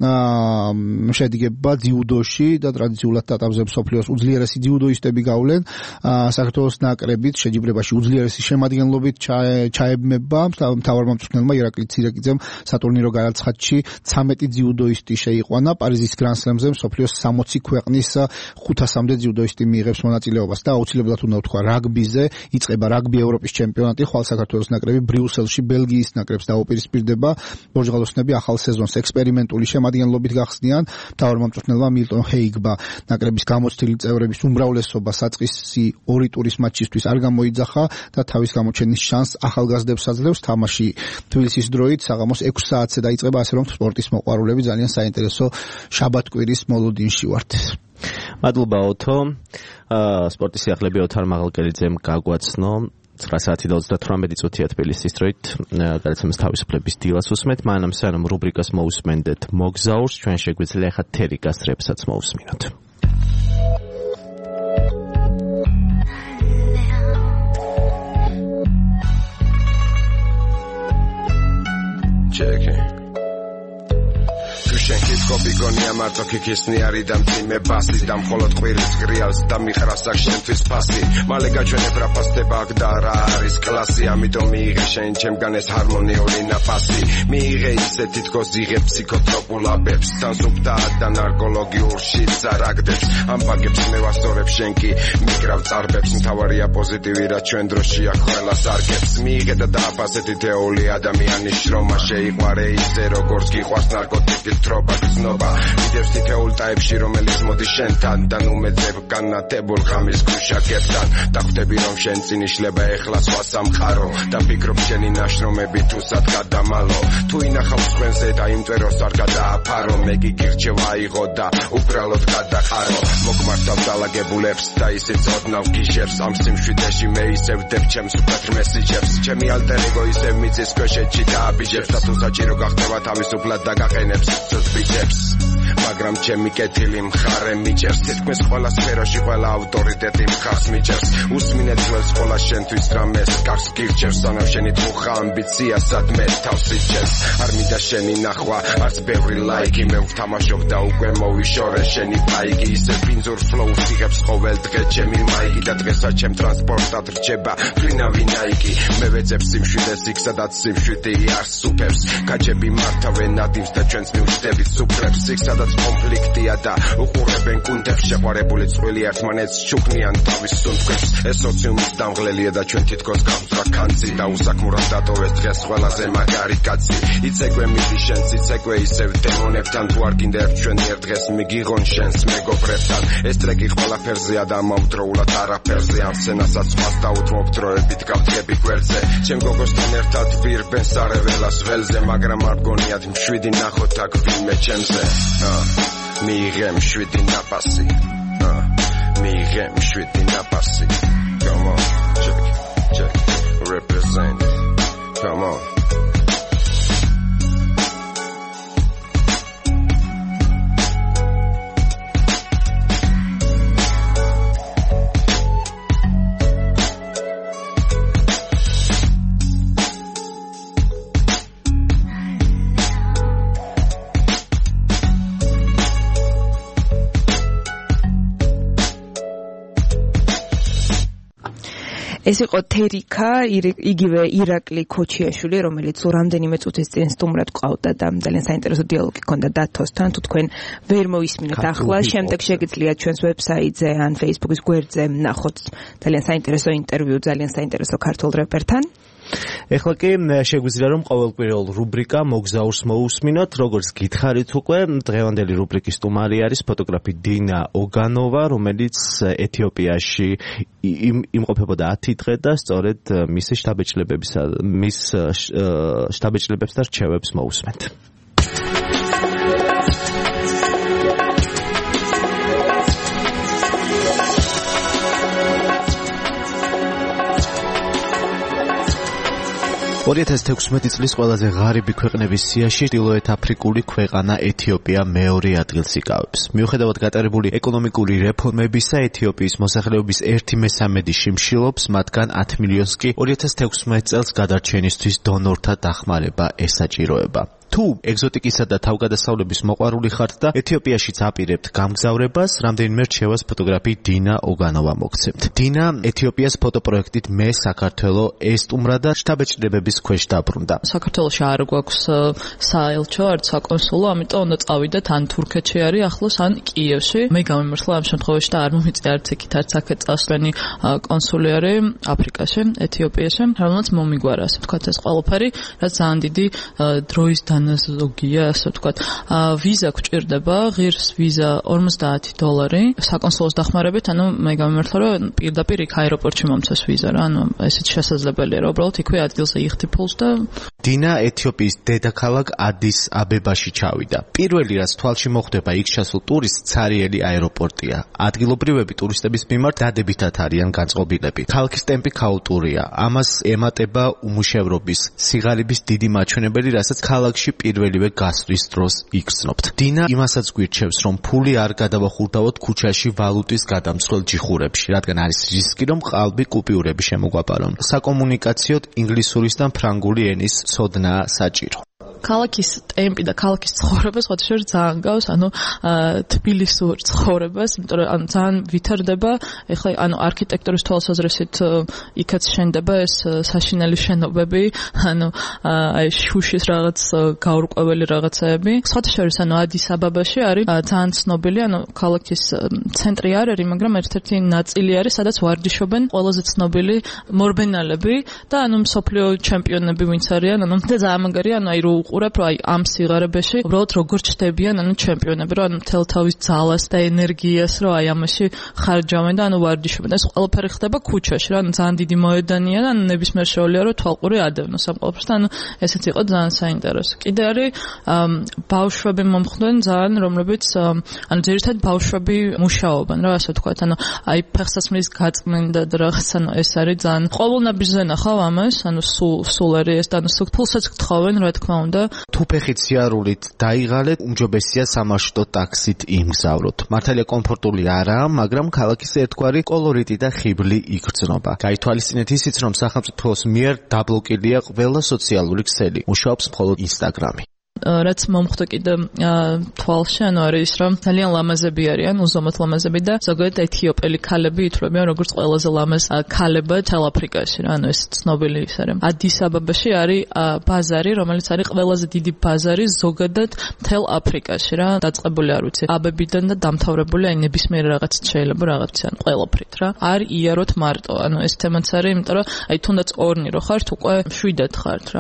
შედგება ძიუდოში და ტრადიციულად დატავზე მსოფლიოს უძლიერესი ძიუდოისტები გავლენ. საქართველოს ნაკრებით შეჯიბრებაში უძლიერესი შემადგენლობით ჩაებმება. მთავარმა მწვრთნელმა ირაკლი ცირეკიძემ სატურნირო განაცხადში 13 ძიუდოისტი შეიყვანა. პარიზის გრან სლემზე მსოფლიოს 60 ქვეყნის 500-მდე ძიუდოისტი მიიღებს მონაწილეობას და აუცილებლად უნდა ვთქვა რაგბიზე იწყება რაგბი ევროპის ჩემპიონატი. ხვალ საქართველოს ნაკრები ბრიუსელში ბელგიის ნაკრებს დაუპირისპირდება. ბორჯღალოსნები ახალ სეზონს ექსპერიმენტული შემადგენლობით გახსნიან. მთავარმა მწვრთნელმა მილტონ ჰეიგმა ნაკრების გამოცდილი წევრების უმრავლესობა საწყისი 2 ტურის მატჩისთვის არ გამოიძახა და თავის გამოჩენის შანსს ახალგაზრდებს აძლევს. თამაში თბილისის დროით საღამოს 6 საათზე დაიწყება, ასე რომ სპორტის მოყვარულები ძალიან საინტერესო შაბათ-კვირის მოლოდინში ვართ.
მადლობა ოთო. სპორტის სიახლეები ოთარ მაღალკელიძემ გაგვაცნო. 9 საათი და 38 წუთია თბილისის დროით. გადაცემის თავისუფლების დილას უსმენთ. მანამ სანამ რუბრიკას მოусმენდეთ მოგზაურს, ჩვენ შეგვიძლია ხა თერი გასტრებსაც მოусმინოთ.
Checking. შენქის კოპიგონია მარტო ქიქისნიარი და მძიმე ბასი და მხოლოდ ყვირის გრიალს და მიხრას აქ შენთვის ფასი მალე გაჩვენებ რა ფასდება აქ და რა არის კლასი ამიტომ მიიღე შენ ჩემგან ეს ჰარმონიული ნაფასი მიიღე ისე თითქოს იღებ ფსიქოტროპულ აბებს თან სუბტაა და ნარკოლოგიურ შიც არაგდებს ამ პაკებს მე ვასწორებ შენ კი მიკრავ წარბებს მთავარია პოზიტივი რა ჩვენ დროში აქ ყველას არგებს მიიღე და დააფასეთი თეული ადამიანის შრომა შეიყვარე ისე როგორც გიყვარს ნარკოტიკი ტროპაკნობა ვიდევს თითეულ ტაიპში რომელიც მოდის შენთან და ნუ მეძებ განათებულ ღამის გუშაკებთან და ხვდები რომ შენ წინ იშლება ეხლა სხვა სამყარო და ფიქრობ შენი ნაშრომები თუ სად გადამალო თუ ინახავს თქვენზე და იმტვეროს არ გადააფარო მე გიგირჩევ აიღო და უბრალოდ გადახარო მოგმართავ დალაგებულებს და ისიც ოდნავ გიშებს ამ სიმშვიდეში მე ისევ ვდებ ჩემს უკეთრ მესიჯებს ჩემი ალტერ ეგო ისევ მიწის ქვეშეთში დააბიჯებს და თუ საჭირო გახდება თავისუფლად დაგაყენებს ბიჭებს მაგრამ ჩემი კეთილი მხარე მიჭერს თითქმის ყველა სფეროში ყველა ავტორიტეტი მხარს მიჭერს უსმინეთ ძველს ყველა შენთვის რამეს კარს გირჩევს სანამ შენი თხუხა ამბიცია სადმე თავს იჩევს არ მინდა შენი ნახვა არც ბევრი ლაიკი მე ვთამაშობ და უკვე მოვიშორე შენი ბაიკი ისე ბინძურ ფლოუს იღებს ყოველ დღე ჩემი მაიკი და დღესაც ჩემ ტრანსპორტად რჩება ფრინავი ნაიკი მე ვეძებ სიმშვიდეს იქ სადაც სიმშვიდე არ სუფებს გაჭები მართავენ ნადიმს და ჩვენს მივხვდებით სუფრებს იქ სადაც კონფლიქტია და უყურებენ კუნდებს შეყვარებული წვილი ერთმანეთს ჩუქნიან თავის სუნთქვებს ეს სოციუმის დამღლელია და ჩვენ თითქოს გავძრა კანცი და უსაქმურად დატოვეს დღეს ყველაზე მაგარი კაცი იცეკვე მიდი შენს იცეკვე ისევ დემონებთან თუ არ გინდა ჩვენ ერთ დღეს მიგიღონ შენს მეგობრებთან ეს ტრეკი ყველაფერზეა და ამავდროულად არაფერზე ამ სცენასაც მას დაუთმობ დროებით გავდგები გვერდზე ჩემ გოგოსთან ერთად ვირბენ სარეველას ველზე მაგრამ არ გონიათ მშვიდი ნახოთ აქ ვინმე ჩემზე მიიღე მშვიდი ნაფასი მიიღე მშვიდი ნაფასი come on check represent Come on.
ეს იყო თერიკა, იგივე ირაკლი ქოჩიაშვილი, რომელიც რამდენიმე წუთის წინ სტუმრად ყავდა და ძალიან საინტერესო დიალოგი ჰქონდა დათოსთან. თუ თქვენ ვერ მოისმინეთ ახლა, შემდეგ შეგიძლიათ ჩვენს ვებსაიტზე ან Facebook-ის გვერდზე ნახოთ ძალიან საინტერესო ინტერვიუ ძალიან საინტერესო ქართულ რეპერთან.
ეხლა კი შეგვიძლია რომ ყოველკვირეულ რუბრიკა მოგზაურს მოусმინოთ, როგორც გითხარით უკვე, დღევანდელი რუბრიკის სტუმარი არის ფოტოგრაფი დინა ოგანოვა, რომელიც ეთიოპიაში იმყოფებოდა 10 დღე და სწორედ მის შტაბ-ეჭვლებებს და რჩევებს მოусმენთ. ...2016 წლის ყველაზე ღარიბი ქვეყნების სიაში ჩრდილოეთ აფრიკული ქვეყანა ეთიოპია მეორე ადგილს იკავებს. მიუხედავად გატარებული ეკონომიკური რეფორმებისა, ეთიოპიის მოსახლეობის 1/3 შიმშილობს, მათგან 10 მილიონს კი 2016 წელს გადარჩენისთვის დონორთა დახმარება ესაჭიროება. თუ ეგზოტიკისა და თავგადასავლების მოყვარული ხართ და ეთიოპიაშიც აპირებთ გამგზავრებას, რამდენიმე რჩევას ფოტოგრაფი დინა ოგანოვა მოგცემთ. დინა ეთიოპიას ფოტოპროექტით მე საქართველო ესტუმრა და შტაბ-ეჭვლებების ქვეშ დაბრუნდა.
საქართველოში არ გვაქვს საელჩო, არც საკონსულო, ამიტომ უნდა წავიდეთ ან თურქეთში არის ახლოს, ან კიევში. მე გამიმართლა ამ შემთხვევაში და არ მომიწია არც იქით, არც აქეთ წასვლენი კონსული არის აფრიკაში, ეთიოპიაში, რომელსაც მომიგვარა, ასე ვთქვათ, ეს ყველაფერი, რაც ძალიან დიდი დროის ზოგია, ასე ვთქვათ, ვიზა გვჭირდება, ღირს ვიზა $50, საკონსულოს დახმარებით, ანუ მე გამიმართლა, რომ პირდაპირ იქ აეროპორტში მომცეს ვიზა რა, ანუ ესეც შესაძლებელია, რომ უბრალოდ იქვე ადგილზე იხდი ფულს და
დინა ეთიოპიის დედაქალაქ ადის აბებაში ჩავიდა. პირველი რაც თვალში მოხვდება იქ ჩასულ ტურისტს ცარიელი აეროპორტია. ადგილობრივები ტურისტების მიმართ დადებითად არიან განწყობილები. ქალაქის ტემპი ქაოტურია. ამას ემატება უმუშევრობის, სიღარიბის დიდი მაჩვენებელი, რასაც ქალაქში პირველივე გასვლის დროს იგრძნობთ. დინა იმასაც გვირჩევს, რომ ფული არ გადავახურდავოთ ქუჩაში ვალუტის გადამცვლელ ჯიხურებში, რადგან არის რისკი, რომ ყალბი კუპიურები შემოგვაპარონ. საკომუნიკაციოდ ინგლისურის და ფრანგული ენის ცოდნაა საჭირო.
ქალაქის ტემპი და ქალაქის ცხოვრება სხვადასხვა ძალიან გავს, ანუ თბილისურ ცხოვრებას, იმიტომ რომ ძალიან ვითარდება, ეხლა ანუ არქიტექტურის თვალსაზრისით იქაც შენდება ეს საშინელი შენობები, ანუ აი შუშის რაღაც გაურკვეველი რაღაცეები. სხვადასხვა ანუ ადის აბაბაში არის ძალიან ცნობილი, ანუ ქალაქის ცენტრი არ არის, მაგრამ ერთ-ერთი ნაწილი არის, სადაც ვარჯიშობენ ყველაზე ცნობილი მორბენალები და ანუ მსოფლიო ჩემპიონები ვინც არიან, ანუ და ძალიან მაგარია, ანუ აი რო უყურებ, რომ აი ამ სიღარებაში უბრალოდ როგორ ჩდებიან ანუ ჩემპიონები, რომ ანუ მთელ თავის ძალას და ენერგიას რომ აი ამაში ხარჯავენ და ანუ ვარჯიშობენ. ეს ყველაფერი ხდება ქუჩაში, რა, ანუ ძალიან დიდი მოედანია და ანუ ნებისმიერ შეუძლია რომ თვალყური ადევნოს ამ ყველაფერს და ანუ ესეც იყო ძალიან საინტერესო. კიდე არის ბავშვები მომხდენ ძალიან, რომლებიც ანუ ძირითადად ბავშვები მუშაობენ, რა ასე ვთქვათ, ანუ აი ფეხსაცმლის გაწმენდა და რაღაც ანუ ეს არის ძალიან ყოველნაბიჯზე ნახავ ამას, ანუ სულ არის ეს და ანუ ფულსაც გთხოვენ, რა თქმა უნდა.
თუ ფეხით სიარულით დაიღალეთ, უმჯობესია სამარშრუტო ტაქსით იმგზავროთ. მართალია კომფორტული არაა, მაგრამ ქალაქის ერთგვარი კოლორიტი და ხიბლი იგრძნობა. გაითვალისწინეთ ისიც, რომ სახელმწიფოს მიერ დაბლოკილია ყველა სოციალური ქსელი. მუშაობს მხოლოდ ინსტაგრამი.
რაც მომხდა კიდე თვალში, ანუ არის რომ ძალიან ლამაზები არიან, უზომოდ ლამაზები და ზოგადად ეთიოპელი ქალები ითვლებიან როგორც ყველაზე ლამაზ ქალებად თელ აფრიკაში, რა, ანუ ეს ცნობილი ის არის. ადის აბაბაში არის ბაზარი, რომელიც არის ყველაზე დიდი ბაზარი ზოგადად თელ აფრიკაში, რა, დაწყებული არ ვიცი, აბებიდან და დამთავრებული აი ნებისმიერ რაღაცით შეიძლება რაღაცა ან ყველაფრით, რა. არ იაროთ მარტო, ანუ ეს თემაც არის, იმიტომ რომ აი თუნდაც ორნი რო ხართ, უკვე 7 ხართ, რა.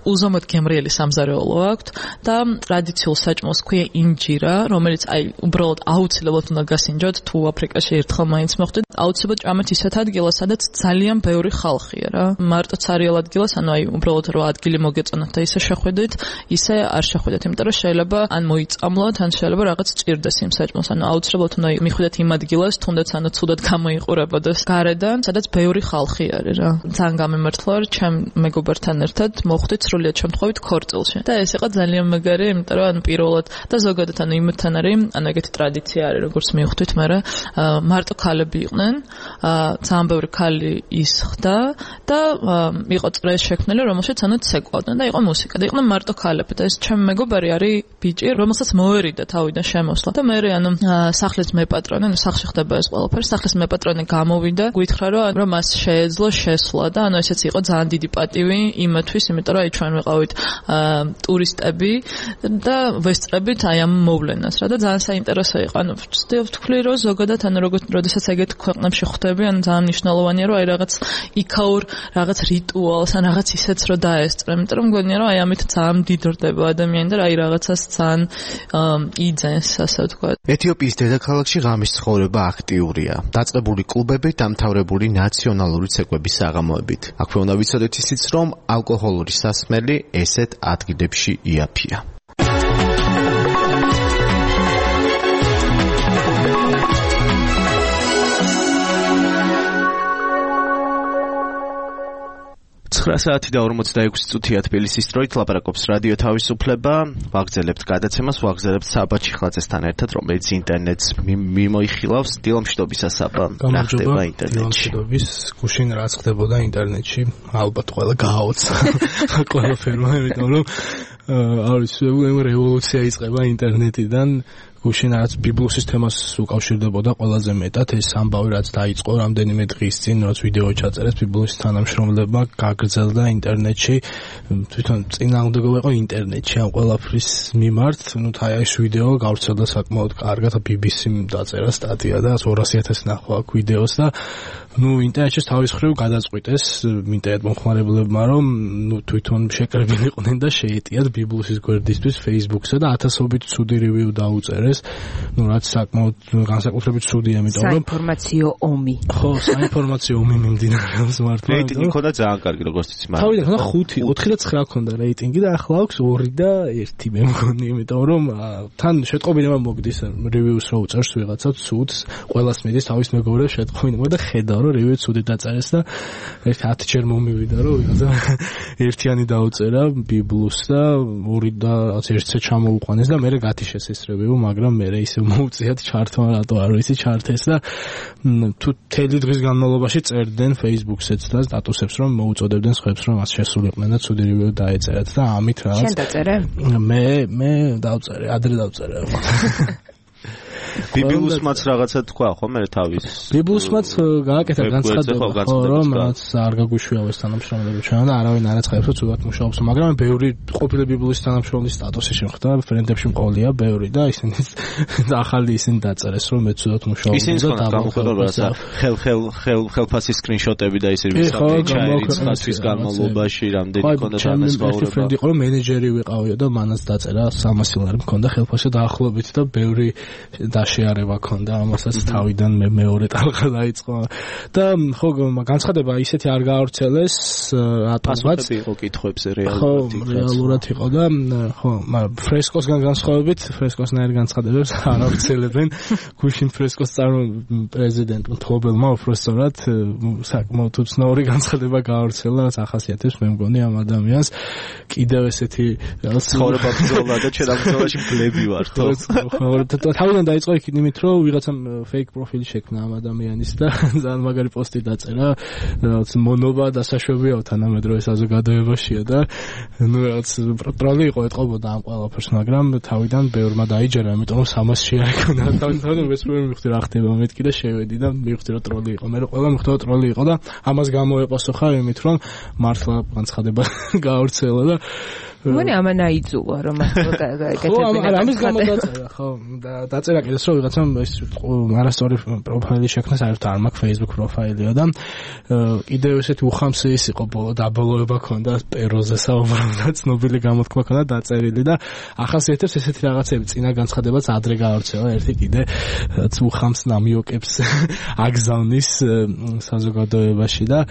უზომოდ გემრიელი სამზარეულო აქვთ და ტრადიციულ საჭმელს ქვია ინჯირა, რომელიც უბრალოდ აუცილებლად უნდა გასინჯოთ, თუ აფრიკაში ერთხელ მაინც მოხვდეთ, აუცილებლად ჭამეთ ისეთ ადგილას, სადაც ძალიან ბევრი ხალხია რა. მარტო ცარიელ ადგილას, უბრალოდ 8 ადგილი მოგეწონათ და ისე შეხვიდეთ, ისე არ შეხვიდეთ, იმიტომ რომ შეიძლება ან მოიწამლოთ, ან შეიძლება რაღაც ჭირდეს იმ საჭმელს, აუცილებლად უნდა მიხვიდეთ იმ ადგილას, თუნდაც ცუდად გამოიყურებოდეს გარედან, სადაც ბევრი ხალხი არის რა. ძალიან გამემართლა ვარ ჩემ მეგობართან ერთად მოხვდით სრულიად შემთხვევით ქორწილში. და ეს იყო ძალიან მაგარი, იმიტომ რომ პირველად და ზოგადად იმთან არის, ეგეთი ტრადიცია არის, როგორც მივხვდით, მაგრამ მარტო ქალები იყვნენ, ძალიან ბევრი ქალი ისხდა და იყო წრეს შექმნილი, რომელშიც ცეკვავდნენ და იყო მუსიკა და იყვნენ მარტო ქალები და ეს ჩემი მეგობარი არის ბიჭი, რომელსაც მოერიდა თავიდან შემოსვლა და მე სახლის მეპატრონე, სახლში ხდება ეს ყველაფერი, სახლის მეპატრონე გამოვიდა, გითხრა რომ მას შეეძლო შესვლა და ესეც იყო ძალიან დიდი პატივი იმათვის, იმიტომ რომ ჩვენ ვიყავით ტურისტები და ვესწრებით ამ მოვლენას რა და ძალიან საინტერესო იყო. ვთქვი რომ ზოგადად როდესაც ეგეთ ქვეყნებში ხვდები, ძალიან მნიშვნელოვანია რომ რაღაც იქაურ რაღაც რიტუალს ან რაღაც ისეც რომ დაესწრე, იმიტომ რომ მგონია რომ ამით ძალიან დიდრდება ადამიანი და რაღაცას ძალიან იძენს, ასე ვთქვათ.
ეთიოპიის დედაქალაქში ღამის ცხოვრება აქტიურია. დაწყებული კლუბები დამთავრებული ნაციონალური ცეკვების საღამოებით. აქვე უნდა ვიცოდეთ ისიც, რომ ალკოჰოლური სასმელი ესეთ ადგილებში იაფია. საათი და 46 წუთია თბილისის დროით ლაპარაკობს რადიო თავისუფლება. ვაგრძელებთ გადაცემას, ვაგრძელებთ საბა ჩიხლაძესთან ერთად, რომელიც ინტერნეტს მიმოიხილავს. დილამშვიდობისა საბა. რა ხდება ინტერნეტში?
დილამშვიდობის გუშინ რაც ხდებოდა ინტერნეტში, ალბათ ყველა გააოცა. ყველაფერმა, იმიტომ რომ არის რევოლუცია იწყება ინტერნეტიდან. გუშინ რაც ბიბლუსის თემას უკავშირდებოდა ყველაზე მეტად ეს ამბავი რაც დაიწყო რამდენიმე დღის წინ რაც ვიდეო ჩაწერეს ბიბლუსის თანამშრომლებმა გაგრძელდა ინტერნეტში თვითონ წინააღმდეგობა იყო ინტერნეტში ამ ყველაფრის მიმართ ეს ვიდეო გავრცელდა საკმაოდ კარგად BBC-მ დაწერა სტატია და 200,000 ნახვა აქვს ვიდეოს და ინტერნეტში თავის მხრივ გადაწყვიტეს ინტერნეტ მომხმარებლებმა რომ თვითონ შეკრებილიყვნენ და შეეტიათ ბიბლუსის გვერდისთვის Facebook-ზე და 1000-ობით ცუდი რივიუ დაუწერეს რაც საკმაოდ განსაკუთრებით ცუდია, იმიტომ რომ
საინფორმაციო ომი.
ხო, საინფორმაციო ომი მიმდინარეობს მართლა.
რეიტინგი ხოდა ძალიან კარგი, როგორც იცი, მაგრამ
თავიდან ხოდა 5, 4 და 9 ქონდა რეიტინგი და ახლა აქვს 2 და 1 მე მგონი, იმიტომ რომ თან შეტყობინება მოგდის რივიუს რო უწერს ვიღაცა ცუდს, ყველას მიდის თავის მეგობრებს შეტყობინება და ხედავ რომ რივიუ ცუდი დაწერეს და ერთ 10 ჯერ მომივიდა რომ ვიღაცა ერთიანი დაუწერა ბიბლუს და 2 და 1-ზე ჩამოუყვანეს და მე გათიშეს ეს რივიუ, მაგრამ მე ისე მოუწიათ ჩართვა რატო არ ვიცი ჩართეს და თუ თელი დღის განმავლობაში წერდნენ Facebook-საც და სტატუსებს რომ მოუწოდებდნენ სხვებს რომ მას შესულიყვნენ და ცუდი რივიუ დაეწერათ და ამით რაღაც
შენ დაწერე?
მე დავწერე, ადრე დავწერე.
ბიბლუსმაც რაღაცა თქვა ხო მე თავის
ბიბლუსმაც გააკეთა განცხადება რომ რაც არ გაგუშვიავეს თანამშრომლები ჩვენ და არავინ არ აწყებს რომ ცუდად მუშაობს მაგრამ ბევრი ყოფილი ბიბლუსის თანამშრომლის სტატუსი შეხვდა ფრენდებში მყოლია ბევრი და ისინი ახალი ისინი დაწერეს რომ მე ცუდად მუშაობ
და გამოხდოდა ხელფასის სკრინშოტები და ისე ჩაერიცხათვის განმავლობაში რამდენი ქონდა თანასწორობა
ფრენდი იყო რომ მენეჯერი ვიყავია და მანაც დაწერა 300 ლარი მქონდა ხელფასი დაახლოებით და ბევრი შეარება ქონდა ამასაც თავიდან მე მეორე ტალღა დაიწყო და ხო განცხადება ისეთი არ გაავრცელეს
რატომაც იყო კითხვებზე
რეალურად იყო და ხო ფრესკოსგან განსხვავებით ფრესკოსნაირ განცხადებებს არ ავრცელებენ გუშინ ფრესკოს პრეზიდენტ თობელმა უბრალოდ საკმაოდ უცნაური განცხადება გაავრცელა რაც ახასიათებს მე მგონი ამ ადამიანს კიდევ ესეთი
ცხოვრება ბრძოლა და ჩვენ ამ ბრძოლაში ბლები ვართ
ხო თავიდან დაიწყო იმით რომ ვიღაცამ fake პროფილი შექმნა ამ ადამიანის და ძალიან მაგარი პოსტი დაწერა რაღაც მონობა დასაშვებია თანამედროვე საზოგადოებაშია და რაღაც ტროლი იყო ეთყობოდა ამ ყველაფერს მაგრამ თავიდან ბევრმა დაიჯერა იმიტომ რომ 300 შეარი ქონდა თავიდან ვესმე მივხვდი რა ხდება მეთქი და შევედი და მივხვდი რომ ტროლი იყო მე ყველა მივხვდი ტროლი იყო და ამას გამოეპასუხა იმით რომ მართლა განცხადება გაავრცელა და
მგონი ამან აიძულა რომ
გაკეთებინა. ამის გამო დაწერა, ხო, დაწერა კიდეც რომ ვიღაცამ ეს არასწორი პროფაილი შექმნა, საერთოდ არ მაქვს Facebook პროფაილიო და კიდევ ესეთი უხამსი ის იყო დაბოლოება ქონდა პეროზე საუბრობდა, ცნობილი გამოთქმა ქონდა დაწერილი და ახასიათებს ესეთი რაღაცები წინა განცხადებაც ადრე გაავრცელა ერთი კიდე რაც უხამს ნამიოკებს აგზავნის საზოგადოებაში და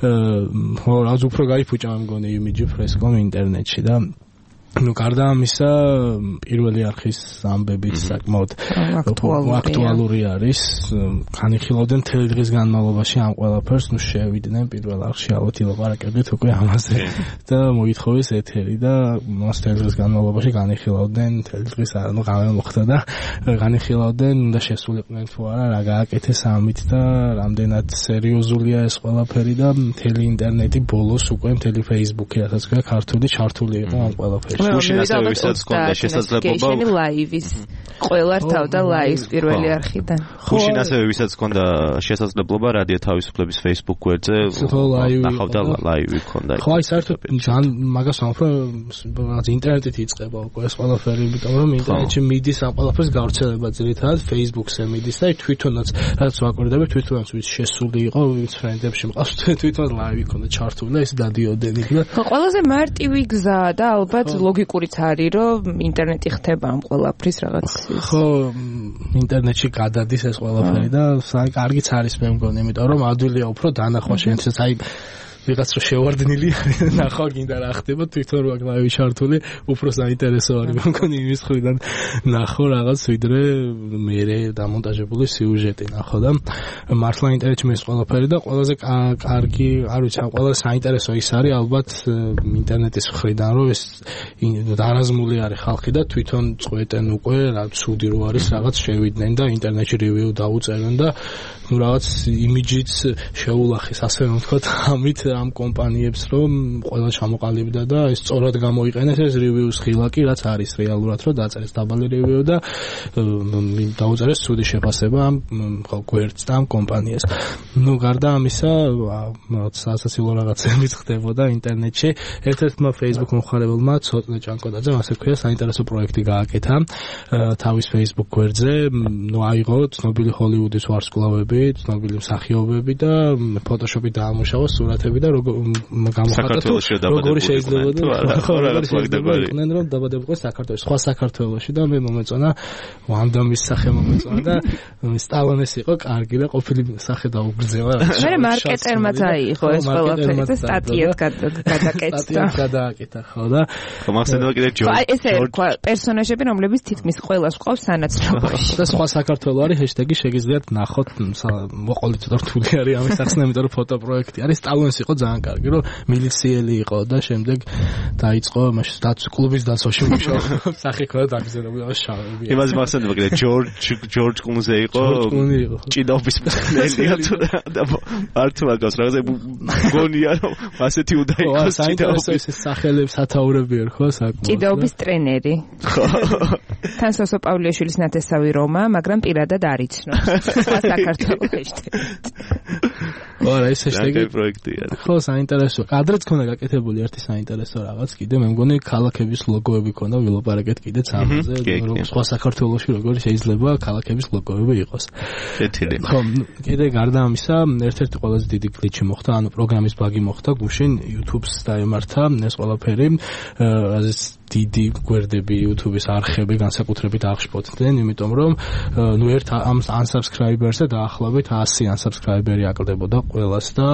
რაც უფრო გაიფუჭა მგონი იმიჯი ფრესკომ ინტერნეტში და გარდა ამისა პირველი არხის ამბებიც საკმაოდ აქტუალური არის. განიხილავდნენ მთელი დღის განმავლობაში ამ ყველაფერს, შევიდნენ პირველ არხში ალბათ ილაპარაკებდით უკვე ამაზე და მოითხოვეს ეთერი და მას მთელი დღის განმავლობაში განიხილავდნენ მთელი დღის ღამე მოხდა და განიხილავდნენ უნდა შესულიყვნენ თუ არა რა გააკეთეს ამით და რამდენად სერიოზულია ეს ყველაფერი და მთელი ინტერნეტი ბოლოს უკვე მთელი Facebook-ი რასაც ქვია ქართული ჩართული იყო ამ ყველაფერში.
გუშინ ასევე ვისაც ჰქონდა შესაძლებლობა
ლაივის ყველა რთავდა ლაივს პირველი არხიდან.
გუშინ ასევე ვისაც ჰქონდა შესაძლებლობა რადიო თავისუფლების Facebook გვერდზე ნახავდა ლაივი ჰქონდა.
ხო, აი საერთოდ მაგას ვამბობ, რაღაც ინტერნეტით იწყება უკვე ეს ყველაფერი, იმიტომ რომ ინტერნეტში მიდის ამ ყველაფერს გავრცელება ძირითადად Facebook-ზე მიდის და თვითონაც რაც ვაკვირდები, თვითონაც ვის შესული იყო, ვის ფრენდებში მყავს, თვითონ ლაივი ჰქონდა ჩართული და ეს დადიოდნენ იქ და
ყველაზე მარტივი გზა და ალბათ ლოგიკურიც არის, რომ ინტერნეტი ხდება ამ ყველაფრის რაღაც.
ხო, ინტერნეტში გადადის ეს ყველაფერი და კარგიც არის მე მგონი, იმიტომ რომ ადვილია უფრო დანახვა შენცაც აი ვიღაც რო შევარდნილი ნახვა გინდა რა ხდება თვითონ რო აკლავი ჩართული უფრო საინტერესო არის მე მგონი იმის ხრიდან ნახო რაღაც ვიდრე მერე დამონტაჟებული სიუჟეტი ნახო და მართლა ინტერესში მე ეს ყველაფერი და ყველაზე კარგი არ ვიცი ამ ყველა საინტერესო ის არის ალბათ ინტერნეტის ხრიდან რომ ეს დარაზმული არის ხალხი და თვითონ წყვეტენ უკვე რა ცუდი რო არის რაღაც შევიდნენ და ინტერნეტში რივიუ დაუწერენ და ну რაღაც იმიჯიც შეულახეს ასე რომ ვთქვათ ამით ამ კომპანიებს რომ ყველა ჩამოყალიბდა და ეს სწორად გამოიყენეს ეს რივიუს ხილაკი რაც არის რეალურად რომ დაწერეს დაბალი რივიუ და დაუწერეს ცუდი შეფასება ამ გვერდს და ამ კომპანიას. ну გარდა ამისა სასაცილო რაღაცებიც ხდებოდა ინტერნეტში. ერთ-ერთმა Facebook მომხმარებელმა ცოტნე ჭანკოდაძემ ასე ქვია საინტერესო პროექტი გააკეთა თავის Facebook გვერდზე. ну აიღო ცნობილი ჰოლივუდის ვარსკვლავები, ცნობილი მსახიობები და ფოტოშოპით დაამუშავა სურათები და გამოხატა როგორი შეიძლება იყვნენ რომ დაბადებულიყო საქართველოში, სხვა საქართველოში და მე მომეწონა ვანდამის სახე მომეწონა და სტალონეს იყო კარგი და ყოფილი სახე დაუგრძევა.
მე მარკეტერმაც აიღო ეს ყველაფერი და სტატიად გადაკეთდა ხო და
ხომახსენდება კიდე
ესე თქვა პერსონაჟები რომლებიც თითქმის ყველას ყავს სანაცნობოში
და სხვა საქართველო არის ჰეშტეგი შეგიძლიათ ნახოთ მოყოლით რთული არის ამის სახსნა იმიტომ რომ ფოტო პროექტი არის სტალონეს იყო ძალიან კარგი რომ მილიციელი იყო და შემდეგ დაიწყო მაშინ კლუბის დაცვაში მუშაობა სახე ქონდა დაგზერებული შავები.
იმას მახსენდება კიდე ჯორჯ კლუნზე იყო ჭიდაობის მწვრთნელია თუ და მართლა გავს რაღაცა გონია რომ ასეთი უნდა იყოს
ჭიდაობის სახელებს ათაურები ერქვა საკმაოდ
ჭიდაობის ტრენერი ხო თან სოსო პავლიშვილის ნათესავი რომა მაგრამ პირადად არ იცნობს საქართველოში
არა ეს ჰეშტეგი
პროექტია
ხო საინტერესო კადრიც ქონდა გაკეთებული ერთი საინტერესო რაღაც კიდე მე მგონი ქალაქების ლოგოები ქონდა ვილაპარაკეთ კიდეც ამაზე რომ სხვა საქართველოში როგორ შეიძლება ქალაქების ლოგოები იყოს
კეთილი
ხო კიდე გარდა ამისა ერთ-ერთი ყველაზე დიდი გლიჩი მოხდა ანუ პროგრამის ბაგი მოხდა გუშინ YouTube-ს დაემართა ეს ყველაფერი რაზეც დიდი გვერდები YouTube-ის არხები განსაკუთრებით აღშფოთდნენ იმიტომ რომ ნუ ერთ ამ unsubscribers-ზე დაახლოებით 100 unsubscriber-ი აკლდებოდა ყველას და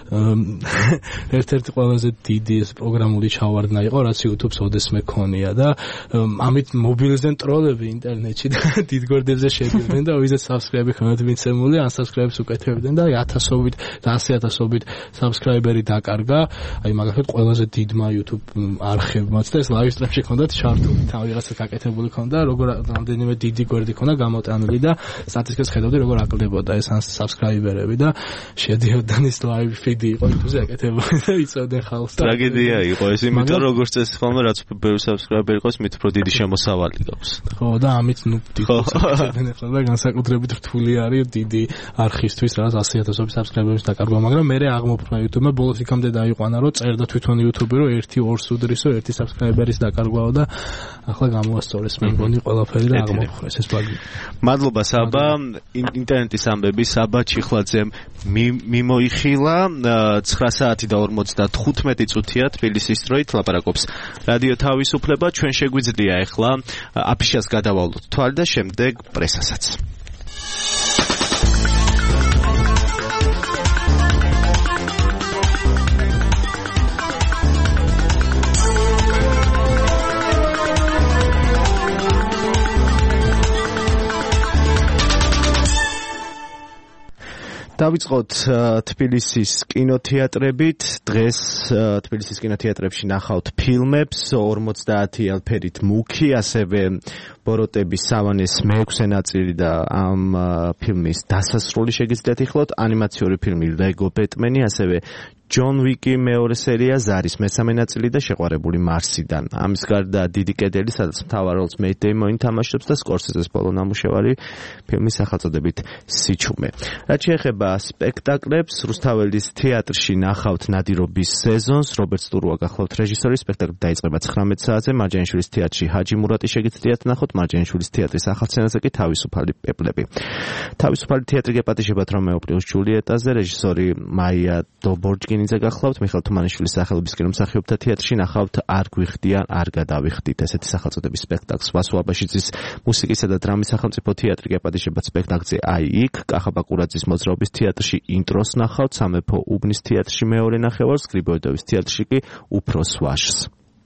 ერთ-ერთი ყველაზე დიდი ეს პროგრამული ჩავარდნა იყო რაც YouTube-ს ოდესმე ქონია და ამით მობილიზდნენ ტროლები ინტერნეტში და დიდ გვერდებზე შედიოდნენ და ვიზეთ subscribe-ი ქონდათ მიცემული unsubscribe-ს უკეთებდნენ და 1000-ობით და 100,000-ობით subscriber-ი დაკარგა აი მაგალითად ყველაზე დიდმა YouTube არხებმაც და ეს live
პროგრამებში ქონდათ ჩართული, თან ვიღაცა გაკეთებული ქონდა, როგორ რამდენიმე დიდი გვერდი ქონდა გამოტანილი და სტატისტიკას ხედავდი როგორ აკლდებოდა ეს subscriber-ები და შედიოდნენ ის live feed იყო YouTube-ზე აკეთებული და იწევდნენ ხალხს.
ტრაგედია იყო ეს, იმიტომ როგორც წესი ხოლმე რაც ბევრი subscriber იყოს, მით უფრო დიდი შემოსავალი გაქვს.
ხო და ამით ნუ დიდი subscriber-ები ახლა და განსაკუთრებით რთული არის დიდი არხისთვის რაღაც 100,000 subscriber-ების დაკარგვა, მაგრამ მე აღმოფრმა YouTube-მა ბოლოს იქამდე დაიყვანა რომ წერდა თვითონ YouTube-ი რომ 1-2 სუდრისო 1 subscriber-ის დაკარგვაო და ახლა გამოასწორეს მე მგონი ყველაფერი და აღმოფრეს ეს ბაგი.
მადლობა საბა, ინტერნეტის ამბები საბა ჩიხლაძემ მიმოიხილა 9 საათი და 55 წუთია თბილისის დროით ლაპარაკობს რადიო თავისუფლება. ჩვენ შეგვიძლია ახლა აფიშას გადავალოთ თვალი და შემდეგ პრესასაც. დავიწყოთ თბილისის კინოთეატრებით. დღეს თბილისის კინოთეატრებში ნახავთ ფილმებს 50 ფერით მუქი, ასევე ბოროტების სავანეს მე-6 ნაწილი და ამ ფილმის დასასრული შეგიძლიათ იხილოთ, ანიმაციური ფილმი ლეგო ბეტმენი, ასევე ჯონ ვიკი მეორე სერია, ზარის მესამე ნაწილი და შეყვარებული მარსიდან. ამის გარდა დიდი კედელი, სადაც მთავარ როლს მეიტ დეიმონი თამაშობს და სკორსეზეს ბოლო ნამუშევარი ფილმის სახელწოდებით სიჩუმე. რაც შეეხება სპექტაკლებს, რუსთაველის თეატრში ნახავთ ნადირობის სეზონს, რობერტ სტურუა გახლავთ რეჟისორი, სპექტაკლი დაიწყება 19 საათზე, მარჯანიშვილის თეატრში ჰაჯი მურატი შეგიძლიათ ნახოთ, მარჯანიშვილის თეატრის ახალცენაზე კი თავისუფალი პეპლები. თავისუფალი თეატრი გეპატიჟებათ რომეო პლუს ჯულიეტაზე, რეჟისორი მაია დობორჯგინი გახლავთ, მიხეილ თუმანიშვილის სახელობის კინომსახიობთა თეატრში ნახავთ არ გვიხდიან, არ გადავიხდით, ესეთი სახელწოდების სპექტაკლს. ვასო აბაშიძის მუსიკისა და დრამის სახელმწიფო თეატრი გეპატიჟებათ სპექტაკლზე აი იქ, კახა ბაკურაძის მოძრაობის თეატრში ინტროს ნახავთ, სამეფო უბნის თეატრში მეორე ნახევარს, გრიბოედოვის თეატრში კი უფროს ვაშს.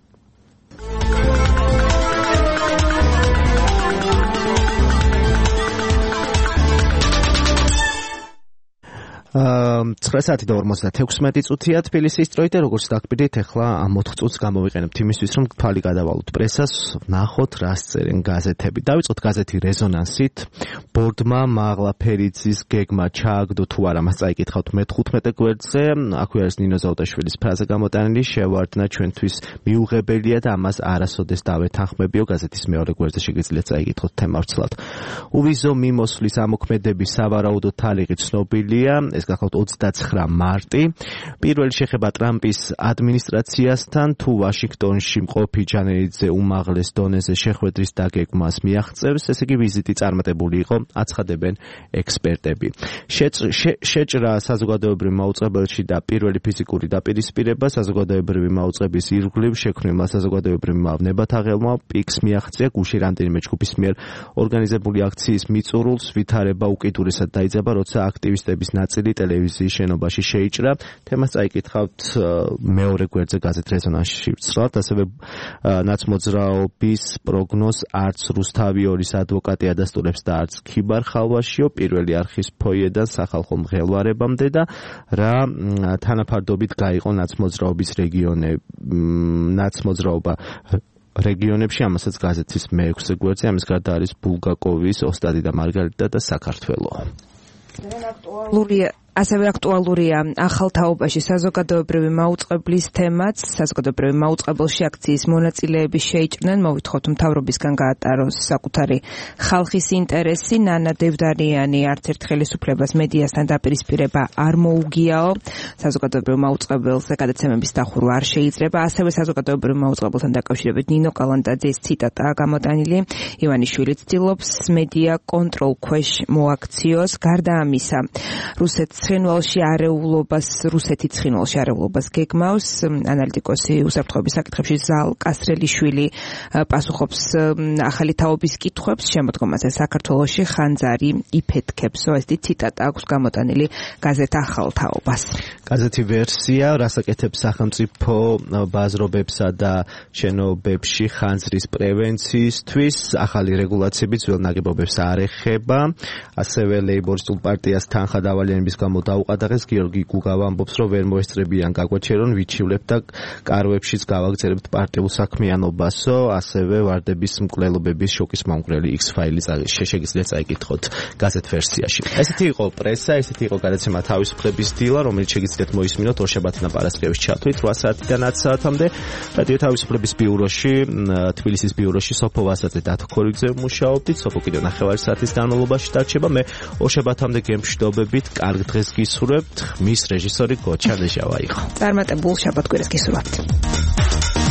Ცხრასათი და 56 წუთია თბილისის დროით და როგორც დაგკვირდით, ახლა ამ 4 წუთს გამოვიყენებთ იმისთვის, რომ თვალი გადავალოთ პრესას, ნახოთ რას წერენ გაზეთები. დავიწყოთ გაზეთი რეზონანსით. ბორდმა მაღლა ფერიძის გეგმა ჩააგდო თუ არა, მას წაიკითხავთ მე-15 გვერდზე. აქვე არის ნინო ზაუტაშვილის ფრაზა გამოტანილი, შევარდნა ჩვენთვის მიუღებელია და ამას არასოდეს დავეთანხმებიო. გაზეთის მეორე გვერდზე შეგიძლიათ წაიკითხოთ თემავრცლად. უვიზო მიმოსვლის ამოქმედების სავარაუდო თარიღი ცნობილია. ეს გახლავთ 29 მარტი. პირველი შეხება ტრამპის ადმინისტრაციასთან, თუ ვაშინგტონში მყოფი ჯანელიძე უმაღლეს დონეზე შეხვედრის დაგეგმას მიაღწევს, ესე იგი ვიზიტი წარმატებული იყო, აცხადებენ ექსპერტები. შეჭრა საზოგადოებრივ მაუწყებელში და პირველი ფიზიკური დაპირისპირება საზოგადოებრივი მაუწყების ირგვლივ შექმნილმა საზოგადოებრივმა ნებათაღელმა პიკს მიაღწია გუშინ რამდენიმე ჯგუფის მიერ ორგანიზებული აქციის მიწურულს, ვითარება უკიდურესად დაიძაბა, როცა აქტივისტების ნაწილი ტელევიზიის შენობაში შეიჭრა. თემას წაიკითხავთ მეორე გვერდზე გაზეთ რეზონანსში ვცხრალთ, ასევე ნაცმოძრაობის პროგნოზ არც რუსთავი ორის ადვოკატი ადასტურებს და არც ქიბარ ხალვაშიო, პირველი არხის ფოიედან სახალხო მღელვარებამდე და რა თანაფარდობით გაიყო ნაცმოძრაობის ნაცმოძრაობა რეგიონებში, ამასაც გაზეთის მე-6 გვერდზე. ამის გარდა არის ბულგაკოვის, ოსტადი და მარგარიტა და საქართველო.
ასევე აქტუალურია ახალ თაობაში საზოგადოებრივი მაუწყებლის თემაც. საზოგადოებრივი მაუწყებელში აქციის მონაწილეები შეიჭრნენ, მოვითხოვთ მთავრობისგან გაატაროს საკუთარი ხალხის ინტერესი. ნანა დევდარიანი არც ერთ ხელისუფლებას მედიასთან დაპირისპირება არ მოუგიაო. საზოგადოებრივ მაუწყებელზე გადაცემების დახურვა არ შეიძლება. ასევე საზოგადოებრივ მაუწყებელთან დაკავშირებით ნინო კალანდაძის ციტატაა გამოტანილი. ივანიშვილი ცდილობს მედია კონტროლ ქვეშ მოაქციოს. გარდა ამისა, რუსეთის ცხინვალში არეულობას გეგმავს. ანალიტიკოსი უსაფრთხოების საკითხებში ზალ კასრელიშვილი პასუხობს ახალი თაობის კითხვებს. შემოდგომაზე საქართველოში ხანძარი იფეთქებსო. ესეთი ციტატა აქვს გამოტანილი გაზეთ ახალ თაობას.
გაზეთი ვერსია, რასაკეთებს სახელმწიფო ბაზრობებსა და შენობებში ხანძრის პრევენციისთვის. ახალი რეგულაციები ძველ ნაგებობებს არ ეხება. ასევე ლეიბორისტულ პარტიას თან ხადავალიანების გამო დაუყადაღეს. გიორგი გუგავა ამბობს, რომ ვერ მოესწრებიან გაგვაჩერონ, ვიჩივლებთ და კარვებშიც გავაგზავნებთ პარტიულ საქმიანობასო, ასევე ვარდების მკვლელობების შოკის მომგვრელი X-ფაილი შეგიძლიათ წაიკითხოთ გაზეთ ვერსიაში. ესეთი იყო პრესა, ესეთი იყო გადაცემა თავისუფლების დილა, რომელიც შეგიძლიათ მოისმინოთ ორშაბათიდან პარასკევის ჩათვლით 8 საათიდან 10 საათამდე. რადიო თავისუფლების ბიუროში, თბილისის ბიუროში სოფო ვასაძე დათო ქორიძე მუშაობდით. სოფო კიდევ 9 საათის განმავლობაში დარჩება. მე ორშაბათამდე გემშვიდობებით, კარგ დღეს გისურვებთ. მის რეჟისორი გოჩა დეჟავა იყო.
წარმატებულ შაბათ-კვირას გისურვებთ.